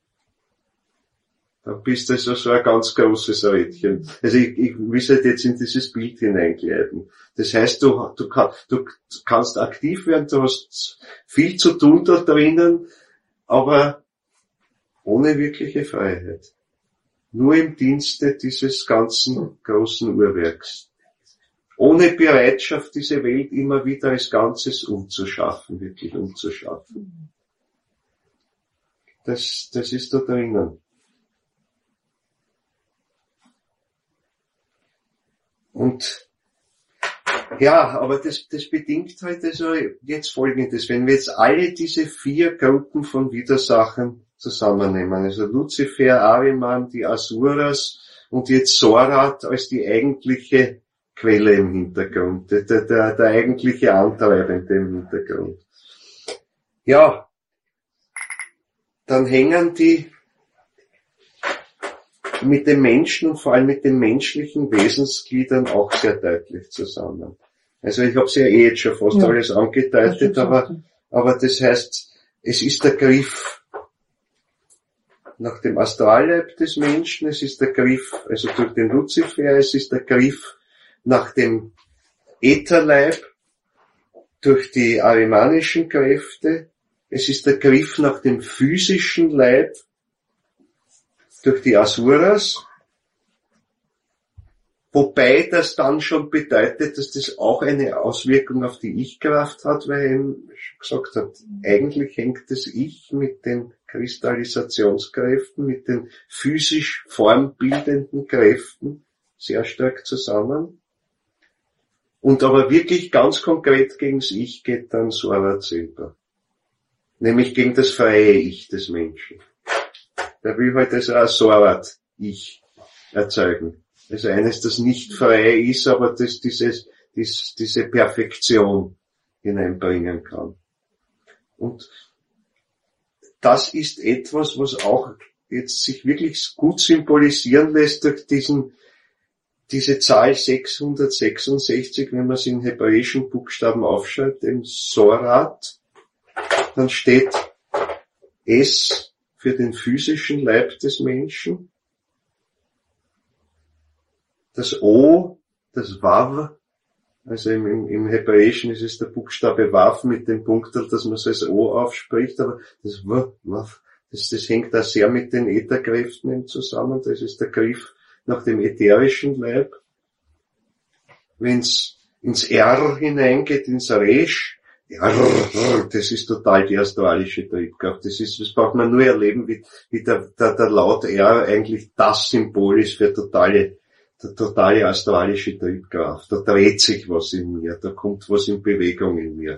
Dann bist du also so ein ganz großes Rädchen. Also ich, ich will halt jetzt in dieses Bild hineingleiten. Das heißt, du, du, kann, du kannst aktiv werden, du hast viel zu tun da drinnen, aber ohne wirkliche Freiheit. Nur im Dienste dieses ganzen großen Uhrwerks. Ohne Bereitschaft, diese Welt immer wieder als Ganzes umzuschaffen, wirklich umzuschaffen. Das, das ist da drinnen. Und ja, aber das, das bedingt halt also jetzt Folgendes, wenn wir jetzt alle diese vier Gruppen von Widersachern zusammennehmen, also Luzifer, Ahriman, die Asuras und jetzt Sorat als die eigentliche Quelle im Hintergrund, der, der, der eigentliche Antreibende im Hintergrund. Ja, dann hängen die mit den Menschen und vor allem mit den menschlichen Wesensgliedern auch sehr deutlich zusammen. Also ich habe es ja eh jetzt schon fast ja. alles angedeutet, aber, aber das heißt, es ist der Griff nach dem Astralleib des Menschen, es ist der Griff, also durch den Luzifer, es ist der Griff nach dem Ätherleib, durch die arimanischen Kräfte, es ist der Griff nach dem physischen Leib, durch die Asuras, wobei das dann schon bedeutet, dass das auch eine Auswirkung auf die Ich-Kraft hat, weil er eben gesagt hat, eigentlich hängt das Ich mit den Kristallisationskräften, mit den physisch formbildenden Kräften sehr stark zusammen. Und aber wirklich ganz konkret gegen das Ich geht dann Sorat selber. Nämlich gegen das freie Ich des Menschen. Der will halt also ein Sorat-Ich erzeugen. Also eines, das nicht frei ist, aber das dieses, dies, diese Perfektion hineinbringen kann. Und das ist etwas, was auch jetzt sich wirklich gut symbolisieren lässt durch diesen, diese Zahl sechshundertsechsundsechzig, wenn man es in hebräischen Buchstaben aufschreibt, dem Sorat, dann steht S für den physischen Leib des Menschen, das O, das Wav, also im, im, im Hebräischen ist es der Buchstabe Wav mit dem Punktel, dass man es als O aufspricht, aber das W, Wav, das, das hängt da sehr mit den Ätherkräften zusammen, das ist der Griff nach dem ätherischen Leib. Wenn es ins R hineingeht, ins Resh, R, das ist total die astralische Triebkraft. Das ist, das braucht man nur erleben, wie, wie der, der, der Laut R eigentlich das Symbol ist für totale der totale astralische Triebkraft. Da dreht sich was in mir, da kommt was in Bewegung in mir.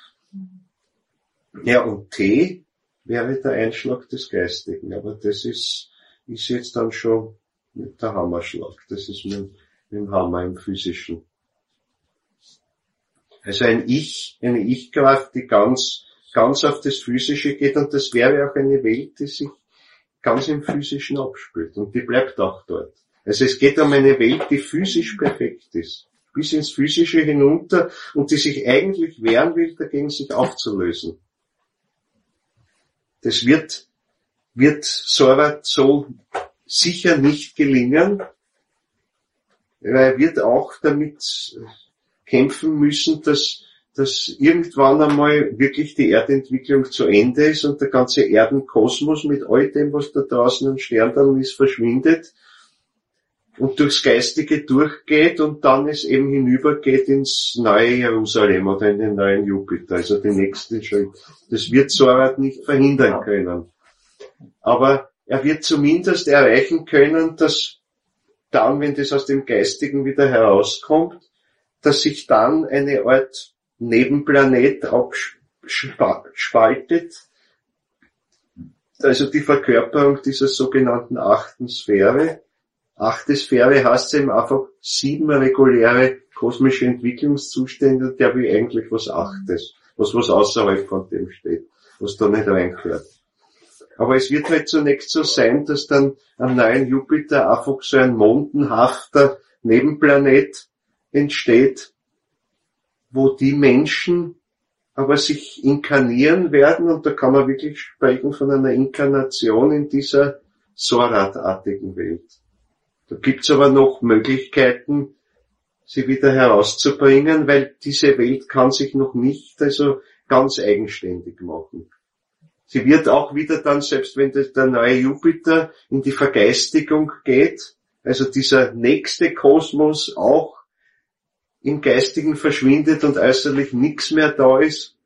Ja, und T wäre der Einschlag des Geistigen, aber das ist, ist jetzt dann schon mit der Hammerschlag. Das ist mit, mit dem Hammer im Physischen. Also ein Ich, eine Ich-Kraft, die ganz, ganz auf das Physische geht, und das wäre auch eine Welt, die sich ganz im Physischen abspielt, und die bleibt auch dort. Also es geht um eine Welt, die physisch perfekt ist, bis ins Physische hinunter, und die sich eigentlich wehren will, dagegen sich aufzulösen. Das wird, wird Sorat so sicher nicht gelingen, weil er wird auch damit kämpfen müssen, dass, dass irgendwann einmal wirklich die Erdentwicklung zu Ende ist und der ganze Erdenkosmos mit all dem, was da draußen an Sternen ist, verschwindet und durchs Geistige durchgeht und dann es eben hinübergeht ins neue Jerusalem oder in den neuen Jupiter, also den nächsten Schritt. Das wird Sorat nicht verhindern können. Aber er wird zumindest erreichen können, dass dann, wenn das aus dem Geistigen wieder herauskommt, dass sich dann eine Art Nebenplanet abspaltet, also die Verkörperung dieser sogenannten achten Sphäre. Achte Sphäre heißt eben einfach sieben reguläre kosmische Entwicklungszustände, der will eigentlich was Achtes, was was außerhalb von dem steht, was da nicht reingehört. Aber es wird halt zunächst so sein, dass dann am neuen Jupiter einfach so ein mondenhafter Nebenplanet entsteht, wo die Menschen aber sich inkarnieren werden, und da kann man wirklich sprechen von einer Inkarnation in dieser Sorat-artigen Welt. Da gibt's aber noch Möglichkeiten, sie wieder herauszubringen, weil diese Welt kann sich noch nicht also ganz eigenständig machen. Sie wird auch wieder dann, selbst wenn das der neue Jupiter in die Vergeistigung geht, also dieser nächste Kosmos auch im Geistigen verschwindet und äußerlich nichts mehr da ist,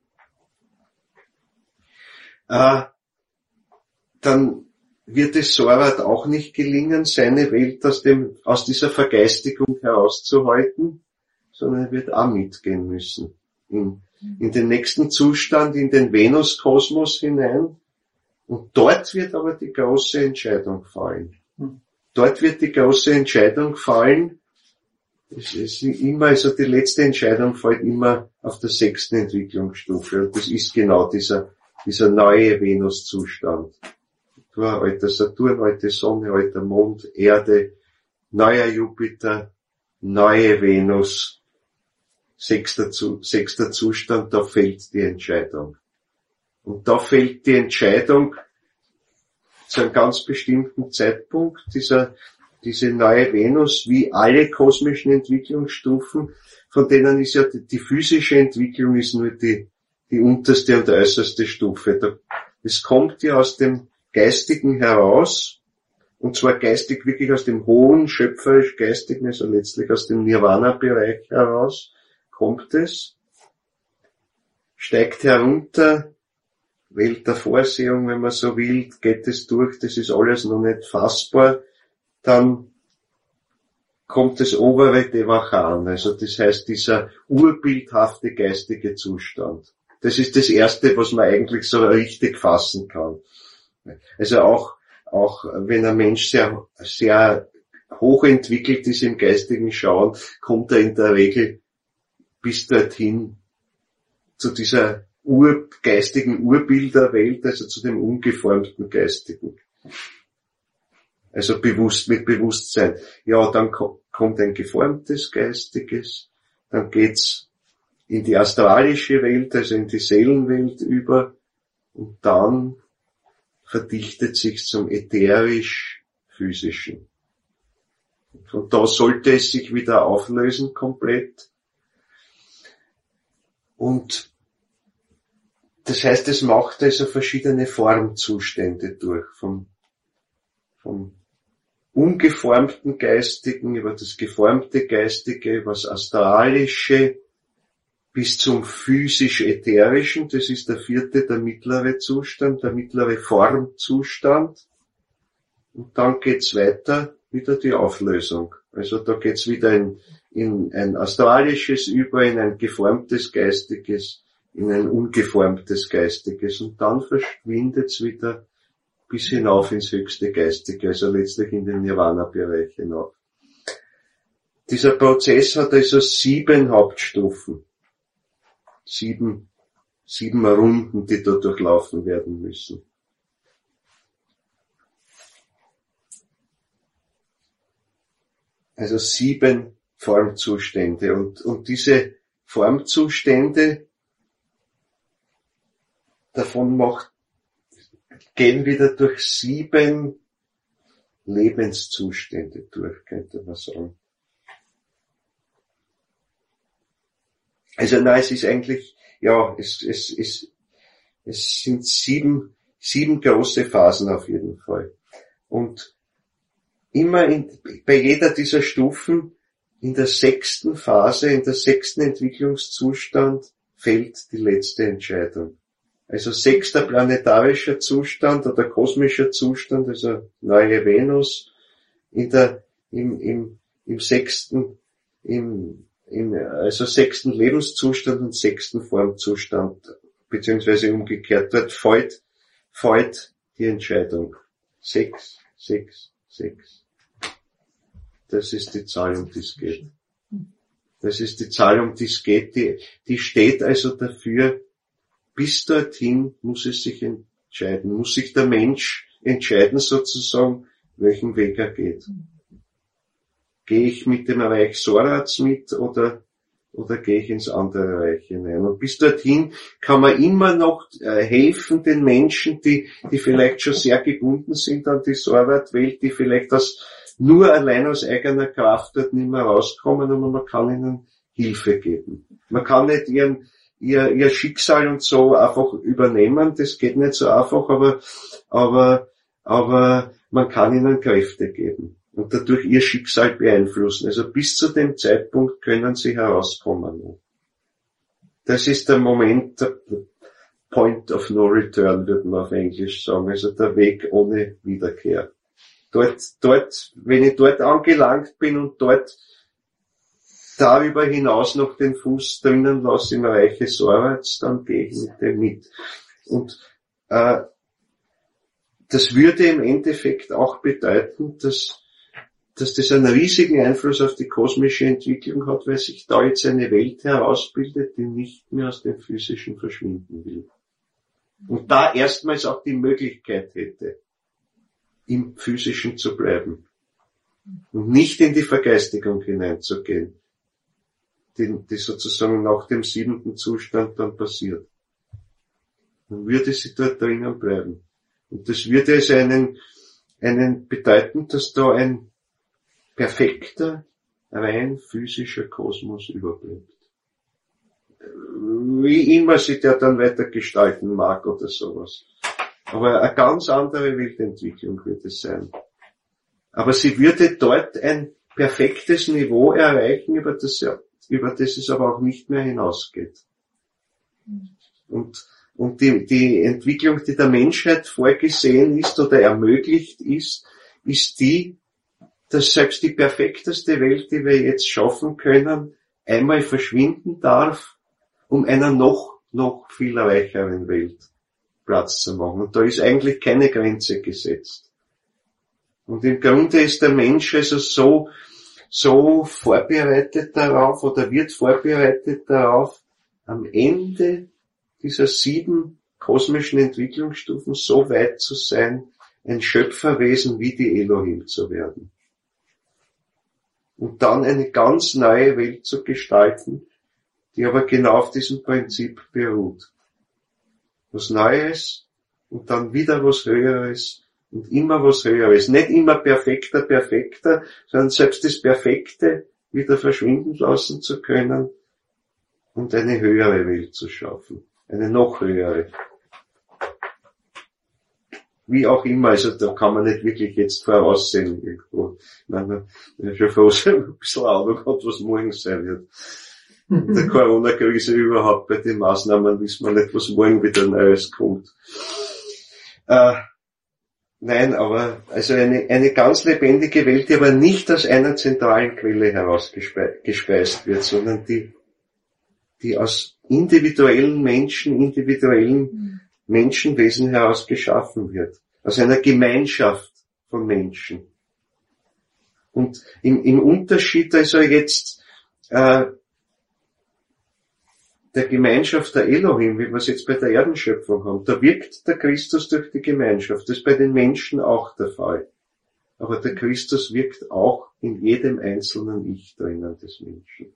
äh, dann wird es Sorat auch nicht gelingen, seine Welt aus dem, aus dieser Vergeistigung herauszuhalten, sondern er wird auch mitgehen müssen. In, in den nächsten Zustand, in den Venuskosmos hinein. Und dort wird aber die große Entscheidung fallen. Dort wird die große Entscheidung fallen. Es ist immer, also die letzte Entscheidung fällt immer auf der sechsten Entwicklungsstufe. Und das ist genau dieser, dieser neue Venuszustand. Alter Saturn, alte Sonne, alter Mond, Erde, neuer Jupiter, neue Venus, sechster, sechster Zustand, da fällt die Entscheidung. Und da fällt die Entscheidung zu einem ganz bestimmten Zeitpunkt, dieser, diese neue Venus, wie alle kosmischen Entwicklungsstufen, von denen ist ja die, die physische Entwicklung ist nur die, die unterste und äußerste Stufe. Es kommt ja aus dem Geistigen heraus, und zwar geistig wirklich aus dem hohen, schöpferisch Geistigen, also letztlich aus dem Nirvana-Bereich heraus, kommt es, steigt herunter, Welt der Vorsehung, wenn man so will, geht es durch, das ist alles noch nicht fassbar, dann kommt das obere Devachan, also das heißt dieser urbildhafte geistige Zustand. Das ist das Erste, was man eigentlich so richtig fassen kann. Also auch, auch wenn ein Mensch sehr, sehr hochentwickelt ist im geistigen Schauen, kommt er in der Regel bis dorthin zu dieser ur, geistigen Urbilderwelt, also zu dem ungeformten Geistigen. Also bewusst, mit Bewusstsein. Ja, dann kommt ein geformtes Geistiges, dann geht's in die astralische Welt, also in die Seelenwelt über, und dann verdichtet sich zum ätherisch-physischen. Und da sollte es sich wieder auflösen komplett. Und das heißt, es macht also verschiedene Formzustände durch, vom, vom ungeformten Geistigen über das geformte Geistige, über das Astralische bis zum physisch-ätherischen, das ist der vierte, der mittlere Zustand, der mittlere Formzustand. Und dann geht's weiter, wieder die Auflösung. Also da geht's wieder in, in ein astralisches über, in ein geformtes Geistiges, in ein ungeformtes Geistiges, und dann verschwindet's wieder bis hinauf ins höchste Geistige, also letztlich in den Nirvana-Bereich hinauf. Dieser Prozess hat also sieben Hauptstufen, sieben, sieben Runden, die da durchlaufen werden müssen. Also sieben Formzustände, und, und diese Formzustände, davon macht, gehen wieder durch sieben Lebenszustände durch, könnte man sagen. Also nein, es ist eigentlich, ja, es, es, es, es sind sieben, sieben große Phasen auf jeden Fall. Und immer in, bei jeder dieser Stufen, in der sechsten Phase, in der sechsten Entwicklungszustand, fällt die letzte Entscheidung. Also sechster planetarischer Zustand oder kosmischer Zustand, also neue Venus, in der, im, im, im sechsten, im, im, also sechsten Lebenszustand und sechsten Formzustand, beziehungsweise umgekehrt, dort fällt, fällt die Entscheidung. Sechs, sechs, sechs. Das ist die Zahl, um die es geht. Das ist die Zahl, um die es geht, die, die steht also dafür, bis dorthin muss es sich entscheiden, muss sich der Mensch entscheiden sozusagen, welchen Weg er geht. Gehe ich mit dem Reich Sorats mit oder, oder gehe ich ins andere Reich hinein? Und bis dorthin kann man immer noch äh, helfen den Menschen, die, die vielleicht schon sehr gebunden sind an die Sorat-Welt, die vielleicht aus, nur allein aus eigener Kraft dort nicht mehr rauskommen, aber man kann ihnen Hilfe geben. Man kann nicht ihren Ihr, ihr Schicksal und so einfach übernehmen, das geht nicht so einfach, aber, aber, aber man kann ihnen Kräfte geben und dadurch ihr Schicksal beeinflussen. Also bis zu dem Zeitpunkt können sie herauskommen. Das ist der Moment, der Point of No Return, würde man auf Englisch sagen, also der Weg ohne Wiederkehr. Dort, dort, wenn ich dort angelangt bin und dort darüber hinaus noch den Fuß drinnen lasse im Reiche Sorats, dann gehe ich mit dem mit. Und äh, das würde im Endeffekt auch bedeuten, dass, dass das einen riesigen Einfluss auf die kosmische Entwicklung hat, weil sich da jetzt eine Welt herausbildet, die nicht mehr aus dem Physischen verschwinden will. Und da erstmals auch die Möglichkeit hätte, im Physischen zu bleiben und nicht in die Vergeistigung hineinzugehen, die, die sozusagen nach dem siebenten Zustand dann passiert. Dann würde sie dort drinnen bleiben. Und das würde also einen, einen bedeuten, dass da ein perfekter, rein physischer Kosmos überbleibt. Wie immer sich der dann weiter gestalten mag oder sowas. Aber eine ganz andere Weltentwicklung wird es sein. Aber sie würde dort ein perfektes Niveau erreichen, über das, über das es aber auch nicht mehr hinausgeht. Und, und die, die Entwicklung, die der Menschheit vorgesehen ist oder ermöglicht ist, ist die, dass selbst die perfekteste Welt, die wir jetzt schaffen können, einmal verschwinden darf, um einer noch, noch viel reicheren Welt Platz zu machen. Und da ist eigentlich keine Grenze gesetzt. Und im Grunde ist der Mensch also so, so vorbereitet darauf oder wird vorbereitet darauf, am Ende dieser sieben kosmischen Entwicklungsstufen so weit zu sein, ein Schöpferwesen wie die Elohim zu werden. Und dann eine ganz neue Welt zu gestalten, die aber genau auf diesem Prinzip beruht. Was Neues und dann wieder was Höheres und immer was Höheres. Nicht immer perfekter, perfekter, sondern selbst das Perfekte wieder verschwinden lassen zu können und eine höhere Welt zu schaffen. Eine noch höhere. Wie auch immer, also da kann man nicht wirklich jetzt voraussehen irgendwo. Ich meine, ich bin schon froh, so ein bisschen Ahnung hat, was morgen sein wird. In der Corona-Krise überhaupt, bei den Maßnahmen wissen wir nicht, was morgen wieder Neues kommt. Äh, nein, aber also eine, eine ganz lebendige Welt, die aber nicht aus einer zentralen Quelle herausgespeist wird, sondern die, die aus individuellen Menschen, individuellen Menschenwesen heraus geschaffen wird. Aus einer Gemeinschaft von Menschen. Und im, im Unterschied also jetzt äh, der Gemeinschaft der Elohim, wie wir es jetzt bei der Erdenschöpfung haben, da wirkt der Christus durch die Gemeinschaft. Das ist bei den Menschen auch der Fall. Aber der Christus wirkt auch in jedem einzelnen Ich drinnen des Menschen.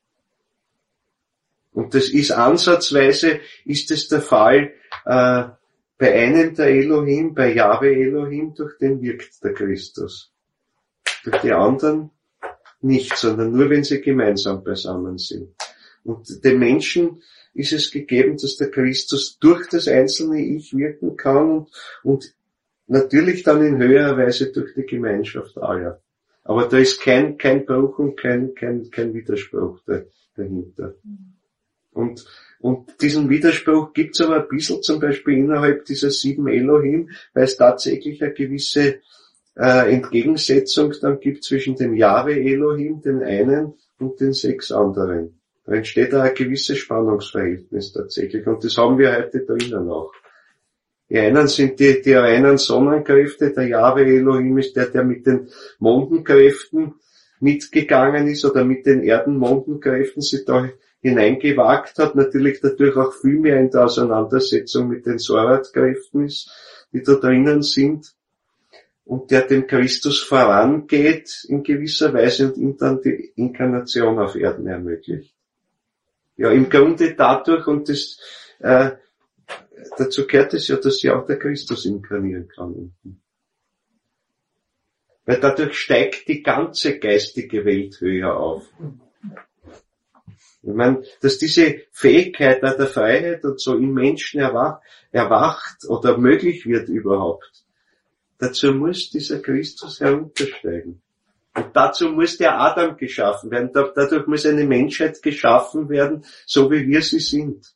Und das ist ansatzweise, ist es der Fall äh, bei einem der Elohim, bei Jahwe Elohim, durch den wirkt der Christus. Durch die anderen nicht, sondern nur wenn sie gemeinsam beisammen sind. Und dem Menschen ist es gegeben, dass der Christus durch das einzelne Ich wirken kann und, und natürlich dann in höherer Weise durch die Gemeinschaft aller. Aber da ist kein, kein Bruch und kein, kein, kein Widerspruch dahinter. Und, und diesen Widerspruch gibt's aber ein bisschen zum Beispiel innerhalb dieser sieben Elohim, weil es tatsächlich eine gewisse äh, Entgegensetzung dann gibt zwischen dem Jahwe Elohim, den einen, und den sechs anderen. Da entsteht auch ein gewisses Spannungsverhältnis tatsächlich. Und das haben wir heute drinnen auch. Die einen sind die, die reinen Sonnenkräfte, der Jahwe Elohim ist der, der mit den Mondenkräften mitgegangen ist oder mit den Erdenmondenkräften sich da hineingewagt hat, natürlich dadurch auch viel mehr in der Auseinandersetzung mit den Sorat-Kräften ist, die da drinnen sind, und der dem Christus vorangeht in gewisser Weise und ihm dann die Inkarnation auf Erden ermöglicht. Ja, im Grunde dadurch, und das, äh, dazu gehört es ja, dass sie auch der Christus inkarnieren kann. Weil dadurch steigt die ganze geistige Welt höher auf. Ich meine, dass diese Fähigkeit der Freiheit und so im Menschen erwacht, erwacht oder möglich wird überhaupt, dazu muss dieser Christus heruntersteigen. Und dazu muss der Adam geschaffen werden. Dadurch muss eine Menschheit geschaffen werden, so wie wir sie sind.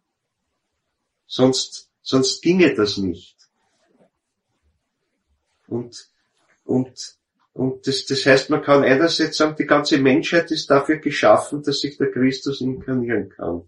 Sonst, sonst ginge das nicht. Und, und, und das, das heißt, man kann einerseits sagen, die ganze Menschheit ist dafür geschaffen, dass sich der Christus inkarnieren kann.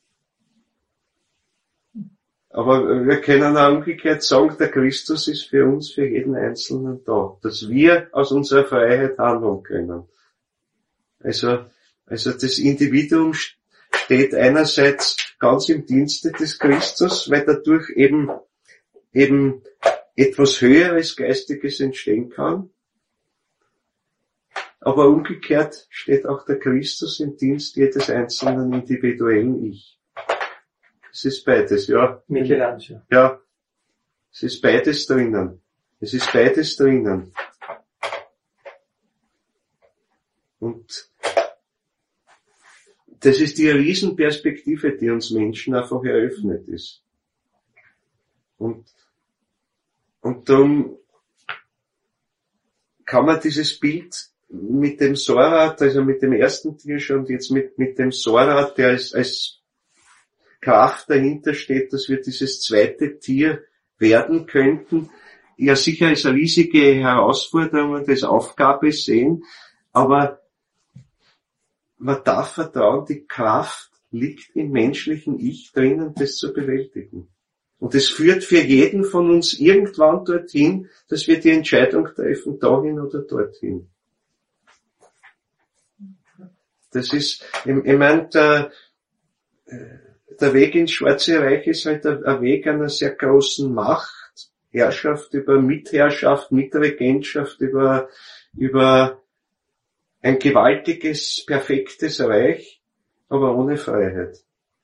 Aber wir können auch umgekehrt sagen, der Christus ist für uns, für jeden Einzelnen da, dass wir aus unserer Freiheit handeln können. Also, also das Individuum steht einerseits ganz im Dienste des Christus, weil dadurch eben, eben etwas Höheres Geistiges entstehen kann. Aber umgekehrt steht auch der Christus im Dienst jedes einzelnen individuellen Ich. Es ist beides, ja. Michelangelo. Ja. Es ist beides drinnen. Es ist beides drinnen. Und das ist die Riesenperspektive, die uns Menschen einfach eröffnet ist. Und, und darum kann man dieses Bild mit dem Sohrad, also mit dem ersten Tier schon, und jetzt mit, mit dem Sohrad, der als, als Kraft dahinter steht, dass wir dieses zweite Tier werden könnten, ja sicher als eine riesige Herausforderung und als Aufgabe sehen, aber man darf vertrauen, die Kraft liegt im menschlichen Ich drinnen, das zu bewältigen. Und es führt für jeden von uns irgendwann dorthin, dass wir die Entscheidung treffen, dahin oder dorthin. Das ist, ich, ich meine, der, der Weg ins Schwarze Reich ist halt ein, ein Weg einer sehr großen Macht, Herrschaft über Mitherrschaft, Mitregentschaft, über, über ein gewaltiges, perfektes Reich, aber ohne Freiheit.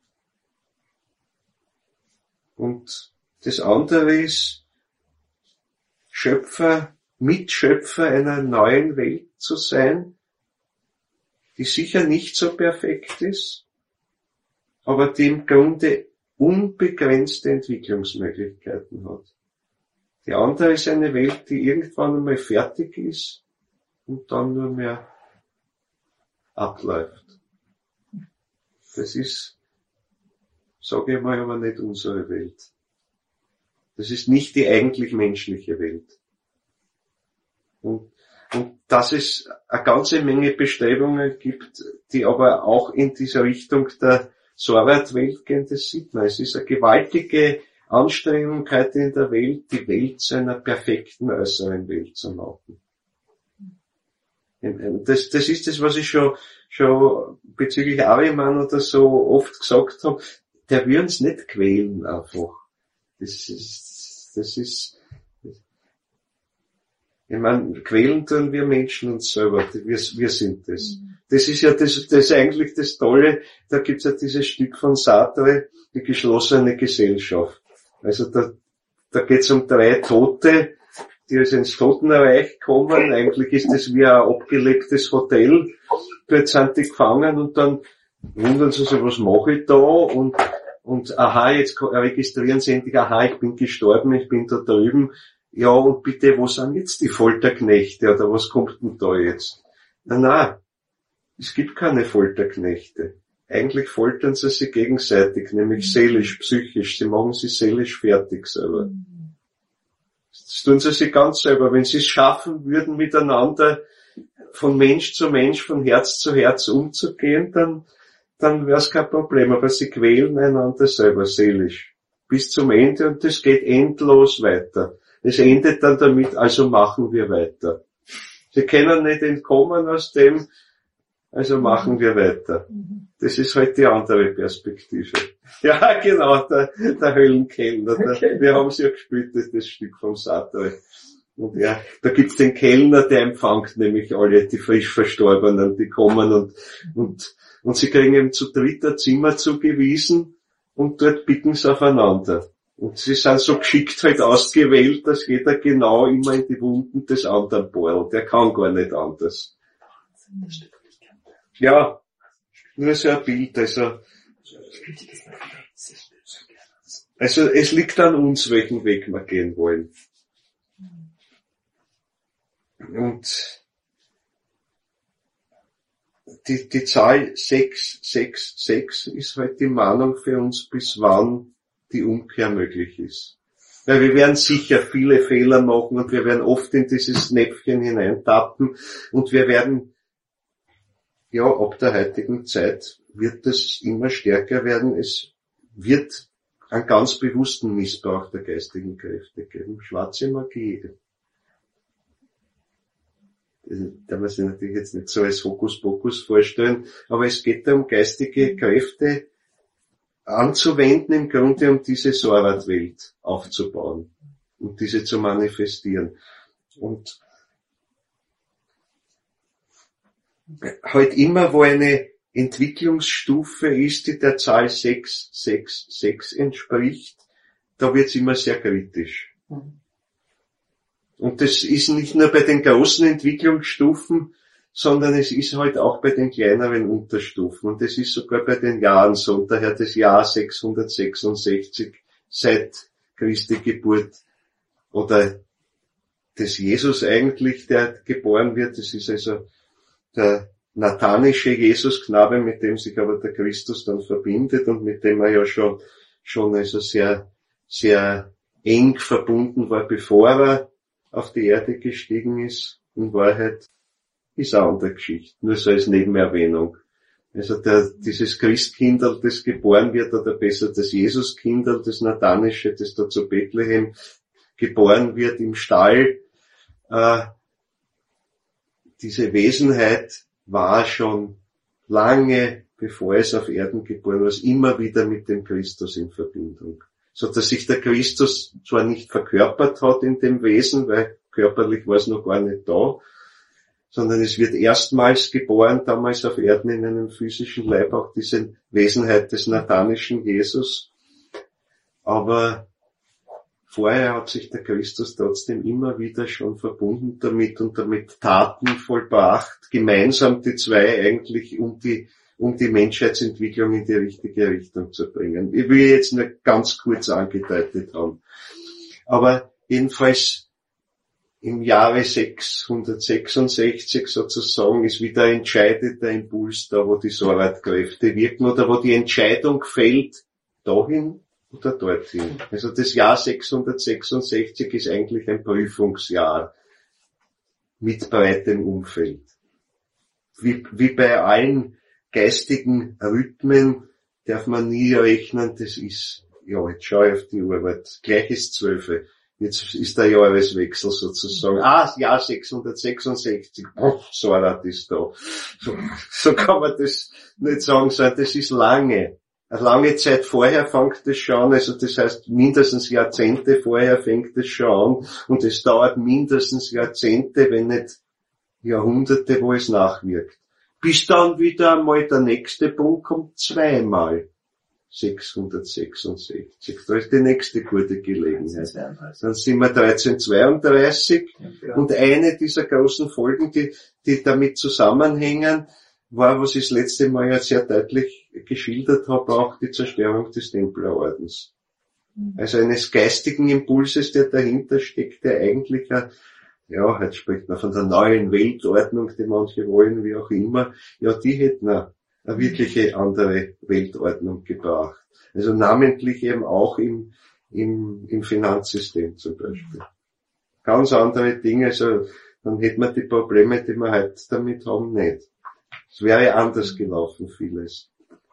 Und das andere ist, Schöpfer, Mitschöpfer einer neuen Welt zu sein, die sicher nicht so perfekt ist, aber die im Grunde unbegrenzte Entwicklungsmöglichkeiten hat. Die andere ist eine Welt, die irgendwann einmal fertig ist und dann nur mehr abläuft. Das ist, sage ich mal, aber nicht unsere Welt. Das ist nicht die eigentlich menschliche Welt. Und, und dass es eine ganze Menge Bestrebungen gibt, die aber auch in dieser Richtung der Sohrad-Welt gehen, das sieht man. Es ist eine gewaltige Anstrengung heute in der Welt, die Welt zu einer perfekten äußeren Welt zu machen. Das, das ist das, was ich schon, schon bezüglich Ariman oder so oft gesagt habe. Der will uns nicht quälen einfach. Das ist, das ist, ich meine, quälen tun wir Menschen uns selber. Wir, wir sind das. Das ist ja das, das ist eigentlich das Tolle. Da gibt's ja dieses Stück von Sartre, die geschlossene Gesellschaft. Also da, da geht's um drei Tote, die also ins Totenreich kommen. Eigentlich ist das wie ein abgelegtes Hotel. Dort sind die gefangen und dann wundern sie sich, was mache ich da? Und, und aha, jetzt registrieren sie endlich, aha, ich bin gestorben, ich bin da drüben. Ja, und bitte, wo sind jetzt die Folterknechte? Oder was kommt denn da jetzt? Na, na, es gibt keine Folterknechte. Eigentlich foltern sie sich gegenseitig, nämlich seelisch, psychisch. Sie machen sie seelisch fertig selber. Das tun sie sich ganz selber. Wenn sie es schaffen würden, miteinander von Mensch zu Mensch, von Herz zu Herz umzugehen, dann, dann wäre es kein Problem. Aber sie quälen einander selber seelisch. Bis zum Ende, und das geht endlos weiter. Es endet dann damit, also machen wir weiter. Sie können nicht entkommen aus dem, also machen wir weiter. Das ist halt die andere Perspektive. Ja, genau, der, der Höllenkellner. Der, wir haben es ja gespielt, das, das Stück vom Sartre. Und ja, da gibt's den Kellner, der empfängt nämlich alle, die frisch Verstorbenen, die kommen und, und, und sie kriegen eben zu dritt ein Zimmer zugewiesen und dort bicken sie aufeinander. Und sie sind so geschickt halt ausgewählt, dass jeder genau immer in die Wunden des anderen bohrt. Der kann gar nicht anders. Ja, nur so ein Bild, also, also es liegt an uns, welchen Weg wir gehen wollen. Und die, die Zahl sechs sechs sechs ist halt die Mahnung für uns, bis wann die Umkehr möglich ist. Weil wir werden sicher viele Fehler machen und wir werden oft in dieses Näpfchen hineintappen und wir werden, ja, ab der heutigen Zeit wird das immer stärker werden. Es wird einen ganz bewussten Missbrauch der geistigen Kräfte geben. Schwarze Magie. Das kann man sich natürlich jetzt nicht so als Hokuspokus vorstellen, aber es geht darum, geistige Kräfte anzuwenden, im Grunde um diese Sohrad-Welt aufzubauen und diese zu manifestieren. Und halt immer, wo eine Entwicklungsstufe ist, die der Zahl sechs sechs sechs entspricht, da wird's immer sehr kritisch. Und das ist nicht nur bei den großen Entwicklungsstufen, sondern es ist halt auch bei den kleineren Unterstufen. Und das ist sogar bei den Jahren so. Und daher das Jahr sechshundertsechsundsechzig seit Christi Geburt oder des Jesus eigentlich, der geboren wird. Das ist also der nathanische Jesusknabe, mit dem sich aber der Christus dann verbindet und mit dem er ja schon, schon also sehr, sehr eng verbunden war, bevor er auf die Erde gestiegen ist. In Wahrheit ist eine andere Geschichte, nur so als Nebenerwähnung. Also der, dieses Christkindl, das geboren wird, oder besser das Jesuskindl, das Nathanische, das da zu Bethlehem geboren wird im Stall, äh, diese Wesenheit war schon lange, bevor es auf Erden geboren war, immer wieder mit dem Christus in Verbindung. So dass sich der Christus zwar nicht verkörpert hat in dem Wesen, weil körperlich war es noch gar nicht da, sondern es wird erstmals geboren, damals auf Erden in einem physischen Leib, auch diese Wesenheit des nathanischen Jesus. Aber vorher hat sich der Christus trotzdem immer wieder schon verbunden damit und damit Taten vollbracht, gemeinsam die zwei eigentlich, um die, um die Menschheitsentwicklung in die richtige Richtung zu bringen. Ich will jetzt nur ganz kurz angedeutet haben. Aber jedenfalls im Jahre sechshundertsechsundsechzig sozusagen ist wieder entscheidet der Impuls da, wo die Soratkräfte wirken oder wo die Entscheidung fällt, dahin oder dorthin. Also das Jahr sechshundertsechsundsechzig ist eigentlich ein Prüfungsjahr mit breitem Umfeld. Wie, wie bei allen geistigen Rhythmen darf man nie rechnen, das ist, ja, jetzt schau ich auf die Uhr, warte, gleich ist zwölfe. Jetzt ist der Jahreswechsel sozusagen. Ah, Jahr sechshundertsechsundsechzig. Oh, Sorat ist da. So, so kann man das nicht sagen, sondern das ist lange. Eine lange Zeit vorher fängt es schon an, also das heißt mindestens Jahrzehnte vorher fängt es schon an und es dauert mindestens Jahrzehnte, wenn nicht Jahrhunderte, wo es nachwirkt. Bis dann wieder einmal der nächste Punkt kommt, zweimal. sechshundertsechsundsechzig. Da ist die nächste gute Gelegenheit. Dann sind wir dreizehnhundertzweiunddreißig und eine dieser großen Folgen, die, die damit zusammenhängen, war, was ich das letzte Mal ja sehr deutlich geschildert habe, auch die Zerstörung des Templerordens. Also eines geistigen Impulses, der dahinter steckt, der eigentlich ein, ja, heute spricht man von der neuen Weltordnung, die manche wollen, wie auch immer, ja, die hätten eine, eine wirkliche andere Weltordnung gebracht. Also namentlich eben auch im, im, im Finanzsystem zum Beispiel. Ganz andere Dinge, also dann hätten wir die Probleme, die wir heute damit haben, nicht. Es wäre anders gelaufen, vieles.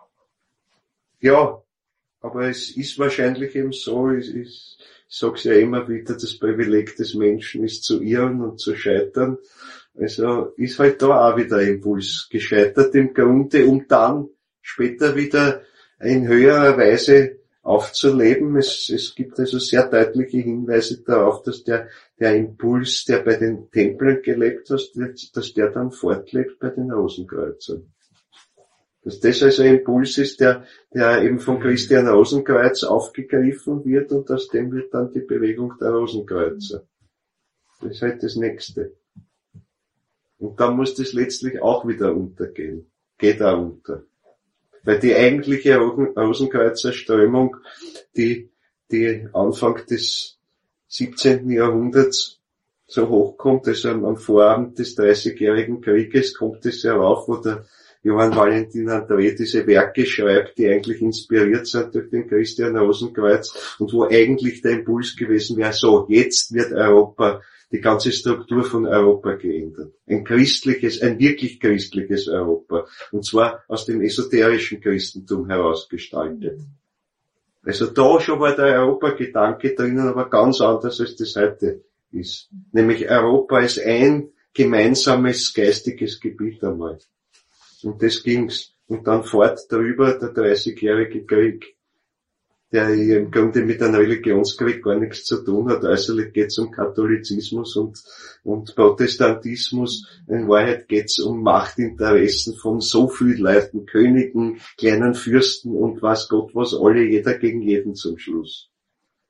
Ja, aber es ist wahrscheinlich eben so, es ist, ich sag's ja immer wieder, das Privileg des Menschen ist zu irren und zu scheitern. Also ist halt da auch wieder ein Impuls gescheitert im Grunde, um dann später wieder in höherer Weise aufzuleben. Es, es gibt also sehr deutliche Hinweise darauf, dass der, der Impuls, der bei den Tempeln gelebt hat, dass der dann fortlebt bei den Rosenkreuzern. Dass das also ein Impuls ist, der, der eben von Christian Rosenkreuz aufgegriffen wird und aus dem wird dann die Bewegung der Rosenkreuzer. Das ist halt das Nächste. Und dann muss das letztlich auch wieder untergehen. Geht auch unter. Weil die eigentliche Rosenkreuzer Strömung, die, die Anfang des siebzehnten Jahrhunderts so hochkommt, also am Vorabend des Dreißigjährigen Krieges kommt es herauf, wo der Johann Valentin André diese Werke schreibt, die eigentlich inspiriert sind durch den Christian Rosenkreuz und wo eigentlich der Impuls gewesen wäre, so, jetzt wird Europa, die ganze Struktur von Europa geändert. Ein christliches, ein wirklich christliches Europa. Und zwar aus dem esoterischen Christentum herausgestaltet. Also da schon war der Europagedanke drinnen, aber ganz anders als das heute ist. Nämlich Europa ist ein gemeinsames geistiges Gebiet einmal. Und das ging's. Und dann fort darüber der dreißigjährige Krieg, der im Grunde mit einem Religionskrieg gar nichts zu tun hat. Äußerlich geht's um Katholizismus und, und Protestantismus. In Wahrheit geht's um Machtinteressen von so viel Leuten, Königen, kleinen Fürsten und was Gott was alle, jeder gegen jeden zum Schluss.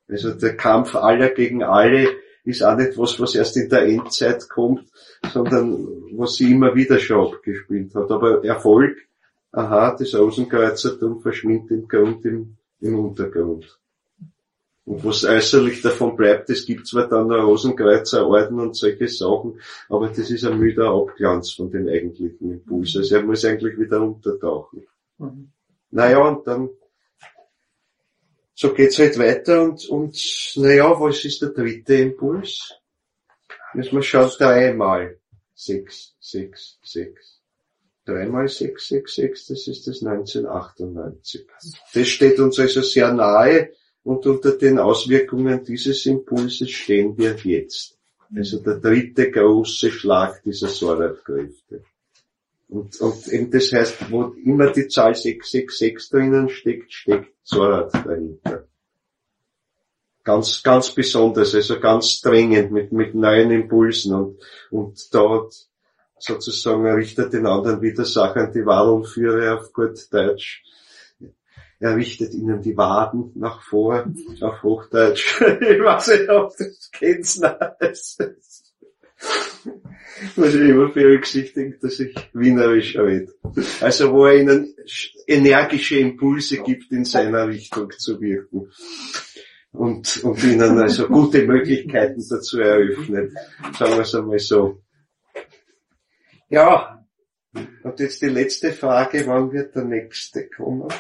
Also der Kampf aller gegen alle ist auch nicht was, was erst in der Endzeit kommt, sondern was sie immer wieder schon abgespielt hat. Aber Erfolg, aha, das Rosenkreuzertum verschwindet im Grund, im, im Untergrund. Und was äußerlich davon bleibt, es gibt zwar dann noch Rosenkreuzerorden und solche Sachen, aber das ist ein müder Abglanz von dem eigentlichen Impuls. Also er muss eigentlich wieder untertauchen. Mhm. Naja, und dann, so geht's halt weiter und, und, naja, was ist der dritte Impuls? Müssen wir schauen, dreimal sechs, sechs, sechs. Dreimal sechs, sechs, sechs, das ist das neunzehnhundertachtundneunzig. Das steht uns also sehr nahe und unter den Auswirkungen dieses Impulses stehen wir jetzt. Also der dritte große Schlag dieser Sorath-Kräfte. Und, und eben das heißt, wo immer die Zahl sechs sechs sechs drinnen steckt, steckt Sorath dahinter. Ganz, ganz besonders, also ganz drängend mit, mit neuen Impulsen und, und dort sozusagen richtet den anderen Widersachern die Wadelführer auf gut Deutsch. Er richtet ihnen die Waden nach vor, auf Hochdeutsch. Ich weiß nicht, ob das kennt's, nein. Muss ich immer berücksichtigen, dass ich Wienerisch rede. Also wo er ihnen energische Impulse gibt, in seiner Richtung zu wirken. Und, und ihnen also gute Möglichkeiten dazu eröffnet. Sagen wir es einmal so. Ja, und jetzt die letzte Frage, wann wird der nächste kommen?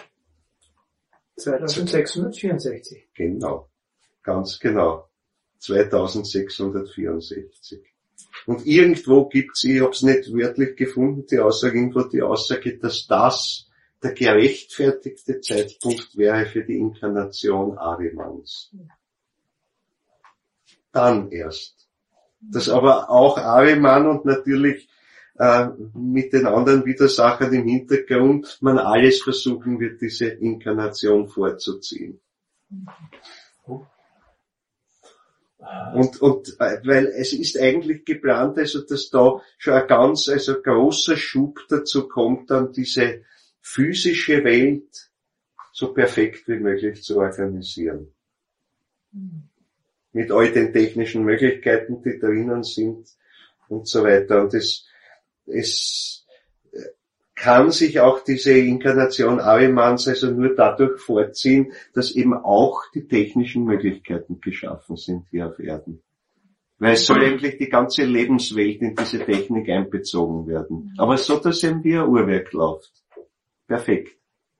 zweitausendsechshundertvierundsechzig. Genau, ganz genau. zweitausendsechshundertvierundsechzig. Und irgendwo gibt's, ich hab's nicht wörtlich gefunden, die Aussage, irgendwo die Aussage, dass das der gerechtfertigte Zeitpunkt wäre für die Inkarnation Ahrimans. Dann erst. Dass aber auch Ahriman und natürlich äh, mit den anderen Widersachern im Hintergrund man alles versuchen wird, diese Inkarnation vorzuziehen. Und, und, weil es ist eigentlich geplant, also, dass da schon ein ganz, also großer Schub dazu kommt, dann diese physische Welt so perfekt wie möglich zu organisieren. Mhm. Mit all den technischen Möglichkeiten, die drinnen sind und so weiter. Und es, es kann sich auch diese Inkarnation Ahrimans also nur dadurch vorziehen, dass eben auch die technischen Möglichkeiten geschaffen sind hier auf Erden. Weil es soll eigentlich die ganze Lebenswelt in diese Technik einbezogen werden. Aber so, dass eben wie ein Uhrwerk läuft. Perfekt.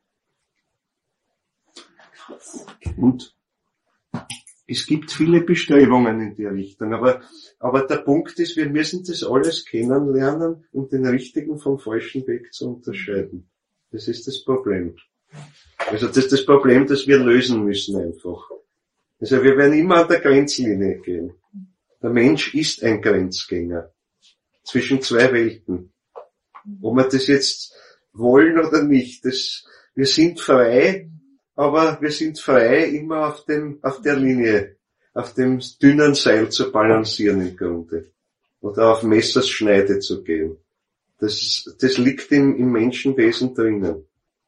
Und es gibt viele Bestrebungen in die Richtung, aber, aber der Punkt ist, wir müssen das alles kennenlernen, um den richtigen vom falschen Weg zu unterscheiden. Das ist das Problem. Also das ist das Problem, das wir lösen müssen einfach. Also wir werden immer an der Grenzlinie gehen. Der Mensch ist ein Grenzgänger zwischen zwei Welten. Ob wir das jetzt wollen oder nicht, das, wir sind frei, aber wir sind frei, immer auf dem, auf der Linie, auf dem dünnen Seil zu balancieren im Grunde. Oder auf Messerschneide zu gehen. Das, das liegt im, im Menschenwesen drinnen.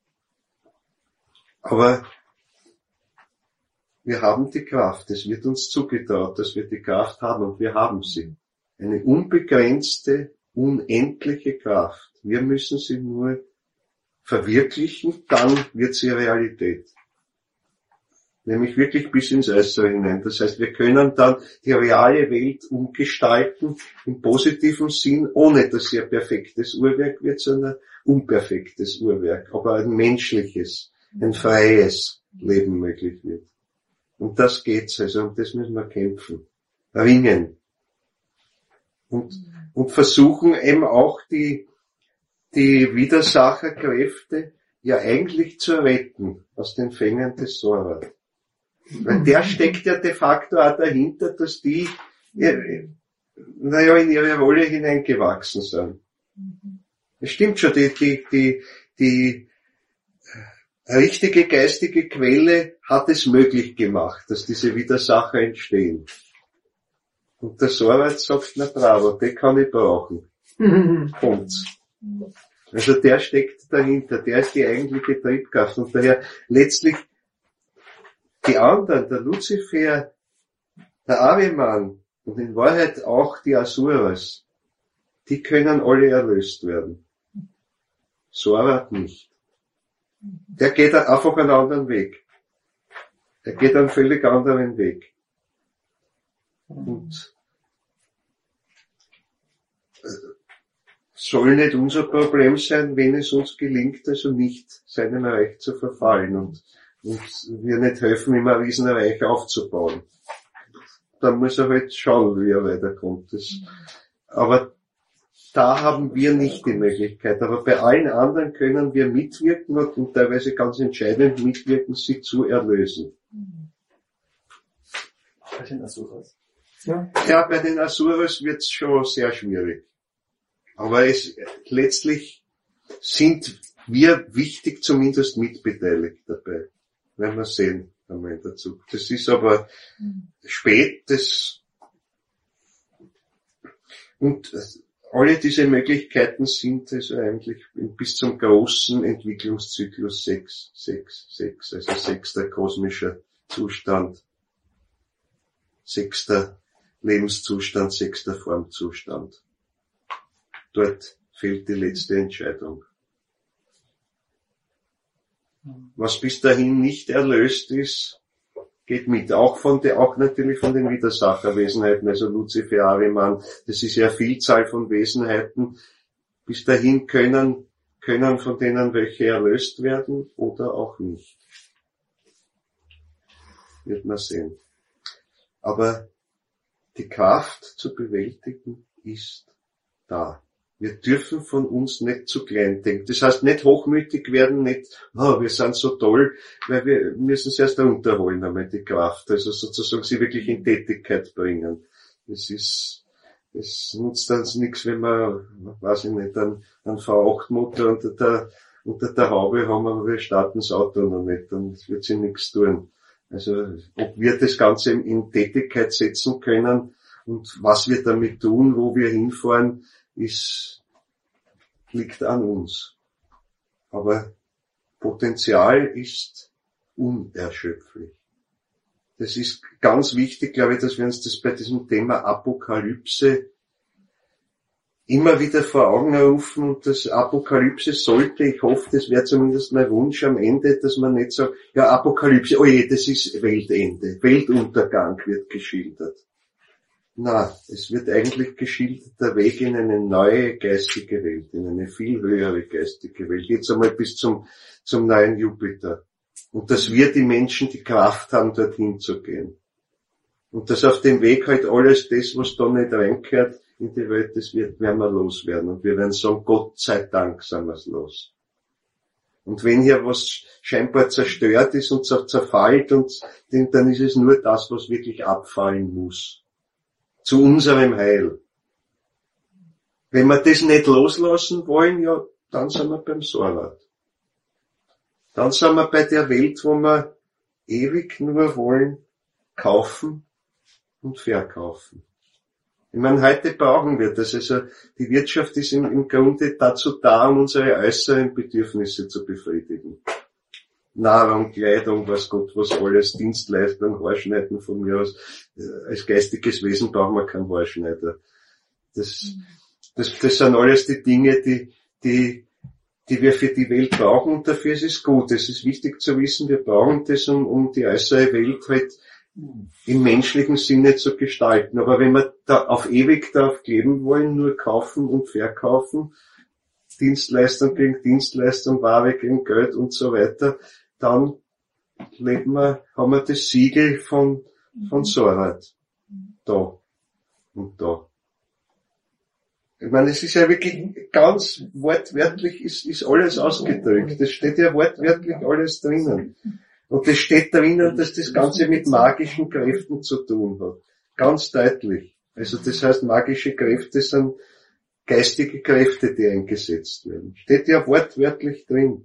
Aber wir haben die Kraft, es wird uns zugetraut, dass wir die Kraft haben und wir haben sie. Eine unbegrenzte, unendliche Kraft. Wir müssen sie nur verwirklichen, dann wird sie Realität. Nämlich wirklich bis ins Äußere hinein. Das heißt, wir können dann die reale Welt umgestalten im positiven Sinn, ohne dass sie ein perfektes Uhrwerk wird, sondern ein unperfektes Uhrwerk, aber ein menschliches, ein freies Leben möglich wird. Und das geht's also, und das müssen wir kämpfen, ringen. Und, und versuchen eben auch die, die Widersacherkräfte ja eigentlich zu retten aus den Fängen des Sorath. Weil der steckt ja de facto auch dahinter, dass die, naja, in ihre Rolle hineingewachsen sind. Es stimmt schon, die, die, die, die richtige geistige Quelle hat es möglich gemacht, dass diese Widersacher entstehen. Und der Sorath sagt, na bravo, den kann ich brauchen. Kommt's. Also der steckt dahinter, der ist die eigentliche Triebkraft und daher letztlich die anderen, der Luzifer, der Ahriman und in Wahrheit auch die Asuras, die können alle erlöst werden. Sorat nicht. Der geht einfach einen anderen Weg. Der geht einen völlig anderen Weg. Und soll nicht unser Problem sein, wenn es uns gelingt, also nicht seinem Reich zu verfallen und, und wir nicht helfen, immer ein Riesenreich aufzubauen. Dann muss er halt schauen, wie er weiterkommt. Das, aber da haben wir nicht die Möglichkeit. Aber bei allen anderen können wir mitwirken und, und teilweise ganz entscheidend mitwirken, sie zu erlösen. Bei den Asuras. Ja, ja, bei den Asuras wird's schon sehr schwierig. Aber es, letztlich sind wir wichtig zumindest mitbeteiligt dabei. Werden wir sehen, einmal dazu. Das ist aber spät, das, und alle diese Möglichkeiten sind also eigentlich bis zum großen Entwicklungszyklus sechs, sechs, sechs, also sechster kosmischer Zustand, sechster Lebenszustand, sechster Formzustand. Dort fehlt die letzte Entscheidung. Was bis dahin nicht erlöst ist, geht mit. Auch von der, auch natürlich von den Widersacherwesenheiten, also Luzifer, Ahriman, das ist ja eine Vielzahl von Wesenheiten. Bis dahin können, können von denen welche erlöst werden oder auch nicht. Wird man sehen. Aber die Kraft zu bewältigen ist da. Wir dürfen von uns nicht zu klein denken. Das heißt, nicht hochmütig werden, nicht, oh, wir sind so toll, weil wir müssen es erst runterholen, einmal die Kraft. Also sozusagen sie wirklich in Tätigkeit bringen. Das ist, es nutzt uns nichts, wenn wir, weiß ich nicht, einen, einen V acht Motor unter der, unter der Haube haben, aber wir starten das Auto noch nicht, dann wird sie nichts tun. Also, ob wir das Ganze in Tätigkeit setzen können und was wir damit tun, wo wir hinfahren, ist, liegt an uns. Aber Potenzial ist unerschöpflich. Das ist ganz wichtig, glaube ich, dass wir uns das bei diesem Thema Apokalypse immer wieder vor Augen rufen. Und das Apokalypse sollte, ich hoffe, das wäre zumindest mein Wunsch am Ende, dass man nicht sagt, ja, Apokalypse, oh je, das ist Weltende, Weltuntergang wird geschildert. Na, es wird eigentlich geschildert, der Weg in eine neue geistige Welt, in eine viel höhere geistige Welt. Jetzt einmal bis zum, zum neuen Jupiter. Und dass wir die Menschen die Kraft haben, dorthin zu gehen. Und dass auf dem Weg halt alles das, was da nicht reinkehrt in die Welt, das wird, werden wir loswerden. Und wir werden sagen, Gott sei Dank sind wir's los. Und wenn hier was scheinbar zerstört ist und zerfällt, und dann ist es nur das, was wirklich abfallen muss. Zu unserem Heil. Wenn wir das nicht loslassen wollen, ja, dann sind wir beim Sorat. Dann sind wir bei der Welt, wo wir ewig nur wollen kaufen und verkaufen. Ich meine, heute brauchen wir das. Also die Wirtschaft ist im, im Grunde dazu da, um unsere äußeren Bedürfnisse zu befriedigen. Nahrung, Kleidung, was Gott, was alles, Dienstleistung, Haarschneiden von mir aus. Als geistiges Wesen brauchen wir keinen Haarschneider. Das, das, das sind alles die Dinge, die, die, die wir für die Welt brauchen, und dafür ist es gut. Es ist wichtig zu wissen, wir brauchen das, um, um die äußere Welt halt im menschlichen Sinne zu gestalten. Aber wenn wir da auf ewig darauf leben wollen, nur kaufen und verkaufen, Dienstleistung gegen Dienstleistung, Ware gegen Geld und so weiter, dann leben wir, haben wir das Siegel von, von Sorat. Da und da. Ich meine, es ist ja wirklich ganz wortwörtlich, ist, ist alles ausgedrückt. Es steht ja wortwörtlich alles drinnen. Und es steht drinnen, dass das Ganze mit magischen Kräften zu tun hat. Ganz deutlich. Also das heißt, magische Kräfte sind geistige Kräfte, die eingesetzt werden. Steht ja wortwörtlich drin.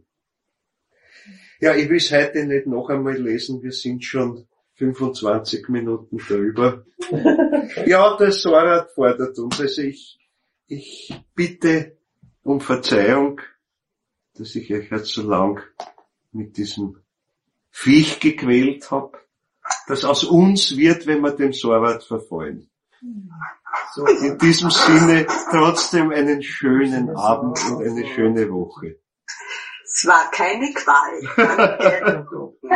Ja, ich will es heute nicht noch einmal lesen, wir sind schon fünfundzwanzig Minuten drüber. Ja, der Sorat fordert uns. Also ich, ich bitte um Verzeihung, dass ich euch jetzt so lang mit diesem Viech gequält habe. dass aus uns wird, wenn wir dem Sorwart verfallen. So, in diesem Sinne trotzdem einen schönen Abend und eine schöne Woche. Es war keine Qual. Danke.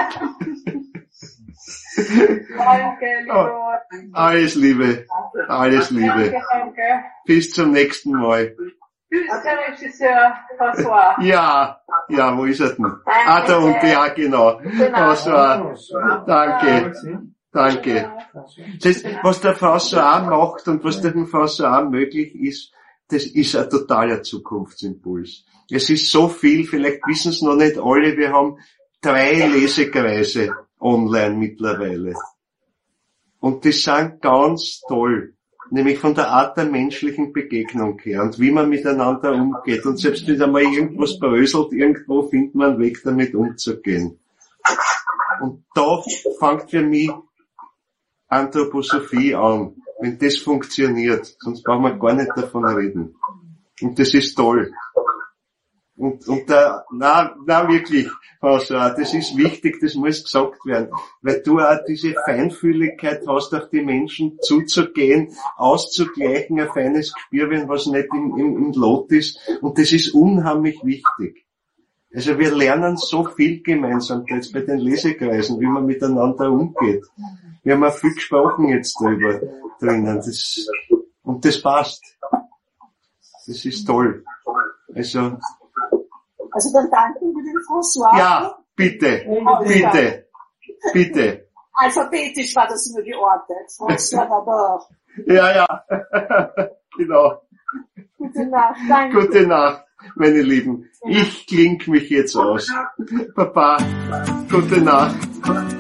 Danke, lieber. Alles Liebe, alles Liebe. Danke, danke. Bis zum nächsten Mal. Tschüss, der Regisseur François. Ja, ja, wo ist er denn? Ah, da unten, ja, genau. François, danke, danke. Das, was der François macht und was dem François möglich ist, das ist ein totaler Zukunftsimpuls. Es ist so viel, vielleicht wissen es noch nicht alle, wir haben drei Lesekreise online mittlerweile. Und die sind ganz toll. Nämlich von der Art der menschlichen Begegnung her und wie man miteinander umgeht. Und selbst wenn einmal irgendwas bröselt, irgendwo findet man einen Weg, damit umzugehen. Und da fängt für mich Anthroposophie an, wenn das funktioniert. Sonst brauchen wir gar nicht davon reden. Und das ist toll. Und, und da, na, na wirklich, also, das ist wichtig, das muss gesagt werden, weil du auch diese Feinfühligkeit hast, auf die Menschen zuzugehen, auszugleichen, ein feines Gespür, wenn was nicht im, im, im Lot ist, und das ist unheimlich wichtig. Also wir lernen so viel gemeinsam jetzt bei den Lesekreisen, wie man miteinander umgeht. Wir haben auch viel gesprochen jetzt drüber drinnen, das, und das passt. Das ist toll. Also, Also dann danken wir dem François. ja, bitte, bitte, bitte. Alphabetisch war das nur geordnet. François war da. Ja, ja, genau. Gute Nacht, danke. Gute Nacht, meine Lieben. Ich klinke mich jetzt aus. Papa, gute Nacht.